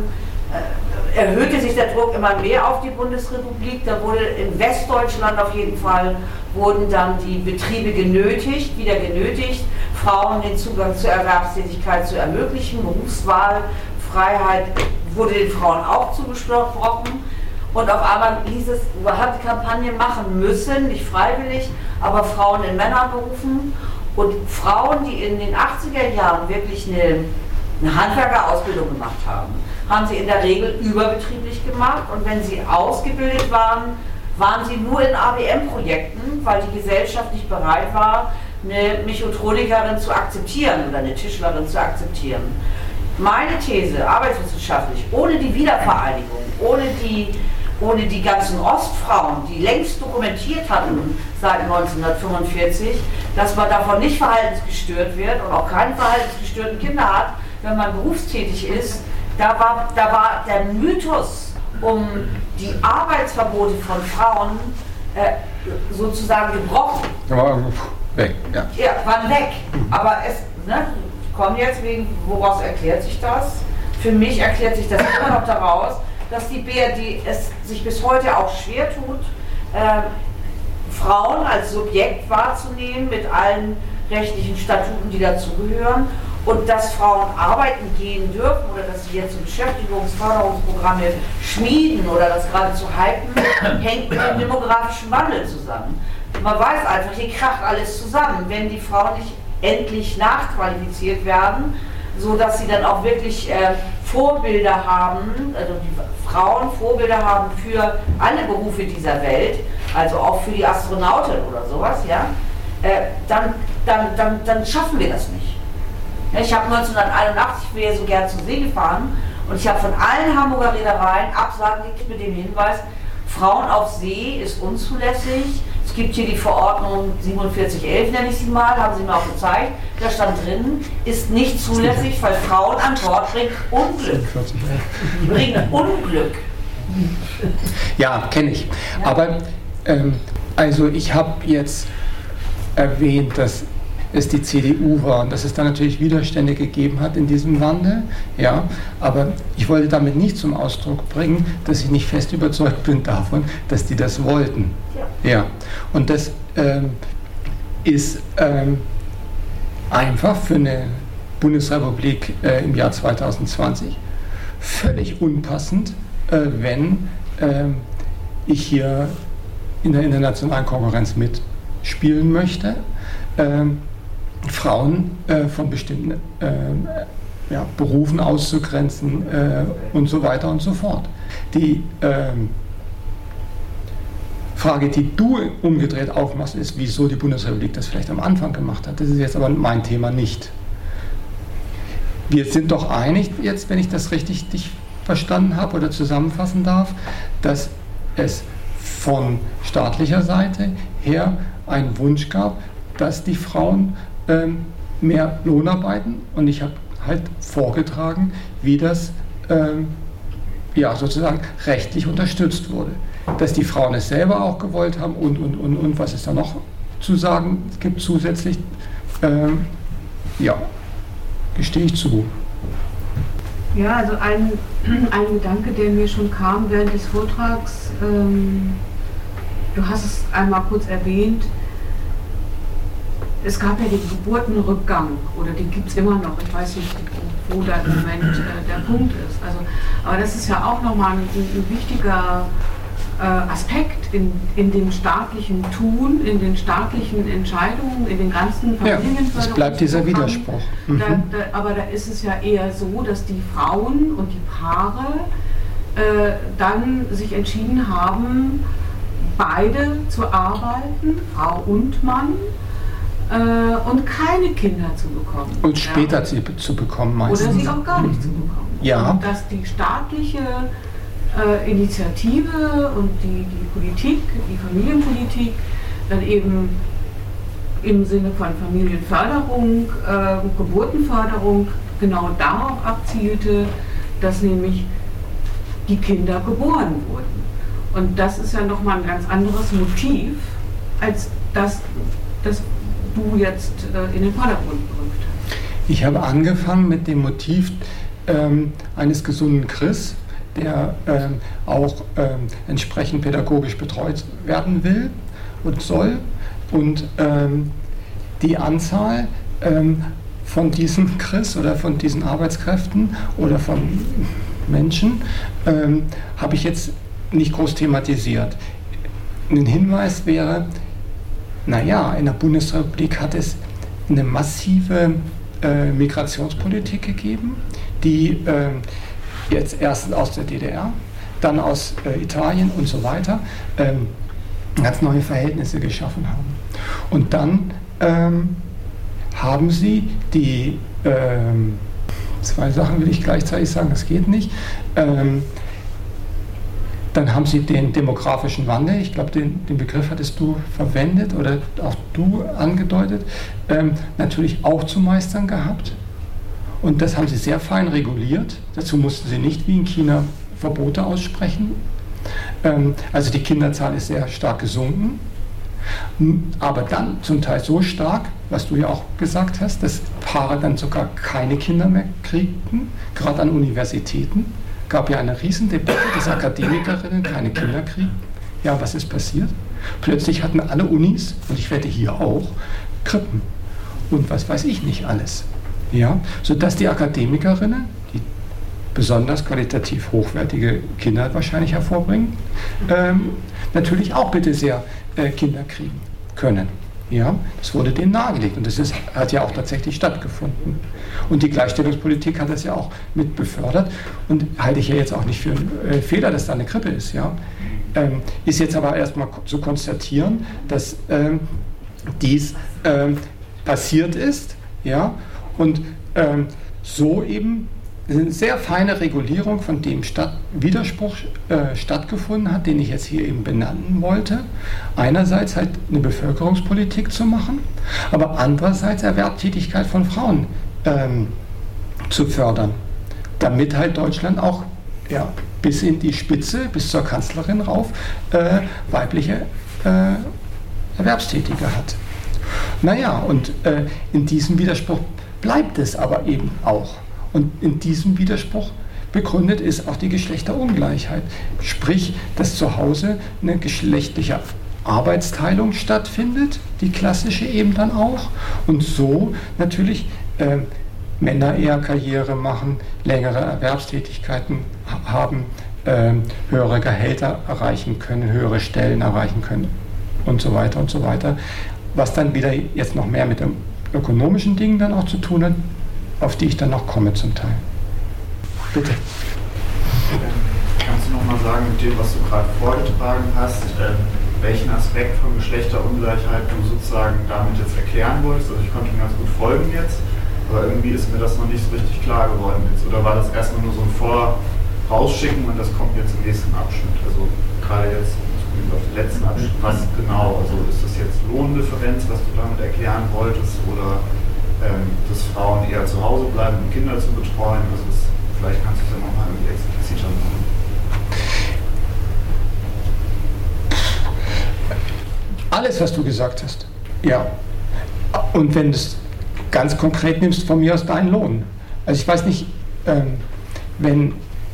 erhöhte sich der Druck immer mehr auf die Bundesrepublik. Da wurde in Westdeutschland auf jeden Fall, wurden dann die Betriebe wieder genötigt, Frauen den Zugang zur Erwerbstätigkeit zu ermöglichen. Berufswahlfreiheit wurde den Frauen auch zugesprochen. Und auf einmal hieß es, man hat die Kampagne machen müssen, nicht freiwillig, aber Frauen in Männerberufen. Und Frauen, die in den 80er Jahren wirklich eine Handwerkerausbildung gemacht haben, haben sie in der Regel überbetrieblich gemacht. Und wenn sie ausgebildet waren, waren sie nur in ABM-Projekten, weil die Gesellschaft nicht bereit war, eine Mechatronikerin zu akzeptieren oder eine Tischlerin zu akzeptieren. Meine These, arbeitswissenschaftlich, ohne die Wiedervereinigung, ohne die ganzen Ostfrauen, die längst dokumentiert hatten seit 1945, dass man davon nicht verhaltensgestört wird und auch keine verhaltensgestörten Kinder hat, wenn man berufstätig ist, da war der Mythos um die Arbeitsverbote von Frauen sozusagen gebrochen. Aber weg, ja. Ja, waren weg. Aber es kommt jetzt woraus erklärt sich das? Für mich erklärt sich das immer noch daraus, dass die BRD es sich bis heute auch schwer tut, Frauen als Subjekt wahrzunehmen mit allen rechtlichen Statuten, die dazugehören, und dass Frauen arbeiten gehen dürfen oder dass sie jetzt so Beschäftigungsförderungsprogramme schmieden oder das gerade zu hypen, hängt mit dem demografischen Wandel zusammen. Man weiß einfach, hier kracht alles zusammen, wenn die Frauen nicht endlich nachqualifiziert werden, so dass sie dann auch wirklich Vorbilder haben, also die Frauen Vorbilder haben für alle Berufe dieser Welt, also auch für die Astronautin oder sowas, ja, dann schaffen wir das nicht. Ich habe 1981, ich bin ja so gern zur See gefahren, und ich habe von allen Hamburger Reedereien Absagen gekriegt mit dem Hinweis, Frauen auf See ist unzulässig. Es gibt hier die Verordnung 4711, nenne ich sie mal, haben sie mir auch gezeigt. Da stand drin, ist nicht zulässig, weil Frauen an Bord bringen Unglück. Bringen Unglück. Ja, kenne ich. Ja. Aber also ich habe jetzt erwähnt, dass es die CDU war und dass es da natürlich Widerstände gegeben hat in diesem Wandel, ja, aber ich wollte damit nicht zum Ausdruck bringen, dass ich nicht fest überzeugt bin davon, dass die das wollten. Ja. Und das ist einfach für eine Bundesrepublik im Jahr 2020 völlig unpassend, wenn ich hier in der internationalen Konkurrenz mitspielen möchte, Frauen von bestimmten Berufen auszugrenzen und so weiter und so fort. Die Frage, die du umgedreht aufmachst, ist, wieso die Bundesrepublik das vielleicht am Anfang gemacht hat. Das ist jetzt aber mein Thema nicht. Wir sind doch einig jetzt, wenn ich das richtig dich verstanden habe oder zusammenfassen darf, dass es von staatlicher Seite her einen Wunsch gab, dass die Frauen mehr Lohn arbeiten, und ich habe halt vorgetragen, wie das sozusagen rechtlich unterstützt wurde. Dass die Frauen es selber auch gewollt haben und was es da noch zu sagen gibt zusätzlich, gestehe ich zu. Ja, also ein Gedanke, der mir schon kam während des Vortrags, du hast es einmal kurz erwähnt, es gab ja den Geburtenrückgang, oder den gibt es immer noch, ich weiß nicht, wo da im Moment der Punkt ist. Also, aber das ist ja auch nochmal ein wichtiger Aspekt in dem staatlichen Tun, in den staatlichen Entscheidungen, in den ganzen Familienförderungen. Es bleibt dieser Widerspruch. Aber da ist es ja eher so, dass die Frauen und die Paare dann sich entschieden haben, beide zu arbeiten, Frau und Mann, und keine Kinder zu bekommen. Und später sie zu bekommen meistens. Oder sie auch gar nicht zu bekommen. Ja. Und dass die staatliche Initiative und die Politik, die Familienpolitik, dann eben im Sinne von Familienförderung, Geburtenförderung genau darauf abzielte, dass nämlich die Kinder geboren wurden. Und das ist ja nochmal ein ganz anderes Motiv, als das du jetzt in den Vordergrund gerückt hast. Ich habe angefangen mit dem Motiv eines gesunden Chris, der auch entsprechend pädagogisch betreut werden will und soll. Und die Anzahl von diesen CRIS oder von diesen Arbeitskräften oder von Menschen habe ich jetzt nicht groß thematisiert. Ein Hinweis wäre, naja, in der Bundesrepublik hat es eine massive Migrationspolitik gegeben, die jetzt erst aus der DDR, dann aus Italien und so weiter ganz neue Verhältnisse geschaffen haben. Und dann haben sie die, zwei Sachen will ich gleichzeitig sagen, das geht nicht, dann haben sie den demografischen Wandel, ich glaube, den Begriff hattest du verwendet oder auch du angedeutet, natürlich auch zu meistern gehabt. Und das haben sie sehr fein reguliert. Dazu mussten sie nicht wie in China Verbote aussprechen. Also die Kinderzahl ist sehr stark gesunken. Aber dann zum Teil so stark, was du ja auch gesagt hast, dass Paare dann sogar keine Kinder mehr kriegten, gerade an Universitäten. Gab ja eine Riesendebatte, dass Akademikerinnen keine Kinder kriegen. Ja, was ist passiert? Plötzlich hatten alle Unis, und ich wette hier auch, Krippen. Und was weiß ich nicht alles. Ja, sodass die Akademikerinnen, die besonders qualitativ hochwertige Kinder wahrscheinlich hervorbringen, natürlich auch bitte sehr Kinder kriegen können. Ja, das wurde denen nahegelegt und das hat ja auch tatsächlich stattgefunden. Und die Gleichstellungspolitik hat das ja auch mit befördert und halte ich ja jetzt auch nicht für einen Fehler, dass da eine Krippe ist. Ja. Ist jetzt aber erstmal zu konstatieren, dass dies passiert ist, ja, und so eben eine sehr feine Regulierung von dem Widerspruch stattgefunden hat, den ich jetzt hier eben benennen wollte. Einerseits halt eine Bevölkerungspolitik zu machen, aber andererseits Erwerbstätigkeit von Frauen zu fördern, damit halt Deutschland auch bis in die Spitze, bis zur Kanzlerin rauf, weibliche Erwerbstätige hat. Naja, und in diesem Widerspruch bleibt es aber eben auch. Und in diesem Widerspruch begründet ist auch die Geschlechterungleichheit. Sprich, dass zu Hause eine geschlechtliche Arbeitsteilung stattfindet, die klassische eben dann auch. Und so natürlich Männer eher Karriere machen, längere Erwerbstätigkeiten haben, höhere Gehälter erreichen können, höhere Stellen erreichen können und so weiter und so weiter. Was dann wieder jetzt noch mehr mit dem ökonomischen Dingen dann auch zu tun hat, auf die ich dann noch komme zum Teil. Bitte. Kannst du noch mal sagen, mit dem, was du gerade vorgetragen hast, welchen Aspekt von Geschlechterungleichheit du sozusagen damit jetzt erklären wolltest? Also ich konnte mir ganz gut folgen jetzt, aber irgendwie ist mir das noch nicht so richtig klar geworden jetzt. Oder war das erstmal nur so ein Vorausschicken und das kommt jetzt im nächsten Abschnitt? Also gerade jetzt auf den letzten Abschnitt, was genau? Also ist das jetzt Lohndifferenz, was du damit erklären wolltest, oder dass Frauen eher zu Hause bleiben, um Kinder zu betreuen? Also vielleicht kannst du es ja nochmal irgendwie expliziter machen. Alles, was du gesagt hast. Ja. Und wenn du es ganz konkret nimmst, von mir aus deinen Lohn. Also ich weiß nicht, wenn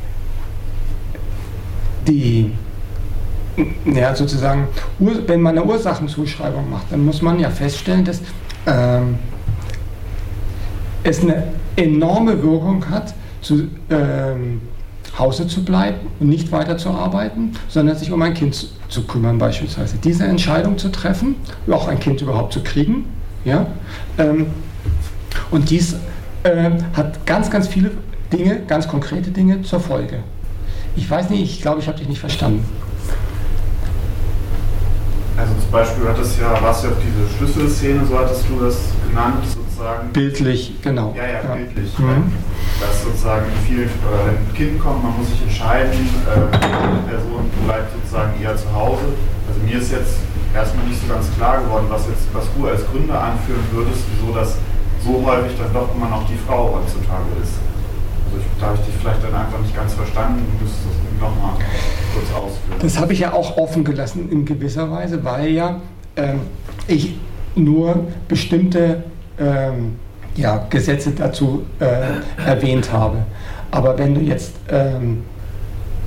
sozusagen, wenn man eine Ursachenzuschreibung macht, dann muss man ja feststellen, dass es eine enorme Wirkung hat, zu Hause zu bleiben und nicht weiter zu arbeiten, sondern sich um ein Kind zu kümmern beispielsweise. Diese Entscheidung zu treffen, auch ein Kind überhaupt zu kriegen, ja, und dies hat ganz, ganz viele Dinge, ganz konkrete Dinge zur Folge. Ich weiß nicht, ich glaube, ich habe dich nicht verstanden. Also zum Beispiel warst du auf diese Schlüsselszene, so hattest du das genannt, sozusagen. Bildlich, genau. Ja, bildlich. Dass sozusagen wenn ein Kind kommt, man muss sich entscheiden, die Person bleibt sozusagen eher zu Hause. Also mir ist jetzt erstmal nicht so ganz klar geworden, was du als Gründe anführen würdest, wieso das so häufig dann doch immer noch die Frau heutzutage ist. Also da habe ich dich vielleicht dann einfach nicht ganz verstanden, du müsstest das nochmal kurz ausführen. Das habe ich ja auch offen gelassen in gewisser Weise, weil ja ich nur bestimmte Gesetze dazu erwähnt habe. Aber wenn du jetzt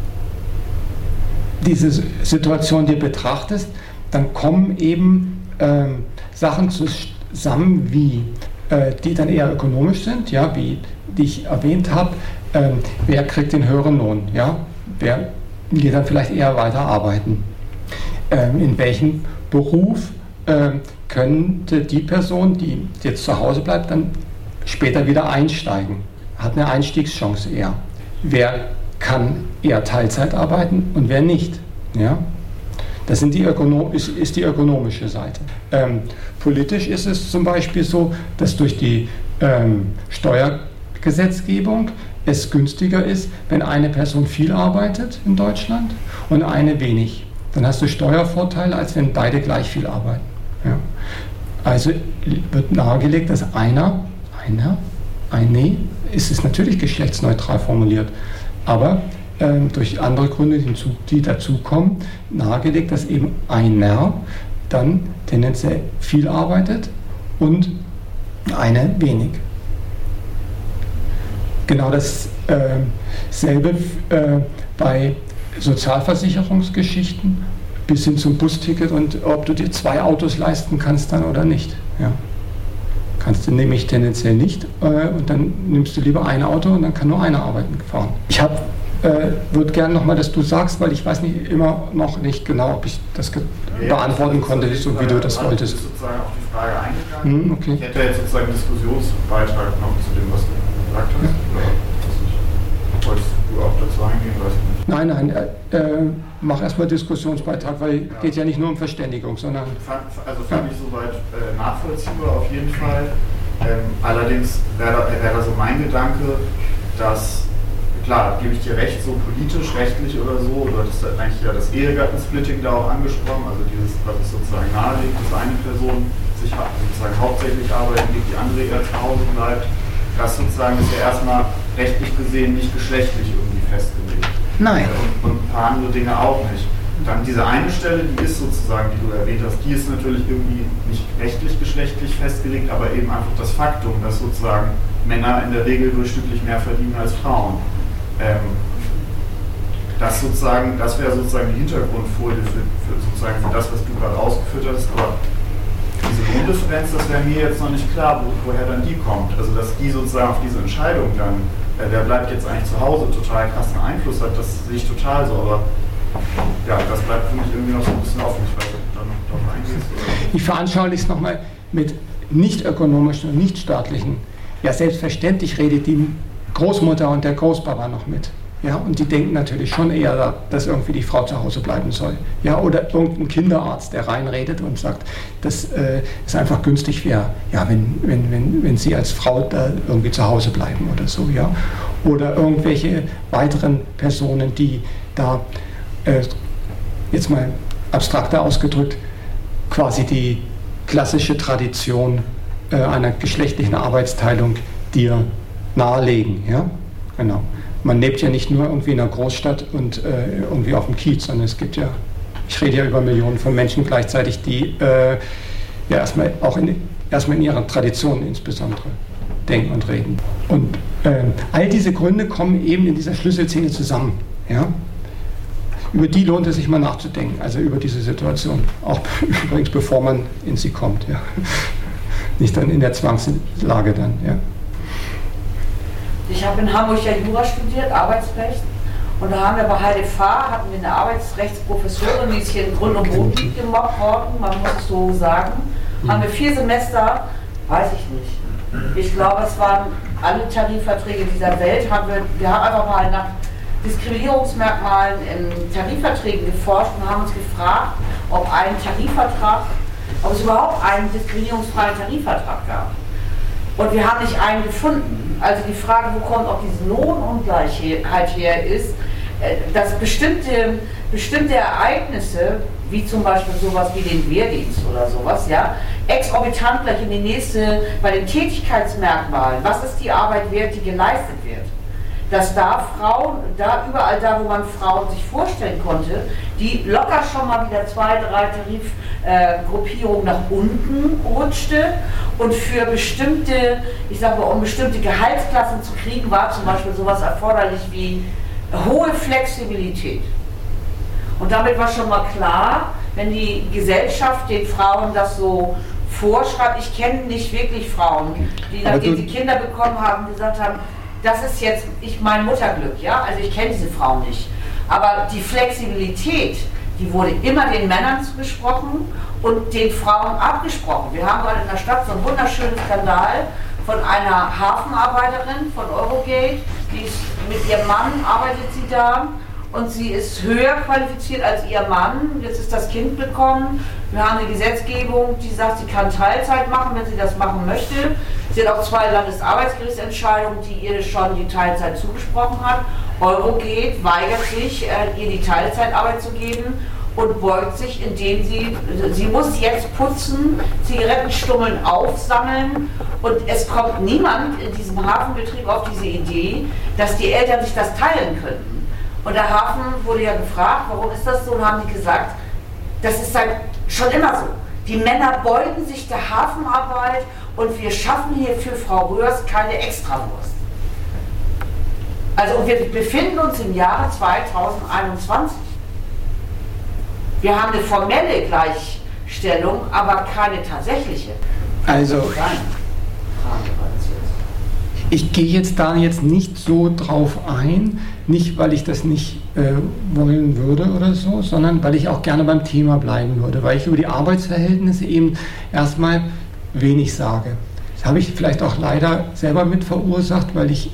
diese Situation dir betrachtest, dann kommen eben Sachen zusammen, die dann eher ökonomisch sind, ja, wie die ich erwähnt habe. Wer kriegt den höheren Lohn? Ja? Wer geht dann vielleicht eher weiter arbeiten? In welchem Beruf könnte die Person, die jetzt zu Hause bleibt, dann später wieder einsteigen? Hat eine Einstiegschance eher. Wer kann eher Teilzeit arbeiten und wer nicht? Ja? Das ist die ökonomische Seite. Politisch ist es zum Beispiel so, dass durch die Steuergesetzgebung es günstiger ist, wenn eine Person viel arbeitet in Deutschland und eine wenig. Dann hast du Steuervorteile, als wenn beide gleich viel arbeiten. Ja. Also wird nahegelegt, dass eine, ist es natürlich geschlechtsneutral formuliert, aber durch andere Gründe, die dazukommen, nahegelegt, dass eben einer dann tendenziell viel arbeitet und eine wenig. Genau dasselbe bei Sozialversicherungsgeschichten bis hin zum Busticket und ob du dir 2 Autos leisten kannst dann oder nicht. Ja. Kannst du nämlich tendenziell nicht und dann nimmst du lieber ein Auto und dann kann nur einer arbeiten fahren. Ich würde gerne nochmal, dass du sagst, weil ich weiß immer noch nicht genau, ob ich das beantworten konnte, so wie du das wolltest. Ich bin sozusagen auf die Frage eingegangen. Okay. Ich hätte jetzt sozusagen einen Diskussionsbeitrag noch zu dem, was du gesagt hast. Oder wolltest du auch dazu eingehen? Weiß ich nicht. Nein, mach erstmal Diskussionsbeitrag, weil es geht ja nicht nur um Verständigung, sondern... Fand ich soweit nachvollziehbar auf jeden Fall. Allerdings wäre da so mein Gedanke, dass, klar, gebe ich dir recht, so politisch, rechtlich oder so, du hattest eigentlich ja das Ehegattensplitting da auch angesprochen, also dieses, was es sozusagen nahelegt, dass eine Person sich sozusagen hauptsächlich arbeiten geht, die andere eher zu Hause bleibt. Das sozusagen ist ja erstmal rechtlich gesehen nicht geschlechtlich irgendwie festgelegt. Nein. Und ein paar andere Dinge auch nicht. Dann diese eine Stelle, die ist sozusagen, die du erwähnt hast, die ist natürlich irgendwie nicht rechtlich geschlechtlich festgelegt, aber eben einfach das Faktum, dass sozusagen Männer in der Regel durchschnittlich mehr verdienen als Frauen. Das wäre sozusagen die Hintergrundfolie für das, was du gerade ausgeführt hast, aber diese Grunddifferenz, das wäre mir jetzt noch nicht klar, woher dann die kommt. Also dass die sozusagen auf diese Entscheidung dann, wer bleibt jetzt eigentlich zu Hause, total krassen Einfluss hat, das sehe ich total so, aber ja, das bleibt für mich irgendwie noch so ein bisschen offen. Ich weiß nicht, ob du da noch drauf eingehst. Ich veranschauliche es nochmal mit nicht ökonomischen und nicht staatlichen. Ja, selbstverständlich redet die Großmutter und der Großpapa noch mit. Ja, und die denken natürlich schon eher, dass irgendwie die Frau zu Hause bleiben soll. Ja, oder irgendein Kinderarzt, der reinredet und sagt, dass es einfach günstig wäre, ja, wenn sie als Frau da irgendwie zu Hause bleiben oder so. Ja. Oder irgendwelche weiteren Personen, die da, jetzt mal abstrakter ausgedrückt, quasi die klassische Tradition einer geschlechtlichen Arbeitsteilung dir nahelegen. Ja? Genau. Man lebt ja nicht nur irgendwie in einer Großstadt und irgendwie auf dem Kiez, sondern es gibt ja, ich rede ja über Millionen von Menschen gleichzeitig, die ja erstmal in ihrer Tradition insbesondere denken und reden. Und all diese Gründe kommen eben in dieser Schlüsselszene zusammen. Ja? Über die lohnt es sich mal nachzudenken, also über diese Situation. Auch übrigens, bevor man in sie kommt. Ja? Nicht dann in der Zwangslage dann. Ja? Ich habe in Hamburg ja Jura studiert, Arbeitsrecht. Und da haben wir bei HDFA, hatten wir eine Arbeitsrechtsprofessorin, die ist hier in Grund und Boden gemobbt worden, man muss es so sagen. Haben wir 4 Semester, weiß ich nicht. Ich glaube, es waren alle Tarifverträge dieser Welt. Wir haben einfach mal nach Diskriminierungsmerkmalen in Tarifverträgen geforscht und haben uns gefragt, ob es überhaupt einen diskriminierungsfreien Tarifvertrag gab. Und wir haben nicht einen gefunden. Also die Frage, wo kommt auch diese Lohnungleichheit her, ist, dass bestimmte Ereignisse, wie zum Beispiel sowas wie den Wehrdienst oder sowas, ja, exorbitant gleich in die nächste, bei den Tätigkeitsmerkmalen, was ist die Arbeit wert, die geleistet wird, dass da Frauen, überall da, wo man Frauen sich vorstellen konnte, die locker schon mal wieder 2, 3 Tarifgruppierungen nach unten rutschte und für bestimmte, ich sag mal, um bestimmte Gehaltsklassen zu kriegen, war zum Beispiel sowas erforderlich wie hohe Flexibilität. Und damit war schon mal klar, wenn die Gesellschaft den Frauen das so vorschreibt, ich kenne nicht wirklich Frauen, die nachdem sie Kinder bekommen haben, gesagt haben, das ist jetzt mein Mutterglück, ja, also ich kenne diese Frauen nicht. Aber die Flexibilität, die wurde immer den Männern zugesprochen und den Frauen abgesprochen. Wir haben gerade in der Stadt so einen wunderschönen Skandal von einer Hafenarbeiterin von Eurogate, die ist mit ihrem Mann, arbeitet sie da und sie ist höher qualifiziert als ihr Mann. Jetzt ist das Kind bekommen. Wir haben eine Gesetzgebung, die sagt, sie kann Teilzeit machen, wenn sie das machen möchte. Sie hat auch 2 Landesarbeitsgerichtsentscheidungen, die ihr schon die Teilzeit zugesprochen hat. Eurogate weigert sich, ihr die Teilzeitarbeit zu geben und beugt sich, indem sie muss jetzt putzen, Zigarettenstummeln aufsammeln und es kommt niemand in diesem Hafenbetrieb auf diese Idee, dass die Eltern sich das teilen könnten. Und der Hafen wurde ja gefragt, warum ist das so, und haben die gesagt, das ist schon immer so. Die Männer beugen sich der Hafenarbeit und wir schaffen hier für Frau Röhrs keine Extrawurst. Also wir befinden uns im Jahre 2021. Wir haben eine formelle Gleichstellung, aber keine tatsächliche. Also, ich gehe jetzt da nicht so drauf ein, nicht weil ich das nicht wollen würde oder so, sondern weil ich auch gerne beim Thema bleiben würde, weil ich über die Arbeitsverhältnisse eben erstmal wenig sage. Das habe ich vielleicht auch leider selber mit verursacht, weil ich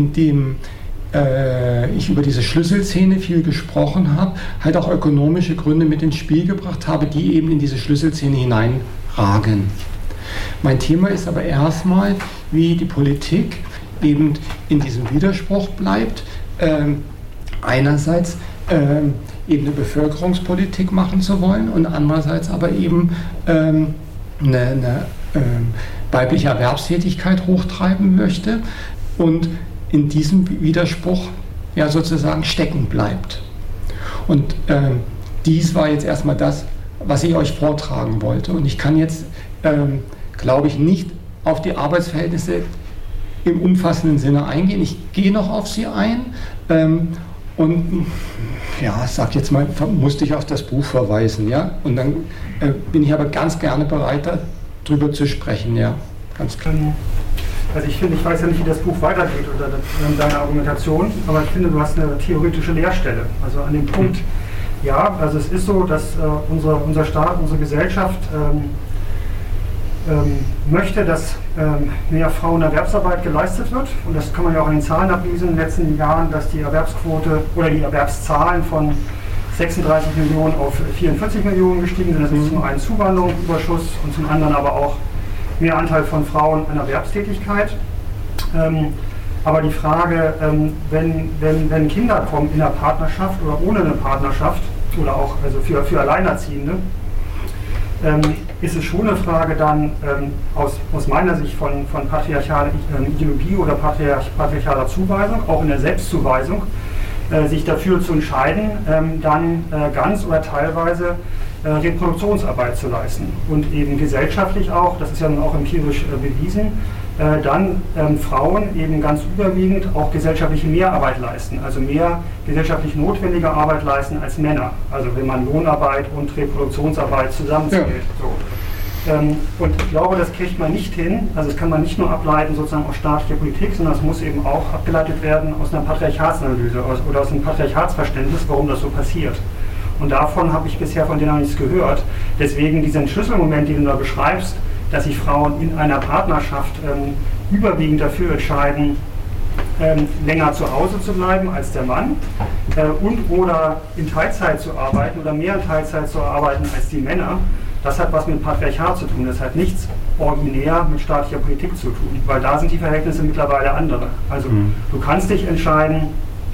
ich über diese Schlüsselszene viel gesprochen habe, halt auch ökonomische Gründe mit ins Spiel gebracht habe, die eben in diese Schlüsselszene hineinragen. Mein Thema ist aber erstmal, wie die Politik eben in diesem Widerspruch bleibt, einerseits eben eine Bevölkerungspolitik machen zu wollen und andererseits aber eben eine weibliche Erwerbstätigkeit hochtreiben möchte und in diesem Widerspruch ja sozusagen stecken bleibt. Und dies war jetzt erstmal das, was ich euch vortragen wollte. Und ich kann jetzt, glaube ich, nicht auf die Arbeitsverhältnisse im umfassenden Sinne eingehen. Ich gehe noch auf sie ein und ja, sag jetzt mal, musste ich auf das Buch verweisen, ja. Und dann bin ich aber ganz gerne bereit, darüber zu sprechen, ja, ganz klar. Also ich finde, ich weiß ja nicht, wie das Buch weitergeht oder deine Argumentation, aber ich finde, du hast eine theoretische Leerstelle. Also an dem Punkt, ja, also es ist so, dass unser Staat, unsere Gesellschaft möchte, dass mehr Frauenerwerbsarbeit geleistet wird. Und das kann man ja auch an den Zahlen ablesen in den letzten Jahren, dass die Erwerbsquote oder die Erwerbszahlen von 36 Millionen auf 44 Millionen gestiegen sind. Das ist zum einen Zuwanderung, Überschuss und zum anderen aber auch mehr Anteil von Frauen an Erwerbstätigkeit. Aber die Frage, wenn Kinder kommen in einer Partnerschaft oder ohne eine Partnerschaft oder auch also für Alleinerziehende, ist es schon eine Frage dann aus meiner Sicht von patriarchaler Ideologie oder patriarchaler Zuweisung, auch in der Selbstzuweisung, sich dafür zu entscheiden, dann ganz oder teilweise Reproduktionsarbeit zu leisten und eben gesellschaftlich auch, das ist ja nun auch empirisch bewiesen, dann Frauen eben ganz überwiegend auch gesellschaftliche Mehrarbeit leisten, also mehr gesellschaftlich notwendige Arbeit leisten als Männer, also wenn man Lohnarbeit und Reproduktionsarbeit zusammenzählt. Ja. So. Und ich glaube, das kriegt man nicht hin, also das kann man nicht nur ableiten sozusagen aus staatlicher Politik, sondern es muss eben auch abgeleitet werden aus einer Patriarchatsanalyse oder aus einem Patriarchatsverständnis, warum das so passiert. Und davon habe ich bisher von denen noch nichts gehört. Deswegen diesen Schlüsselmoment, den du da beschreibst, dass sich Frauen in einer Partnerschaft überwiegend dafür entscheiden, länger zu Hause zu bleiben als der Mann und oder in Teilzeit zu arbeiten oder mehr in Teilzeit zu arbeiten als die Männer, das hat was mit Patriarchat zu tun. Das hat nichts originär mit staatlicher Politik zu tun, weil da sind die Verhältnisse mittlerweile andere. Also du kannst dich entscheiden,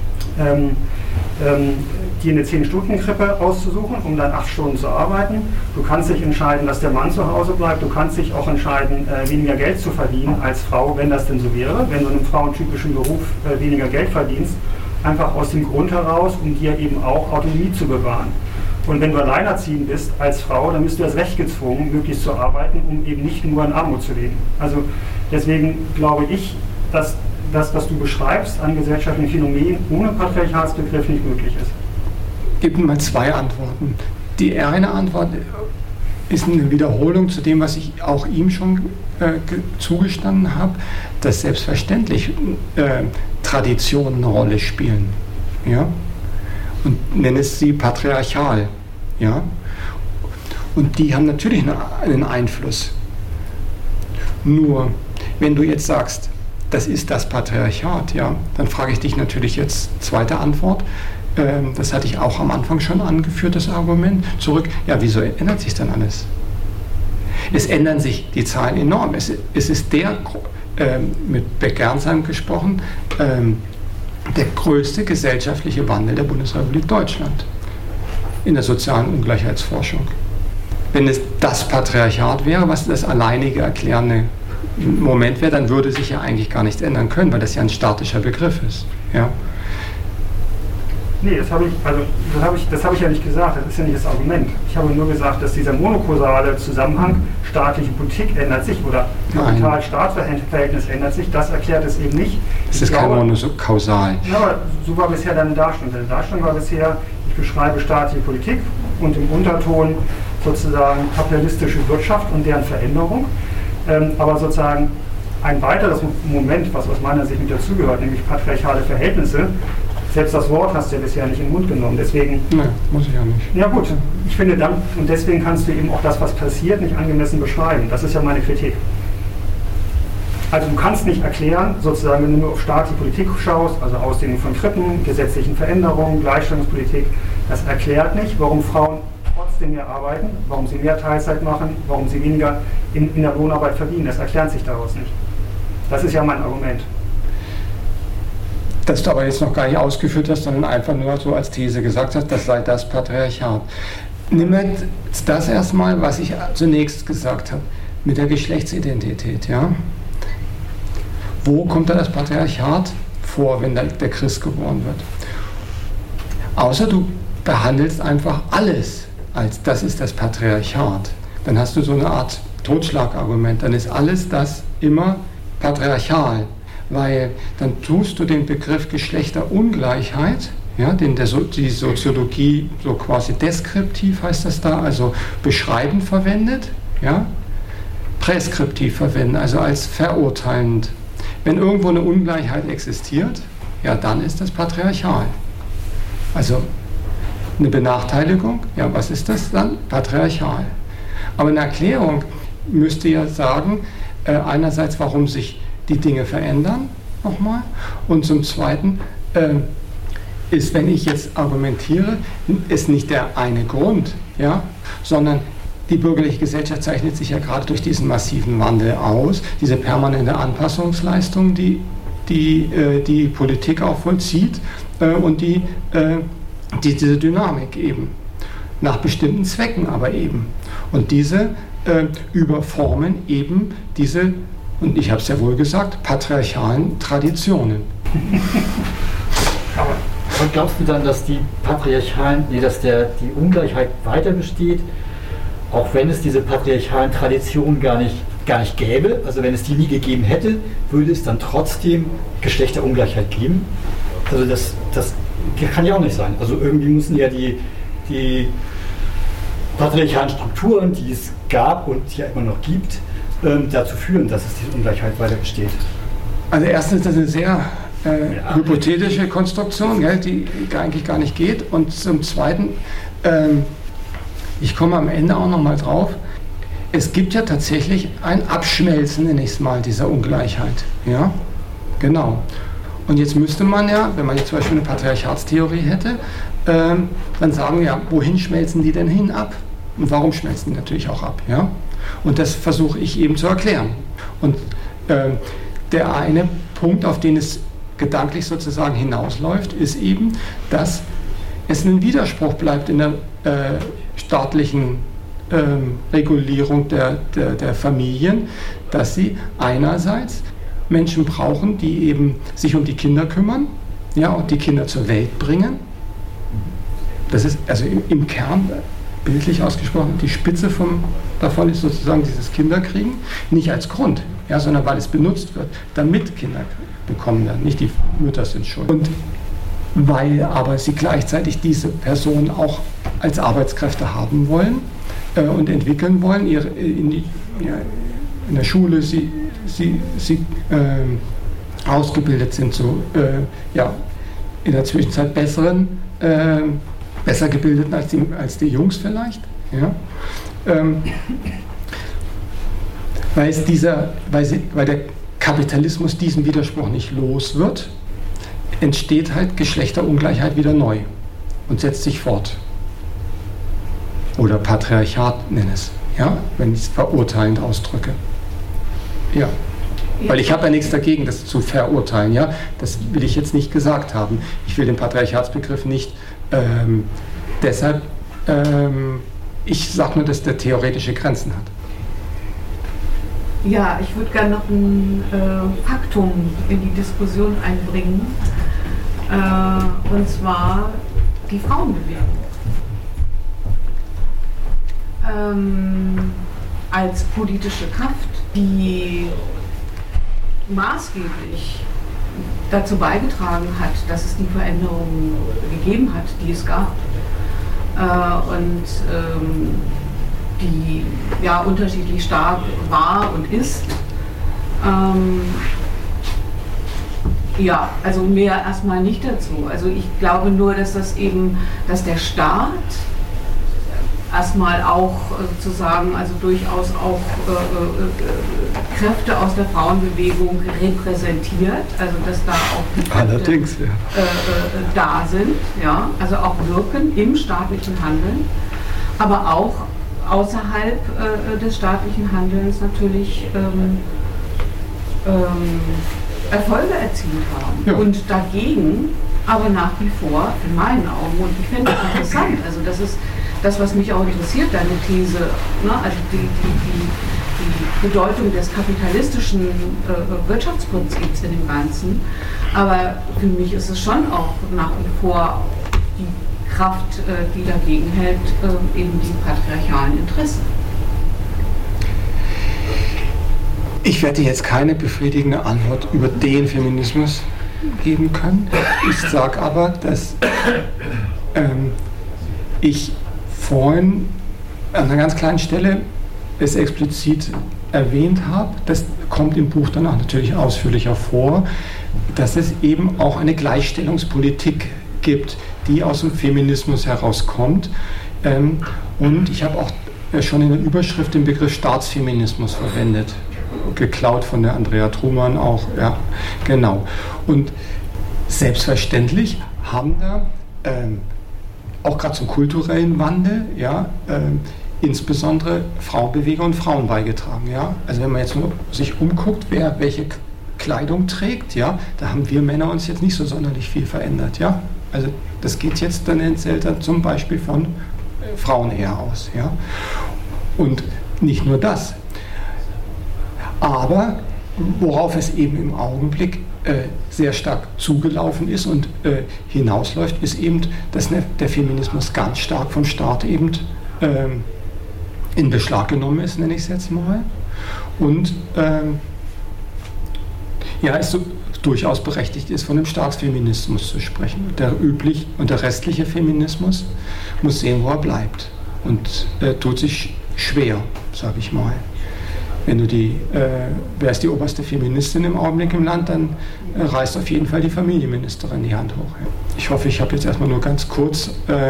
dir eine 10-Stunden-Krippe auszusuchen, um dann 8 Stunden zu arbeiten. Du kannst dich entscheiden, dass der Mann zu Hause bleibt. Du kannst dich auch entscheiden, weniger Geld zu verdienen als Frau, wenn das denn so wäre, wenn du in einem frauentypischen Beruf weniger Geld verdienst, einfach aus dem Grund heraus, um dir eben auch Autonomie zu bewahren. Und wenn du alleinerziehend bist als Frau, dann bist du erst recht gezwungen, möglichst zu arbeiten, um eben nicht nur in Armut zu leben. Also deswegen glaube ich, dass das, was du beschreibst, an gesellschaftlichen Phänomenen ohne Patriarchatsbegriff nicht möglich ist. gebe mal zwei Antworten. Die eine Antwort ist eine Wiederholung zu dem, was ich auch ihm schon zugestanden habe, dass selbstverständlich Traditionen eine Rolle spielen. Ja? Und nenne es sie patriarchal. Ja? Und die haben natürlich einen Einfluss. Nur, wenn du jetzt sagst, das ist das Patriarchat, ja, dann frage ich dich natürlich jetzt, zweite Antwort, das hatte ich auch am Anfang schon angeführt, das Argument, zurück, ja, wieso ändert sich dann alles? Es ändern sich die Zahlen enorm. Es ist mit Beck-Gernsheim gesprochen, der größte gesellschaftliche Wandel der Bundesrepublik Deutschland in der sozialen Ungleichheitsforschung. Wenn es das Patriarchat wäre, was das alleinige erklärende Moment wäre, dann würde sich ja eigentlich gar nichts ändern können, weil das ja ein statischer Begriff ist. Ja? Nee, das habe ich ja nicht gesagt, das ist ja nicht das Argument. Ich habe nur gesagt, dass dieser monokausale Zusammenhang, staatliche Politik ändert sich oder Kapital-Staat-Verhältnis ändert sich, das erklärt es eben nicht. Es ist kein monokausal. Ja, aber so war bisher deine Darstellung. Deine Darstellung war bisher, ich beschreibe staatliche Politik und im Unterton sozusagen kapitalistische Wirtschaft und deren Veränderung. Aber sozusagen ein weiteres Moment, was aus meiner Sicht mit dazugehört, nämlich patriarchale Verhältnisse, selbst das Wort hast du ja bisher nicht in den Mund genommen, deswegen... Nein, muss ich ja nicht. Ja gut, ich finde dann, und deswegen kannst du eben auch das, was passiert, nicht angemessen beschreiben. Das ist ja meine Kritik. Also du kannst nicht erklären, sozusagen, wenn du nur auf staatliche Politik schaust, also Ausdehnung von Krippen, gesetzlichen Veränderungen, Gleichstellungspolitik, das erklärt nicht, warum Frauen trotzdem mehr arbeiten, warum sie mehr Teilzeit machen, warum sie weniger in der Lohnarbeit verdienen. Das erklärt sich daraus nicht. Das ist ja mein Argument. Das du aber jetzt noch gar nicht ausgeführt hast, sondern einfach nur so als These gesagt hast, das sei das Patriarchat. Nimm jetzt das erstmal, was ich zunächst gesagt habe, mit der Geschlechtsidentität. Ja? Wo kommt da das Patriarchat vor, wenn der Christ geboren wird? Außer du behandelst einfach alles als das ist das Patriarchat. Dann hast du so eine Art Totschlagargument. Dann ist alles das immer patriarchal. Weil dann tust du den Begriff Geschlechterungleichheit, ja, den die Soziologie so quasi deskriptiv heißt das da, also beschreibend verwendet, ja, präskriptiv verwenden, also als verurteilend. Wenn irgendwo eine Ungleichheit existiert, ja, dann ist das patriarchal. Also eine Benachteiligung, ja, was ist das dann? Patriarchal. Aber eine Erklärung müsste ja sagen, einerseits, warum sich die Dinge verändern, nochmal, und zum Zweiten ist, wenn ich jetzt argumentiere, ist nicht der eine Grund, ja, sondern die bürgerliche Gesellschaft zeichnet sich ja gerade durch diesen massiven Wandel aus, diese permanente Anpassungsleistung, die Politik auch vollzieht und diese Dynamik eben, nach bestimmten Zwecken aber eben. Und diese überformen eben diese, und ich habe es ja wohl gesagt, patriarchalen Traditionen. Aber glaubst du dann, dass die die Ungleichheit weiter besteht, auch wenn es diese patriarchalen Traditionen gar nicht gäbe? Also wenn es die nie gegeben hätte, würde es dann trotzdem Geschlechterungleichheit geben? Also das kann ja auch nicht sein. Also irgendwie müssen ja die patriarchalen Strukturen, die es gab und die ja immer noch gibt, dazu führen, dass es diese Ungleichheit weiter besteht. Also erstens ist das eine sehr hypothetische Konstruktion, gell, die eigentlich gar nicht geht. Und zum Zweiten, ich komme am Ende auch nochmal drauf, es gibt ja tatsächlich ein Abschmelzen, nenne ich es mal, dieser Ungleichheit. Ja, genau. Und jetzt müsste man ja, wenn man jetzt zum Beispiel eine Patriarchatstheorie hätte, dann sagen wir ja, wohin schmelzen die denn hin ab? Und warum schmelzen die natürlich auch ab? Ja? Und das versuche ich eben zu erklären. Und der eine Punkt, auf den es gedanklich sozusagen hinausläuft, ist eben, dass es ein Widerspruch bleibt in der staatlichen Regulierung der Familien, dass sie einerseits Menschen brauchen, die eben sich um die Kinder kümmern, ja, und die Kinder zur Welt bringen. Das ist also im Kern, bildlich ausgesprochen, die Spitze davon ist sozusagen dieses Kinderkriegen, nicht als Grund, ja, sondern weil es benutzt wird, damit Kinder bekommen werden, nicht die Mütter sind schuld. Und weil aber sie gleichzeitig diese Personen auch als Arbeitskräfte haben wollen und entwickeln wollen. In der Schule sie ausgebildet sind zu in der Zwischenzeit besser gebildeten als die Jungs vielleicht. Ja? Weil der Kapitalismus diesen Widerspruch nicht los wird, entsteht halt Geschlechterungleichheit wieder neu und setzt sich fort. Oder Patriarchat nenne es, ja? Wenn ich es verurteilend ausdrücke. Ja. Weil ich habe ja nichts dagegen, das zu verurteilen. Ja? Das will ich jetzt nicht gesagt haben. Ich will den Patriarchatsbegriff nicht deshalb, ich sage nur, dass der theoretische Grenzen hat. Ja, ich würde gerne noch ein Faktum in die Diskussion einbringen, und zwar die Frauenbewegung. Als politische Kraft, die maßgeblich dazu beigetragen hat, dass es die Veränderungen gegeben hat, die es gab. Und die ja unterschiedlich stark war und ist. Ja, also mehr erstmal nicht dazu. Also ich glaube nur, dass dass der Staat erstmal auch sozusagen, also durchaus auch Kräfte aus der Frauenbewegung repräsentiert, also dass da auch die Kräfte da sind, ja, also auch wirken im staatlichen Handeln, aber auch außerhalb des staatlichen Handelns natürlich Erfolge erzielt haben. Ja. Und dagegen aber nach wie vor, in meinen Augen, und ich finde das interessant, also das ist das, was mich auch interessiert, deine These, ne? Also die Bedeutung des kapitalistischen Wirtschaftsprinzips in dem Ganzen. Aber für mich ist es schon auch nach wie vor die Kraft, die dagegen hält, eben die patriarchalen Interessen. Ich werde jetzt keine befriedigende Antwort über den Feminismus geben können. Ich sage aber, dass ich vorhin an einer ganz kleinen Stelle es explizit erwähnt habe, das kommt im Buch danach natürlich ausführlicher vor, dass es eben auch eine Gleichstellungspolitik gibt, die aus dem Feminismus herauskommt. Und ich habe auch schon in der Überschrift den Begriff Staatsfeminismus verwendet, geklaut von der Andrea Truman auch, ja, genau. Und selbstverständlich haben da auch gerade zum kulturellen Wandel, ja, insbesondere Frauenbewegung und Frauen beigetragen. Ja? Also wenn man jetzt nur sich umguckt, wer welche Kleidung trägt, ja, da haben wir Männer uns jetzt nicht so sonderlich viel verändert. Ja? Also das geht jetzt tendenziell zum Beispiel von Frauen eher aus. Ja? Und nicht nur das. Aber worauf es eben im Augenblick sehr stark zugelaufen ist und hinausläuft, ist eben, dass der Feminismus ganz stark vom Staat eben in Beschlag genommen ist, nenne ich es jetzt mal. Und ja, es so durchaus berechtigt ist, von dem Staatsfeminismus zu sprechen. Und der restliche Feminismus muss sehen, wo er bleibt. Und tut sich schwer, sage ich mal. Wenn du wer ist die oberste Feministin im Augenblick im Land, dann reißt auf jeden Fall die Familienministerin die Hand hoch. Ja. Ich hoffe, ich habe jetzt erstmal nur ganz kurz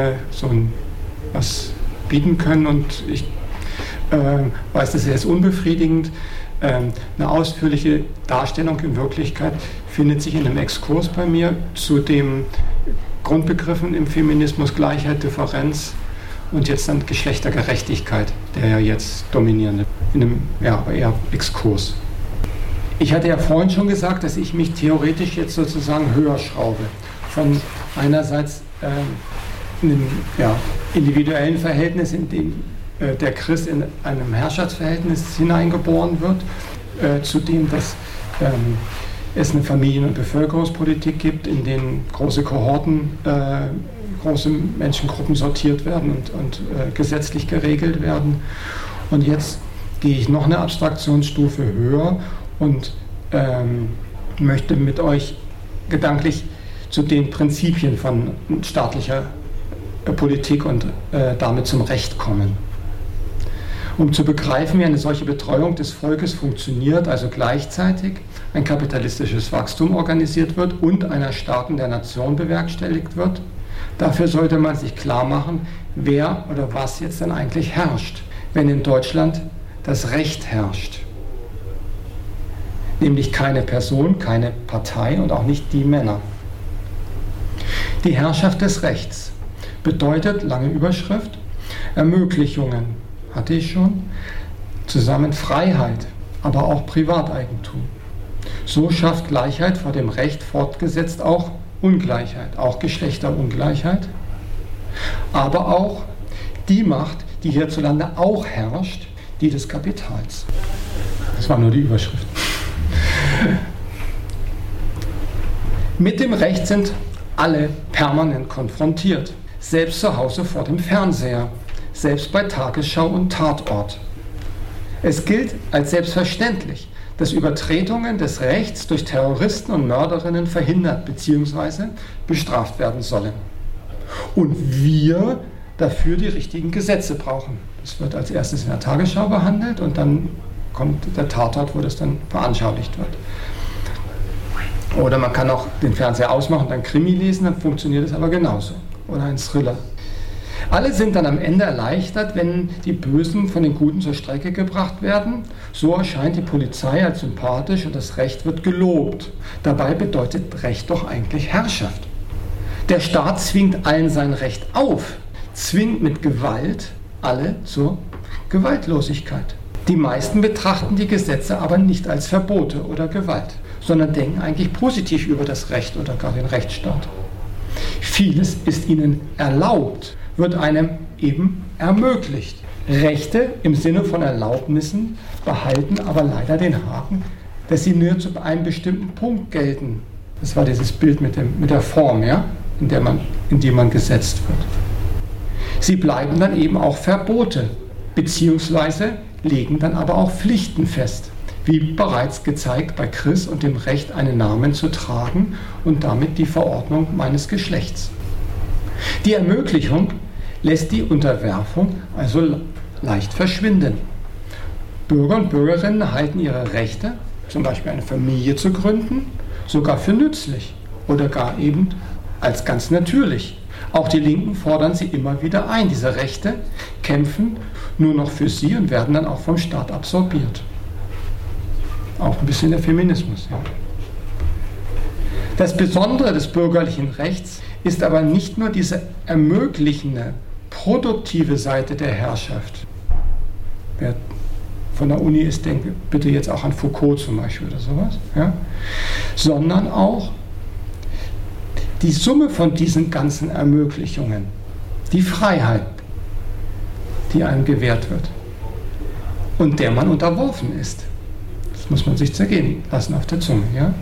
was bieten können und ich weiß, das ist jetzt unbefriedigend. Eine ausführliche Darstellung in Wirklichkeit findet sich in einem Exkurs bei mir zu den Grundbegriffen im Feminismus, Gleichheit, Differenz und jetzt dann Geschlechtergerechtigkeit, der ja jetzt dominierende, in einem aber eher Exkurs. Ich hatte ja vorhin schon gesagt, dass ich mich theoretisch jetzt sozusagen höher schraube. Von einerseits einem individuellen Verhältnis, in dem der Christ in einem Herrschaftsverhältnis hineingeboren wird, zu dem, dass es eine Familien- und Bevölkerungspolitik gibt, in denen große Kohorten, große Menschengruppen sortiert werden und gesetzlich geregelt werden. Und jetzt gehe ich noch eine Abstraktionsstufe höher und möchte mit euch gedanklich zu den Prinzipien von staatlicher Politik und damit zum Recht kommen. Um zu begreifen, wie eine solche Betreuung des Volkes funktioniert, also gleichzeitig ein kapitalistisches Wachstum organisiert wird und ein Erstarken der Nation bewerkstelligt wird, dafür sollte man sich klar machen, wer oder was jetzt denn eigentlich herrscht, wenn in Deutschland das Recht herrscht. Nämlich keine Person, keine Partei und auch nicht die Männer. Die Herrschaft des Rechts bedeutet, lange Überschrift, Ermöglichungen, hatte ich schon, zusammen Freiheit, aber auch Privateigentum. So schafft Gleichheit vor dem Recht fortgesetzt auch Ungleichheit, auch Geschlechterungleichheit, aber auch die Macht, die hierzulande auch herrscht, die des Kapitals. Das war nur die Überschrift. Mit dem Recht sind alle permanent konfrontiert, selbst zu Hause vor dem Fernseher, selbst bei Tagesschau und Tatort. Es gilt als selbstverständlich, dass Übertretungen des Rechts durch Terroristen und Mörderinnen verhindert bzw. bestraft werden sollen. Und wir dafür die richtigen Gesetze brauchen. Das wird als erstes in der Tagesschau behandelt und dann kommt der Tatort, wo das dann veranschaulicht wird. Oder man kann auch den Fernseher ausmachen und einen Krimi lesen, dann funktioniert es aber genauso. Oder ein Thriller. Alle sind dann am Ende erleichtert, wenn die Bösen von den Guten zur Strecke gebracht werden. So erscheint die Polizei als sympathisch und das Recht wird gelobt. Dabei bedeutet Recht doch eigentlich Herrschaft. Der Staat zwingt allen sein Recht auf, zwingt mit Gewalt alle zur Gewaltlosigkeit. Die meisten betrachten die Gesetze aber nicht als Verbote oder Gewalt, sondern denken eigentlich positiv über das Recht oder gar den Rechtsstaat. Vieles ist ihnen erlaubt, wird einem eben ermöglicht. Rechte im Sinne von Erlaubnissen behalten aber leider den Haken, dass sie nur zu einem bestimmten Punkt gelten. Das war dieses Bild mit der Form, ja, in die man gesetzt wird. Sie bleiben dann eben auch Verbote, beziehungsweise legen dann aber auch Pflichten fest, wie bereits gezeigt bei Chris und dem Recht, einen Namen zu tragen und damit die Verordnung meines Geschlechts. Die Ermöglichung lässt die Unterwerfung also leicht verschwinden. Bürger und Bürgerinnen halten ihre Rechte, zum Beispiel eine Familie zu gründen, sogar für nützlich oder gar eben als ganz natürlich. Auch die Linken fordern sie immer wieder ein. Diese Rechte kämpfen nur noch für sie und werden dann auch vom Staat absorbiert. Auch ein bisschen der Feminismus. Ja. Das Besondere des bürgerlichen Rechts ist aber nicht nur diese ermöglichende, produktive Seite der Herrschaft. Wer von der Uni ist, denke bitte jetzt auch an Foucault zum Beispiel oder sowas. Ja? Sondern auch die Summe von diesen ganzen Ermöglichungen, die Freiheit, die einem gewährt wird und der man unterworfen ist. Das muss man sich zergehen lassen auf der Zunge. Ja?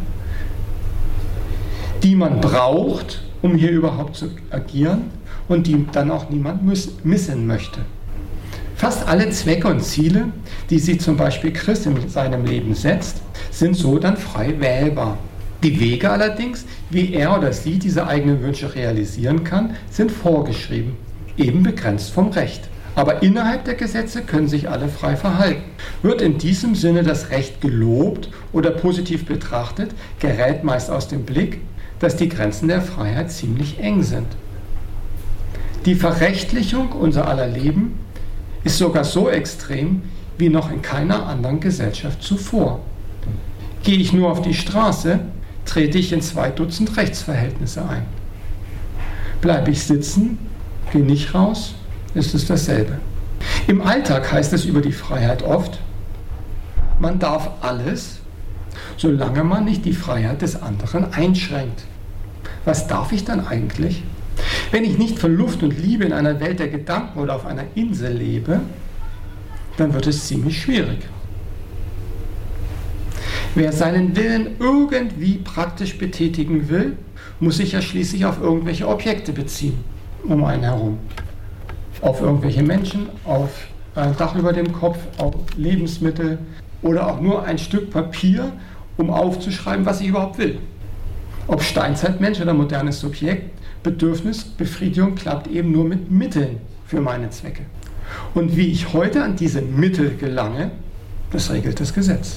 Die man braucht, um hier überhaupt zu agieren und die dann auch niemand missen möchte. Fast alle Zwecke und Ziele, die sich zum Beispiel Chris in seinem Leben setzt, sind so dann frei wählbar. Die Wege allerdings, wie er oder sie diese eigenen Wünsche realisieren kann, sind vorgeschrieben, eben begrenzt vom Recht. Aber innerhalb der Gesetze können sich alle frei verhalten. Wird in diesem Sinne das Recht gelobt oder positiv betrachtet, gerät meist aus dem Blick, dass die Grenzen der Freiheit ziemlich eng sind. Die Verrechtlichung unser aller Leben ist sogar so extrem wie noch in keiner anderen Gesellschaft zuvor. Gehe ich nur auf die Straße, trete ich in 2 Dutzend Rechtsverhältnisse ein. Bleibe ich sitzen, gehe nicht raus, ist es dasselbe. Im Alltag heißt es über die Freiheit oft, man darf alles, solange man nicht die Freiheit des anderen einschränkt. Was darf ich dann eigentlich? Wenn ich nicht von Luft und Liebe in einer Welt der Gedanken oder auf einer Insel lebe, dann wird es ziemlich schwierig. Wer seinen Willen irgendwie praktisch betätigen will, muss sich ja schließlich auf irgendwelche Objekte beziehen, um einen herum. Auf irgendwelche Menschen, auf ein Dach über dem Kopf, auf Lebensmittel oder auch nur ein Stück Papier, um aufzuschreiben, was ich überhaupt will. Ob Steinzeitmensch oder modernes Subjekt, Bedürfnisbefriedigung klappt eben nur mit Mitteln für meine Zwecke. Und wie ich heute an diese Mittel gelange, das regelt das Gesetz.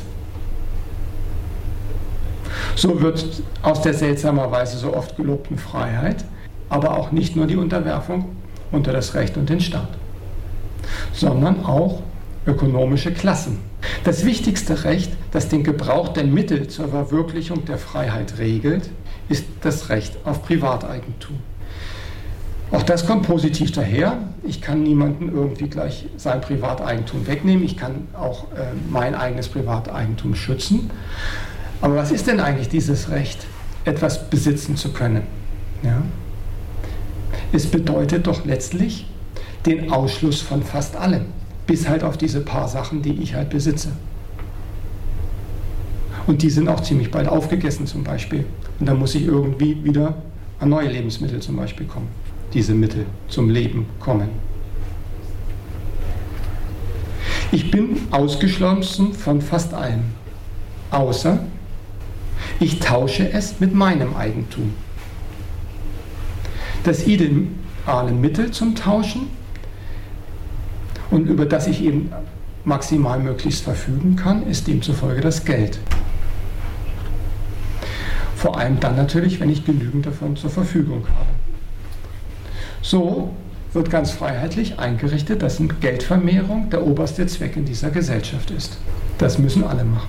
So wird aus der seltsamerweise so oft gelobten Freiheit aber auch nicht nur die Unterwerfung unter das Recht und den Staat, sondern auch ökonomische Klassen. Das wichtigste Recht, das den Gebrauch der Mittel zur Verwirklichung der Freiheit regelt, ist das Recht auf Privateigentum. Auch das kommt positiv daher. Ich kann niemandem irgendwie gleich sein Privateigentum wegnehmen. Ich kann auch mein eigenes Privateigentum schützen. Aber was ist denn eigentlich dieses Recht, etwas besitzen zu können? Ja? Es bedeutet doch letztlich den Ausschluss von fast allem, bis halt auf diese paar Sachen, die ich halt besitze. Und die sind auch ziemlich bald aufgegessen zum Beispiel. Und dann muss ich irgendwie wieder an neue Lebensmittel zum Beispiel kommen. Diese Mittel zum Leben kommen. Ich bin ausgeschlossen von fast allem, außer ich tausche es mit meinem Eigentum. Das ideale Mittel zum Tauschen und über das ich eben maximal möglichst verfügen kann, ist demzufolge das Geld. Vor allem dann natürlich, wenn ich genügend davon zur Verfügung habe. So wird ganz freiheitlich eingerichtet, dass Geldvermehrung der oberste Zweck in dieser Gesellschaft ist. Das müssen alle machen.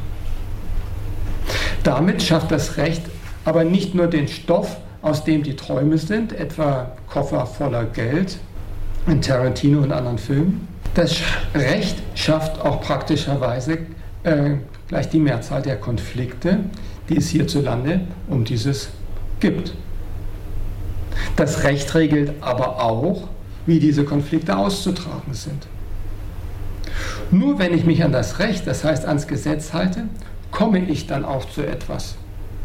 Damit schafft das Recht aber nicht nur den Stoff, aus dem die Träume sind, etwa Koffer voller Geld in Tarantino und anderen Filmen. Das Recht schafft auch praktischerweise gleich die Mehrzahl der Konflikte, die es hierzulande um dieses gibt. Das Recht regelt aber auch, wie diese Konflikte auszutragen sind. Nur wenn ich mich an das Recht, das heißt ans Gesetz halte, komme ich dann auch zu etwas.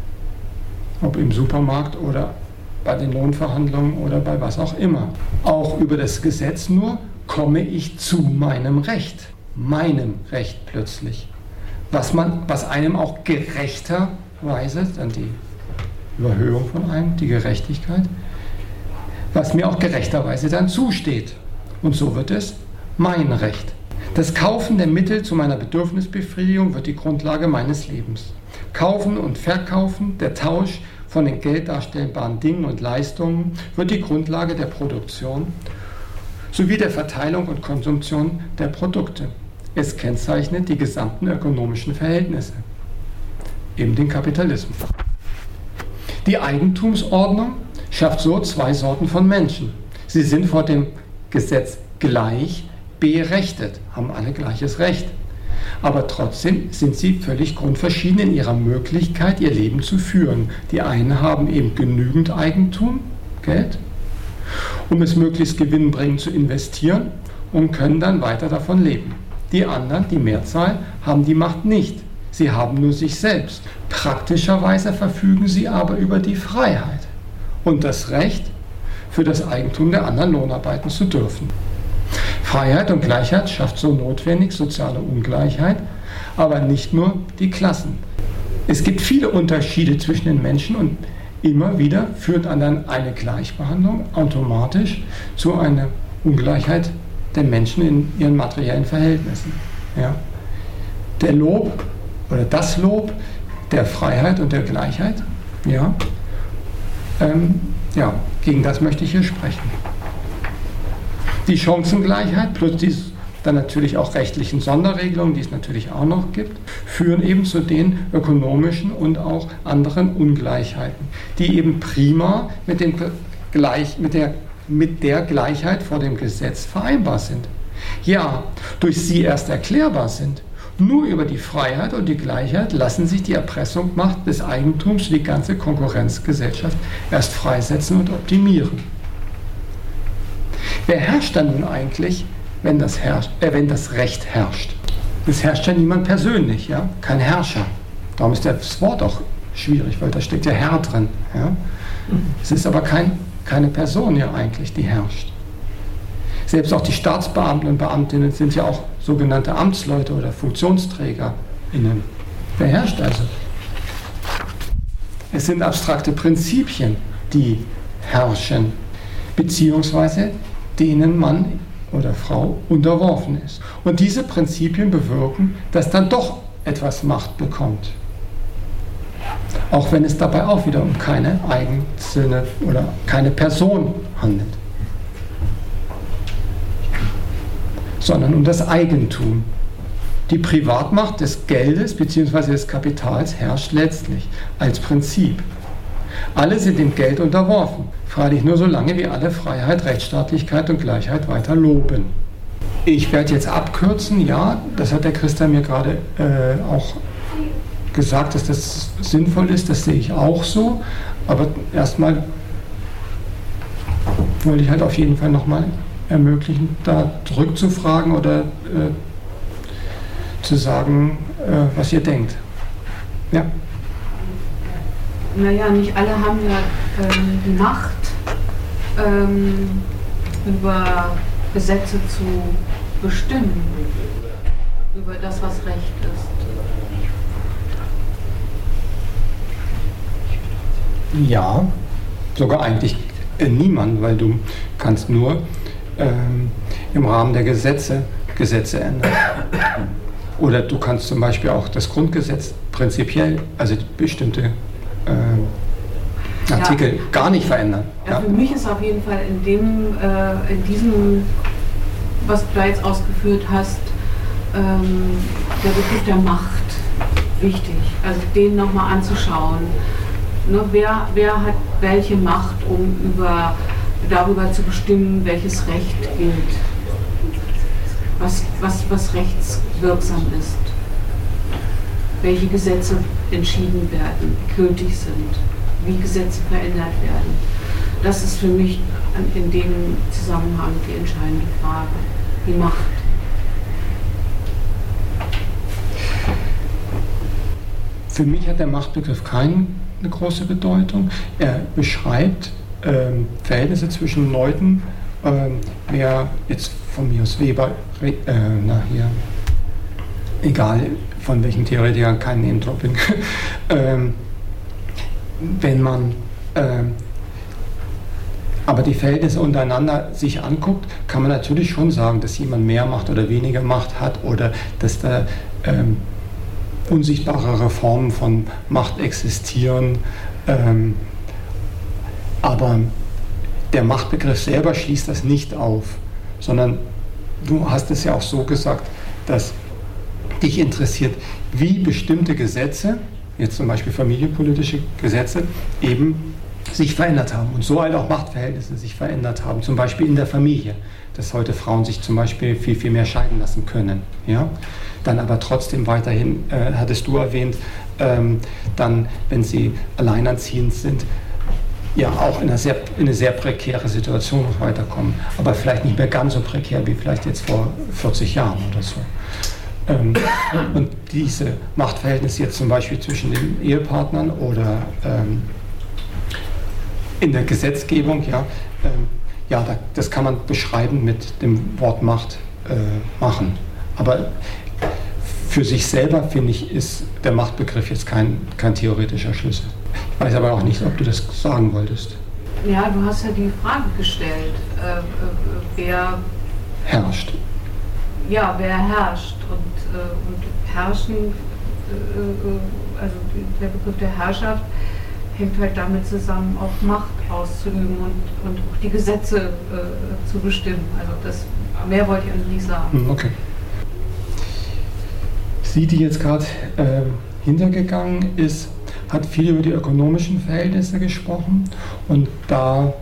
Ob im Supermarkt oder bei den Lohnverhandlungen oder bei was auch immer. Auch über das Gesetz nur komme ich zu meinem Recht plötzlich. Was einem auch gerechterweise, dann die Überhöhung von einem, die Gerechtigkeit, was mir auch gerechterweise dann zusteht. Und so wird es mein Recht. Das Kaufen der Mittel zu meiner Bedürfnisbefriedigung wird die Grundlage meines Lebens. Kaufen und Verkaufen, der Tausch von den gelddarstellbaren Dingen und Leistungen wird die Grundlage der Produktion sowie der Verteilung und Konsumption der Produkte. Es kennzeichnet die gesamten ökonomischen Verhältnisse, eben den Kapitalismus. Die Eigentumsordnung schafft so zwei Sorten von Menschen. Sie sind vor dem Gesetz gleich berechtet, haben alle gleiches Recht. Aber trotzdem sind sie völlig grundverschieden in ihrer Möglichkeit, ihr Leben zu führen. Die einen haben eben genügend Eigentum, Geld, um es möglichst gewinnbringend zu investieren und können dann weiter davon leben. Die anderen, die Mehrzahl, haben die Macht nicht. Sie haben nur sich selbst. Praktischerweise verfügen sie aber über die Freiheit und das Recht, für das Eigentum der anderen lohnarbeiten zu dürfen. Freiheit und Gleichheit schafft so notwendig soziale Ungleichheit, aber nicht nur die Klassen. Es gibt viele Unterschiede zwischen den Menschen und immer wieder führt dann eine Gleichbehandlung automatisch zu einer Ungleichheit der Menschen in ihren materiellen Verhältnissen. Ja. Der Lob oder das Lob der Freiheit und der Gleichheit, gegen das möchte ich hier sprechen. Die Chancengleichheit plus die dann natürlich auch rechtlichen Sonderregelungen, die es natürlich auch noch gibt, führen eben zu den ökonomischen und auch anderen Ungleichheiten, die eben prima mit der Gleichheit vor dem Gesetz vereinbar sind. Ja, durch sie erst erklärbar sind. Nur über die Freiheit und die Gleichheit lassen sich die Erpressungsmacht des Eigentums für die ganze Konkurrenzgesellschaft erst freisetzen und optimieren. Wer herrscht dann nun eigentlich, wenn das Recht herrscht? Es herrscht ja niemand persönlich, ja? Kein Herrscher. Darum ist das Wort auch schwierig, weil da steht ja Herr drin. Ja? Es ist aber keine Person ja eigentlich, die herrscht. Selbst auch die Staatsbeamten und Beamtinnen sind ja auch sogenannte Amtsleute oder FunktionsträgerInnen. Wer herrscht also? Es sind abstrakte Prinzipien, die herrschen, beziehungsweise denen Mann oder Frau unterworfen ist. Und diese Prinzipien bewirken, dass dann doch etwas Macht bekommt. Auch wenn es dabei auch wieder um keine einzelne oder keine Person handelt, sondern um das Eigentum. Die Privatmacht des Geldes bzw. des Kapitals herrscht letztlich als Prinzip. Alle sind dem Geld unterworfen, freilich nur so lange, wie alle Freiheit, Rechtsstaatlichkeit und Gleichheit weiter loben. Ich werde jetzt abkürzen, ja, das hat der Christian mir gerade auch gesagt, dass das sinnvoll ist, das sehe ich auch so, aber erstmal wollte ich halt auf jeden Fall nochmal ermöglichen, da zurückzufragen oder zu sagen, was ihr denkt. Ja. Naja, nicht alle haben ja die Macht, über Gesetze zu bestimmen, über das, was Recht ist. Ja, sogar eigentlich niemand, weil du kannst nur im Rahmen der Gesetze ändern. Oder du kannst zum Beispiel auch das Grundgesetz prinzipiell, also bestimmte Artikel gar nicht verändern. Ja, für mich ist auf jeden Fall in diesem, was du da jetzt ausgeführt hast, der Begriff der Macht wichtig. Also den nochmal anzuschauen. Ne, wer hat welche Macht, um darüber zu bestimmen, welches Recht gilt? Was rechtswirksam ist? Welche Gesetze entschieden werden, gültig sind? Wie Gesetze verändert werden? Das ist für mich in dem Zusammenhang die entscheidende Frage. Die Macht. Für mich hat der Machtbegriff keine große Bedeutung. Er beschreibt Verhältnisse zwischen Leuten, wer jetzt von mir aus Weber, egal von welchen Theoretikern, kein Name-Dropping, wenn man aber die Verhältnisse untereinander sich anguckt, kann man natürlich schon sagen, dass jemand mehr Macht oder weniger Macht hat oder dass da unsichtbarere Formen von Macht existieren. Aber der Machtbegriff selber schließt das nicht auf, sondern du hast es ja auch so gesagt, dass dich interessiert, wie bestimmte Gesetze, jetzt zum Beispiel familienpolitische Gesetze, eben sich verändert haben und so halt auch Machtverhältnisse sich verändert haben, zum Beispiel in der Familie, dass heute Frauen sich zum Beispiel viel, viel mehr scheiden lassen können. Ja? Dann aber trotzdem weiterhin, hattest du erwähnt, dann, wenn sie alleinerziehend sind, ja auch in eine sehr prekäre Situation noch weiterkommen, aber vielleicht nicht mehr ganz so prekär wie vielleicht jetzt vor 40 Jahren oder so. Und diese Machtverhältnisse jetzt zum Beispiel zwischen den Ehepartnern oder in der Gesetzgebung, das kann man beschreiben mit dem Wort Macht machen. Aber für sich selber, finde ich, ist der Machtbegriff jetzt kein theoretischer Schlüssel. Ich weiß aber auch nicht, ob du das sagen wolltest. Ja, du hast ja die Frage gestellt, wer herrscht. Ja, wer herrscht. Und herrschen, also der Begriff der Herrschaft, hängt halt damit zusammen, auch Macht auszuüben und auch die Gesetze zu bestimmen. Also mehr wollte ich eigentlich nicht sagen. Okay. Sie, die jetzt gerade hintergegangen ist, hat viel über die ökonomischen Verhältnisse gesprochen und da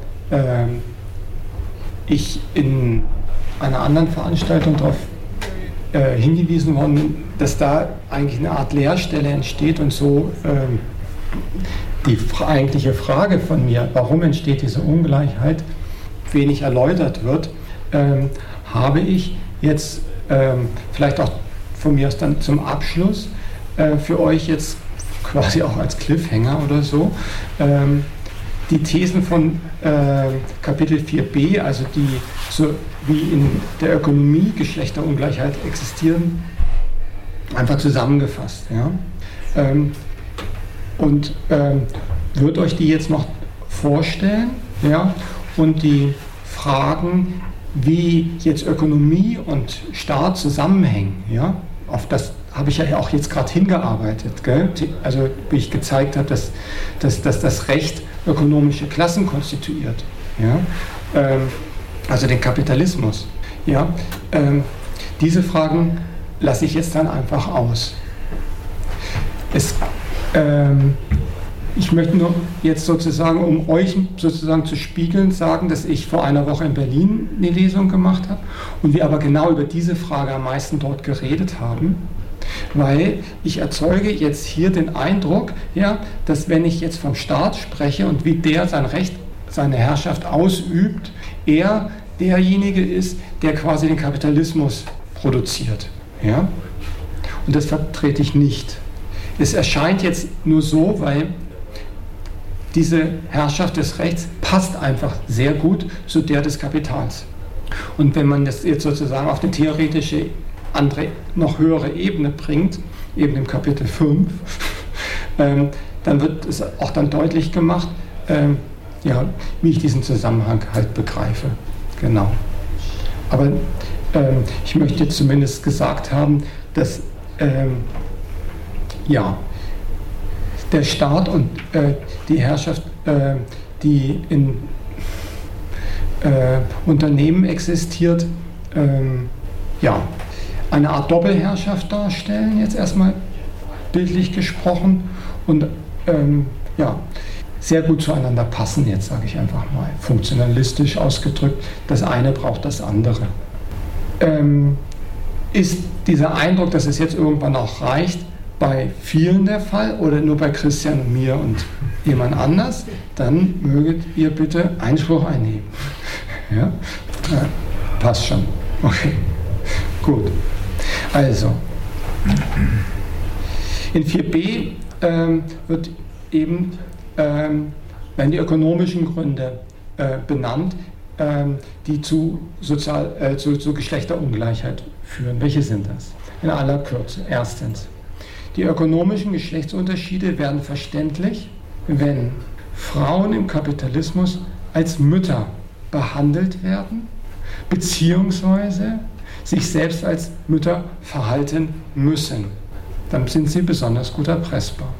ich in einer anderen Veranstaltung darauf hingewiesen worden bin, dass da eigentlich eine Art Leerstelle entsteht und so die eigentliche Frage von mir, warum entsteht diese Ungleichheit, wenig erläutert wird, habe ich jetzt vielleicht auch von mir aus dann zum Abschluss für euch jetzt quasi auch als Cliffhanger oder so die Thesen von Kapitel 4b, also die so wie in der Ökonomie Geschlechterungleichheit existieren, einfach zusammengefasst. Ja? würde euch die jetzt noch vorstellen, ja, und die Fragen, wie jetzt Ökonomie und Staat zusammenhängen, ja, auf das habe ich ja auch jetzt gerade hingearbeitet, gell? Also wie ich gezeigt habe, dass das Recht ökonomische Klassen konstituiert, ja? Also den Kapitalismus. Ja? Diese Fragen lasse ich jetzt dann einfach aus. Ich möchte nur jetzt sozusagen, um euch sozusagen zu spiegeln, sagen, dass ich vor einer Woche in Berlin eine Lesung gemacht habe und wir aber genau über diese Frage am meisten dort geredet haben, weil ich erzeuge jetzt hier den Eindruck, ja, dass wenn ich jetzt vom Staat spreche und wie der sein Recht, seine Herrschaft ausübt, er derjenige ist, der quasi den Kapitalismus produziert. Ja? Und das vertrete ich nicht. Es erscheint jetzt nur so, weil diese Herrschaft des Rechts passt einfach sehr gut zu der des Kapitals. Und wenn man das jetzt sozusagen auf eine theoretische, andere, noch höhere Ebene bringt, eben im Kapitel 5, dann wird es auch dann deutlich gemacht, ja, wie ich diesen Zusammenhang halt begreife. Genau. Aber ich möchte zumindest gesagt haben, dass ja, der Staat und die Herrschaft, die in Unternehmen existiert, ja, eine Art Doppelherrschaft darstellen, jetzt erstmal bildlich gesprochen, und ja, sehr gut zueinander passen, jetzt sage ich einfach mal, funktionalistisch ausgedrückt, das eine braucht das andere. Ist dieser Eindruck, dass es jetzt irgendwann auch reicht, bei vielen der Fall oder nur bei Christian und mir und jemand anders, dann möget ihr bitte Einspruch einnehmen. Ja? Ja, passt schon. Okay, gut. Also, in 4b wird eben, werden die ökonomischen Gründe benannt, die zu Geschlechterungleichheit führen. Welche sind das? In aller Kürze. Erstens, die ökonomischen Geschlechtsunterschiede werden verständlich, wenn Frauen im Kapitalismus als Mütter behandelt werden, beziehungsweise sich selbst als Mütter verhalten müssen. Dann sind sie besonders gut erpressbar.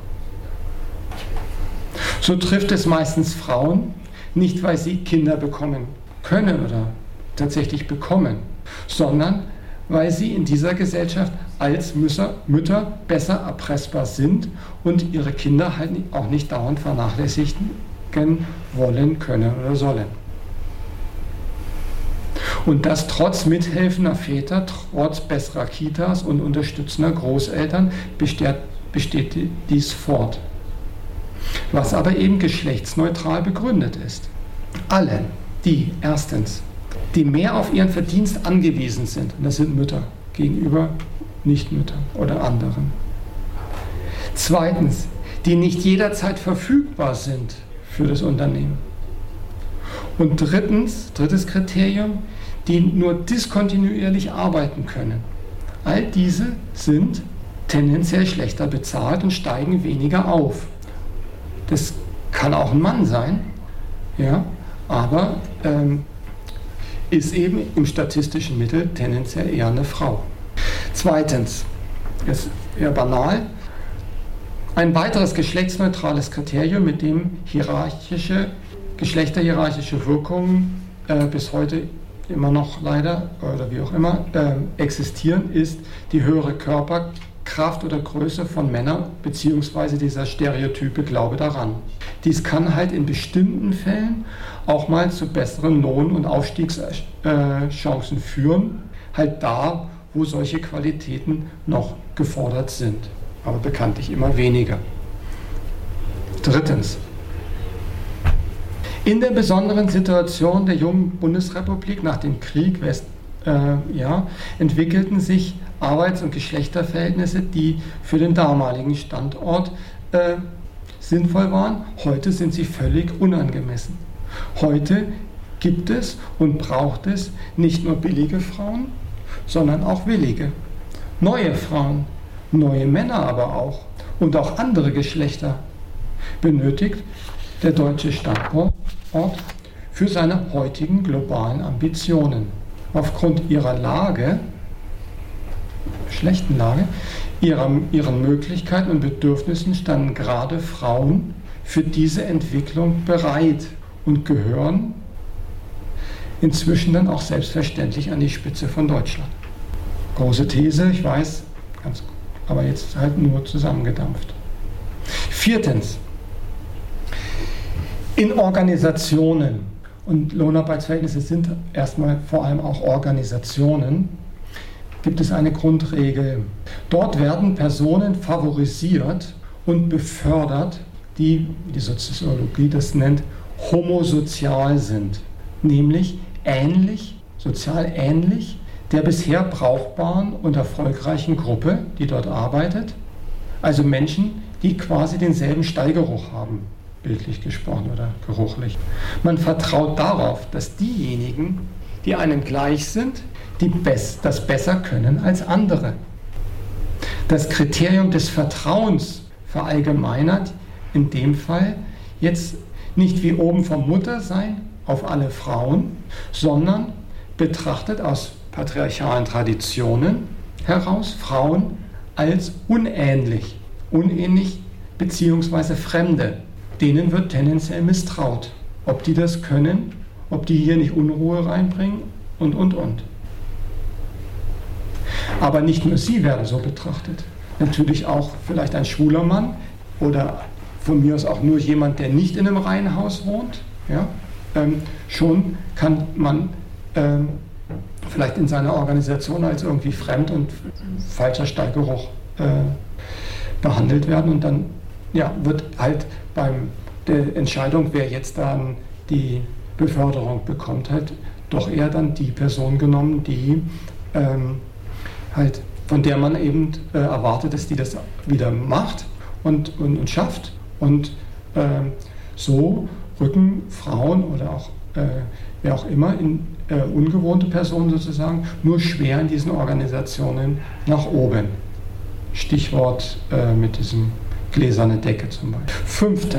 So trifft es meistens Frauen, nicht weil sie Kinder bekommen können oder tatsächlich bekommen, sondern weil sie in dieser Gesellschaft als Mütter besser erpressbar sind und ihre Kinder halt auch nicht dauernd vernachlässigen wollen, können oder sollen. Und das trotz mithelfender Väter, trotz besserer Kitas und unterstützender Großeltern besteht dies fort. Was aber eben geschlechtsneutral begründet ist. Alle, die erstens, die mehr auf ihren Verdienst angewiesen sind, und das sind Mütter gegenüber Nichtmüttern oder anderen. Zweitens, die nicht jederzeit verfügbar sind für das Unternehmen. Und drittes Kriterium, die nur diskontinuierlich arbeiten können. All diese sind tendenziell schlechter bezahlt und steigen weniger auf. Das kann auch ein Mann sein, ja, aber ist eben im statistischen Mittel tendenziell eher eine Frau. Zweitens, das ist eher banal, ein weiteres geschlechtsneutrales Kriterium, mit dem geschlechterhierarchische Wirkungen bis heute immer noch leider, oder wie auch immer, existieren, ist die höhere Körperkraft oder Größe von Männern, beziehungsweise dieser stereotype Glaube daran. Dies kann halt in bestimmten Fällen auch mal zu besseren Lohn- und Aufstiegschancen führen, halt da, wo solche Qualitäten noch gefordert sind, aber bekanntlich immer weniger. Drittens, in der besonderen Situation der jungen Bundesrepublik nach dem Krieg entwickelten sich Arbeits- und Geschlechterverhältnisse, die für den damaligen Standort sinnvoll waren. Heute sind sie völlig unangemessen. Heute gibt es und braucht es nicht nur billige Frauen, sondern auch willige. Neue Frauen, neue Männer aber auch und auch andere Geschlechter benötigt der deutsche Standort für seine heutigen globalen Ambitionen. Aufgrund ihrer Lage, schlechten Lage, ihren Möglichkeiten und Bedürfnissen standen gerade Frauen für diese Entwicklung bereit und gehören inzwischen dann auch selbstverständlich an die Spitze von Deutschland. Große These, ich weiß, aber jetzt halt nur zusammengedampft. 4. In Organisationen, und Lohnarbeitsverhältnisse sind erstmal vor allem auch Organisationen, gibt es eine Grundregel. Dort werden Personen favorisiert und befördert, die, wie die Soziologie das nennt, homosozial sind, nämlich sozial ähnlich der bisher brauchbaren und erfolgreichen Gruppe, die dort arbeitet, also Menschen, die quasi denselben Stallgeruch haben, bildlich gesprochen oder geruchlich. Man vertraut darauf, dass diejenigen, die einem gleich sind, das besser können als andere. Das Kriterium des Vertrauens verallgemeinert in dem Fall jetzt nicht wie oben vom Muttersein auf alle Frauen, sondern betrachtet aus patriarchalen Traditionen heraus Frauen als unähnlich bzw. Fremde. Denen wird tendenziell misstraut, ob die das können, ob die hier nicht Unruhe reinbringen und. Aber nicht nur sie werden so betrachtet. Natürlich auch vielleicht ein schwuler Mann oder von mir aus auch nur jemand, der nicht in einem Reihenhaus wohnt. Ja? Schon kann man vielleicht in seiner Organisation als irgendwie fremd und falscher Stallgeruch behandelt werden und dann wird halt bei der Entscheidung, wer jetzt dann die Beförderung bekommt, halt doch eher dann die Person genommen, die halt von der man eben erwartet, dass die das wieder macht und schafft. Und so rücken Frauen oder auch wer auch immer, ungewohnte Personen sozusagen, nur schwer in diesen Organisationen nach oben. Stichwort mit diesem gläserne Decke zum Beispiel. 5.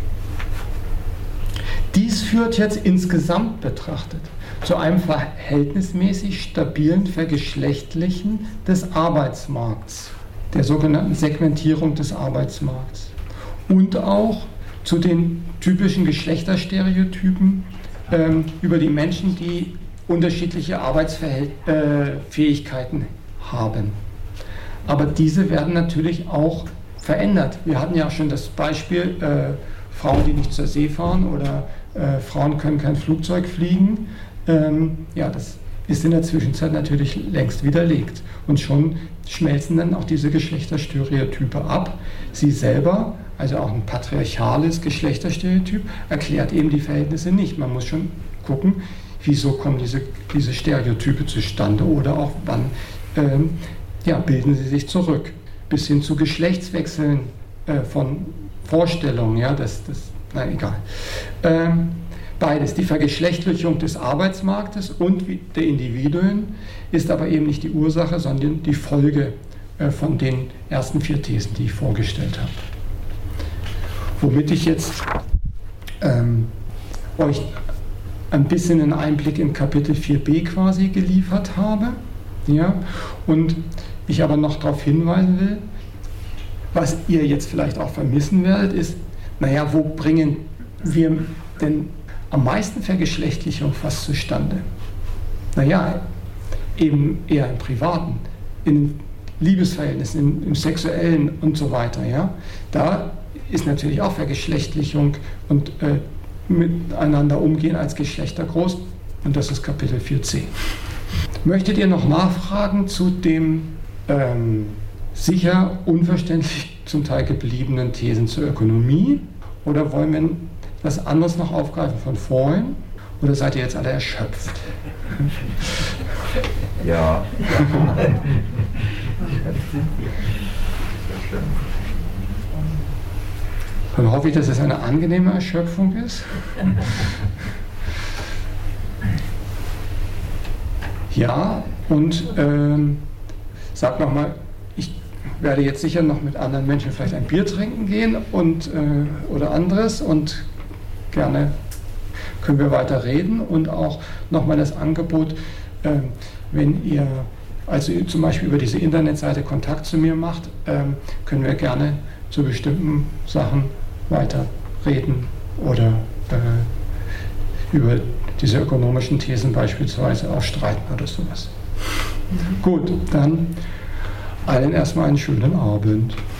Dies führt jetzt insgesamt betrachtet zu einem verhältnismäßig stabilen Vergeschlechtlichen des Arbeitsmarkts, der sogenannten Segmentierung des Arbeitsmarkts und auch zu den typischen Geschlechterstereotypen über die Menschen, die unterschiedliche Arbeitsfähigkeiten haben. Aber diese werden natürlich auch verändert. Wir hatten ja schon das Beispiel Frauen, die nicht zur See fahren oder Frauen können kein Flugzeug fliegen. Das ist in der Zwischenzeit natürlich längst widerlegt. Und schon schmelzen dann auch diese Geschlechterstereotype ab. Sie selber, also auch ein patriarchales Geschlechterstereotyp, erklärt eben die Verhältnisse nicht. Man muss schon gucken, wieso kommen diese Stereotype zustande oder auch wann bilden sie sich zurück. Bis hin zu Geschlechtswechseln von Vorstellungen, egal. Beides, die Vergeschlechtlichung des Arbeitsmarktes und der Individuen ist aber eben nicht die Ursache, sondern die Folge von den ersten 4 Thesen, die ich vorgestellt habe. Womit ich jetzt euch ein bisschen einen Einblick in Kapitel 4b quasi geliefert habe. Ja? Und ich aber noch darauf hinweisen will, was ihr jetzt vielleicht auch vermissen werdet, ist, wo bringen wir denn am meisten Vergeschlechtlichung fast zustande? Eben eher im Privaten, in Liebesverhältnissen, im Sexuellen und so weiter. Ja? Da ist natürlich auch Vergeschlechtlichung und miteinander umgehen als Geschlechter groß, und das ist Kapitel 4c. Möchtet ihr noch nachfragen zu dem sicher unverständlich zum Teil gebliebenen Thesen zur Ökonomie? Oder wollen wir was anderes noch aufgreifen von vorhin? Oder seid ihr jetzt alle erschöpft? Ja. Dann hoffe ich, dass es eine angenehme Erschöpfung ist. Ja, und sag nochmal, werde jetzt sicher noch mit anderen Menschen vielleicht ein Bier trinken gehen oder anderes und gerne können wir weiter reden und auch nochmal das Angebot, wenn ihr also zum Beispiel über diese Internetseite Kontakt zu mir macht, können wir gerne zu bestimmten Sachen weiter reden oder über diese ökonomischen Thesen beispielsweise auch streiten oder sowas. Gut, dann allen erstmal einen schönen Abend.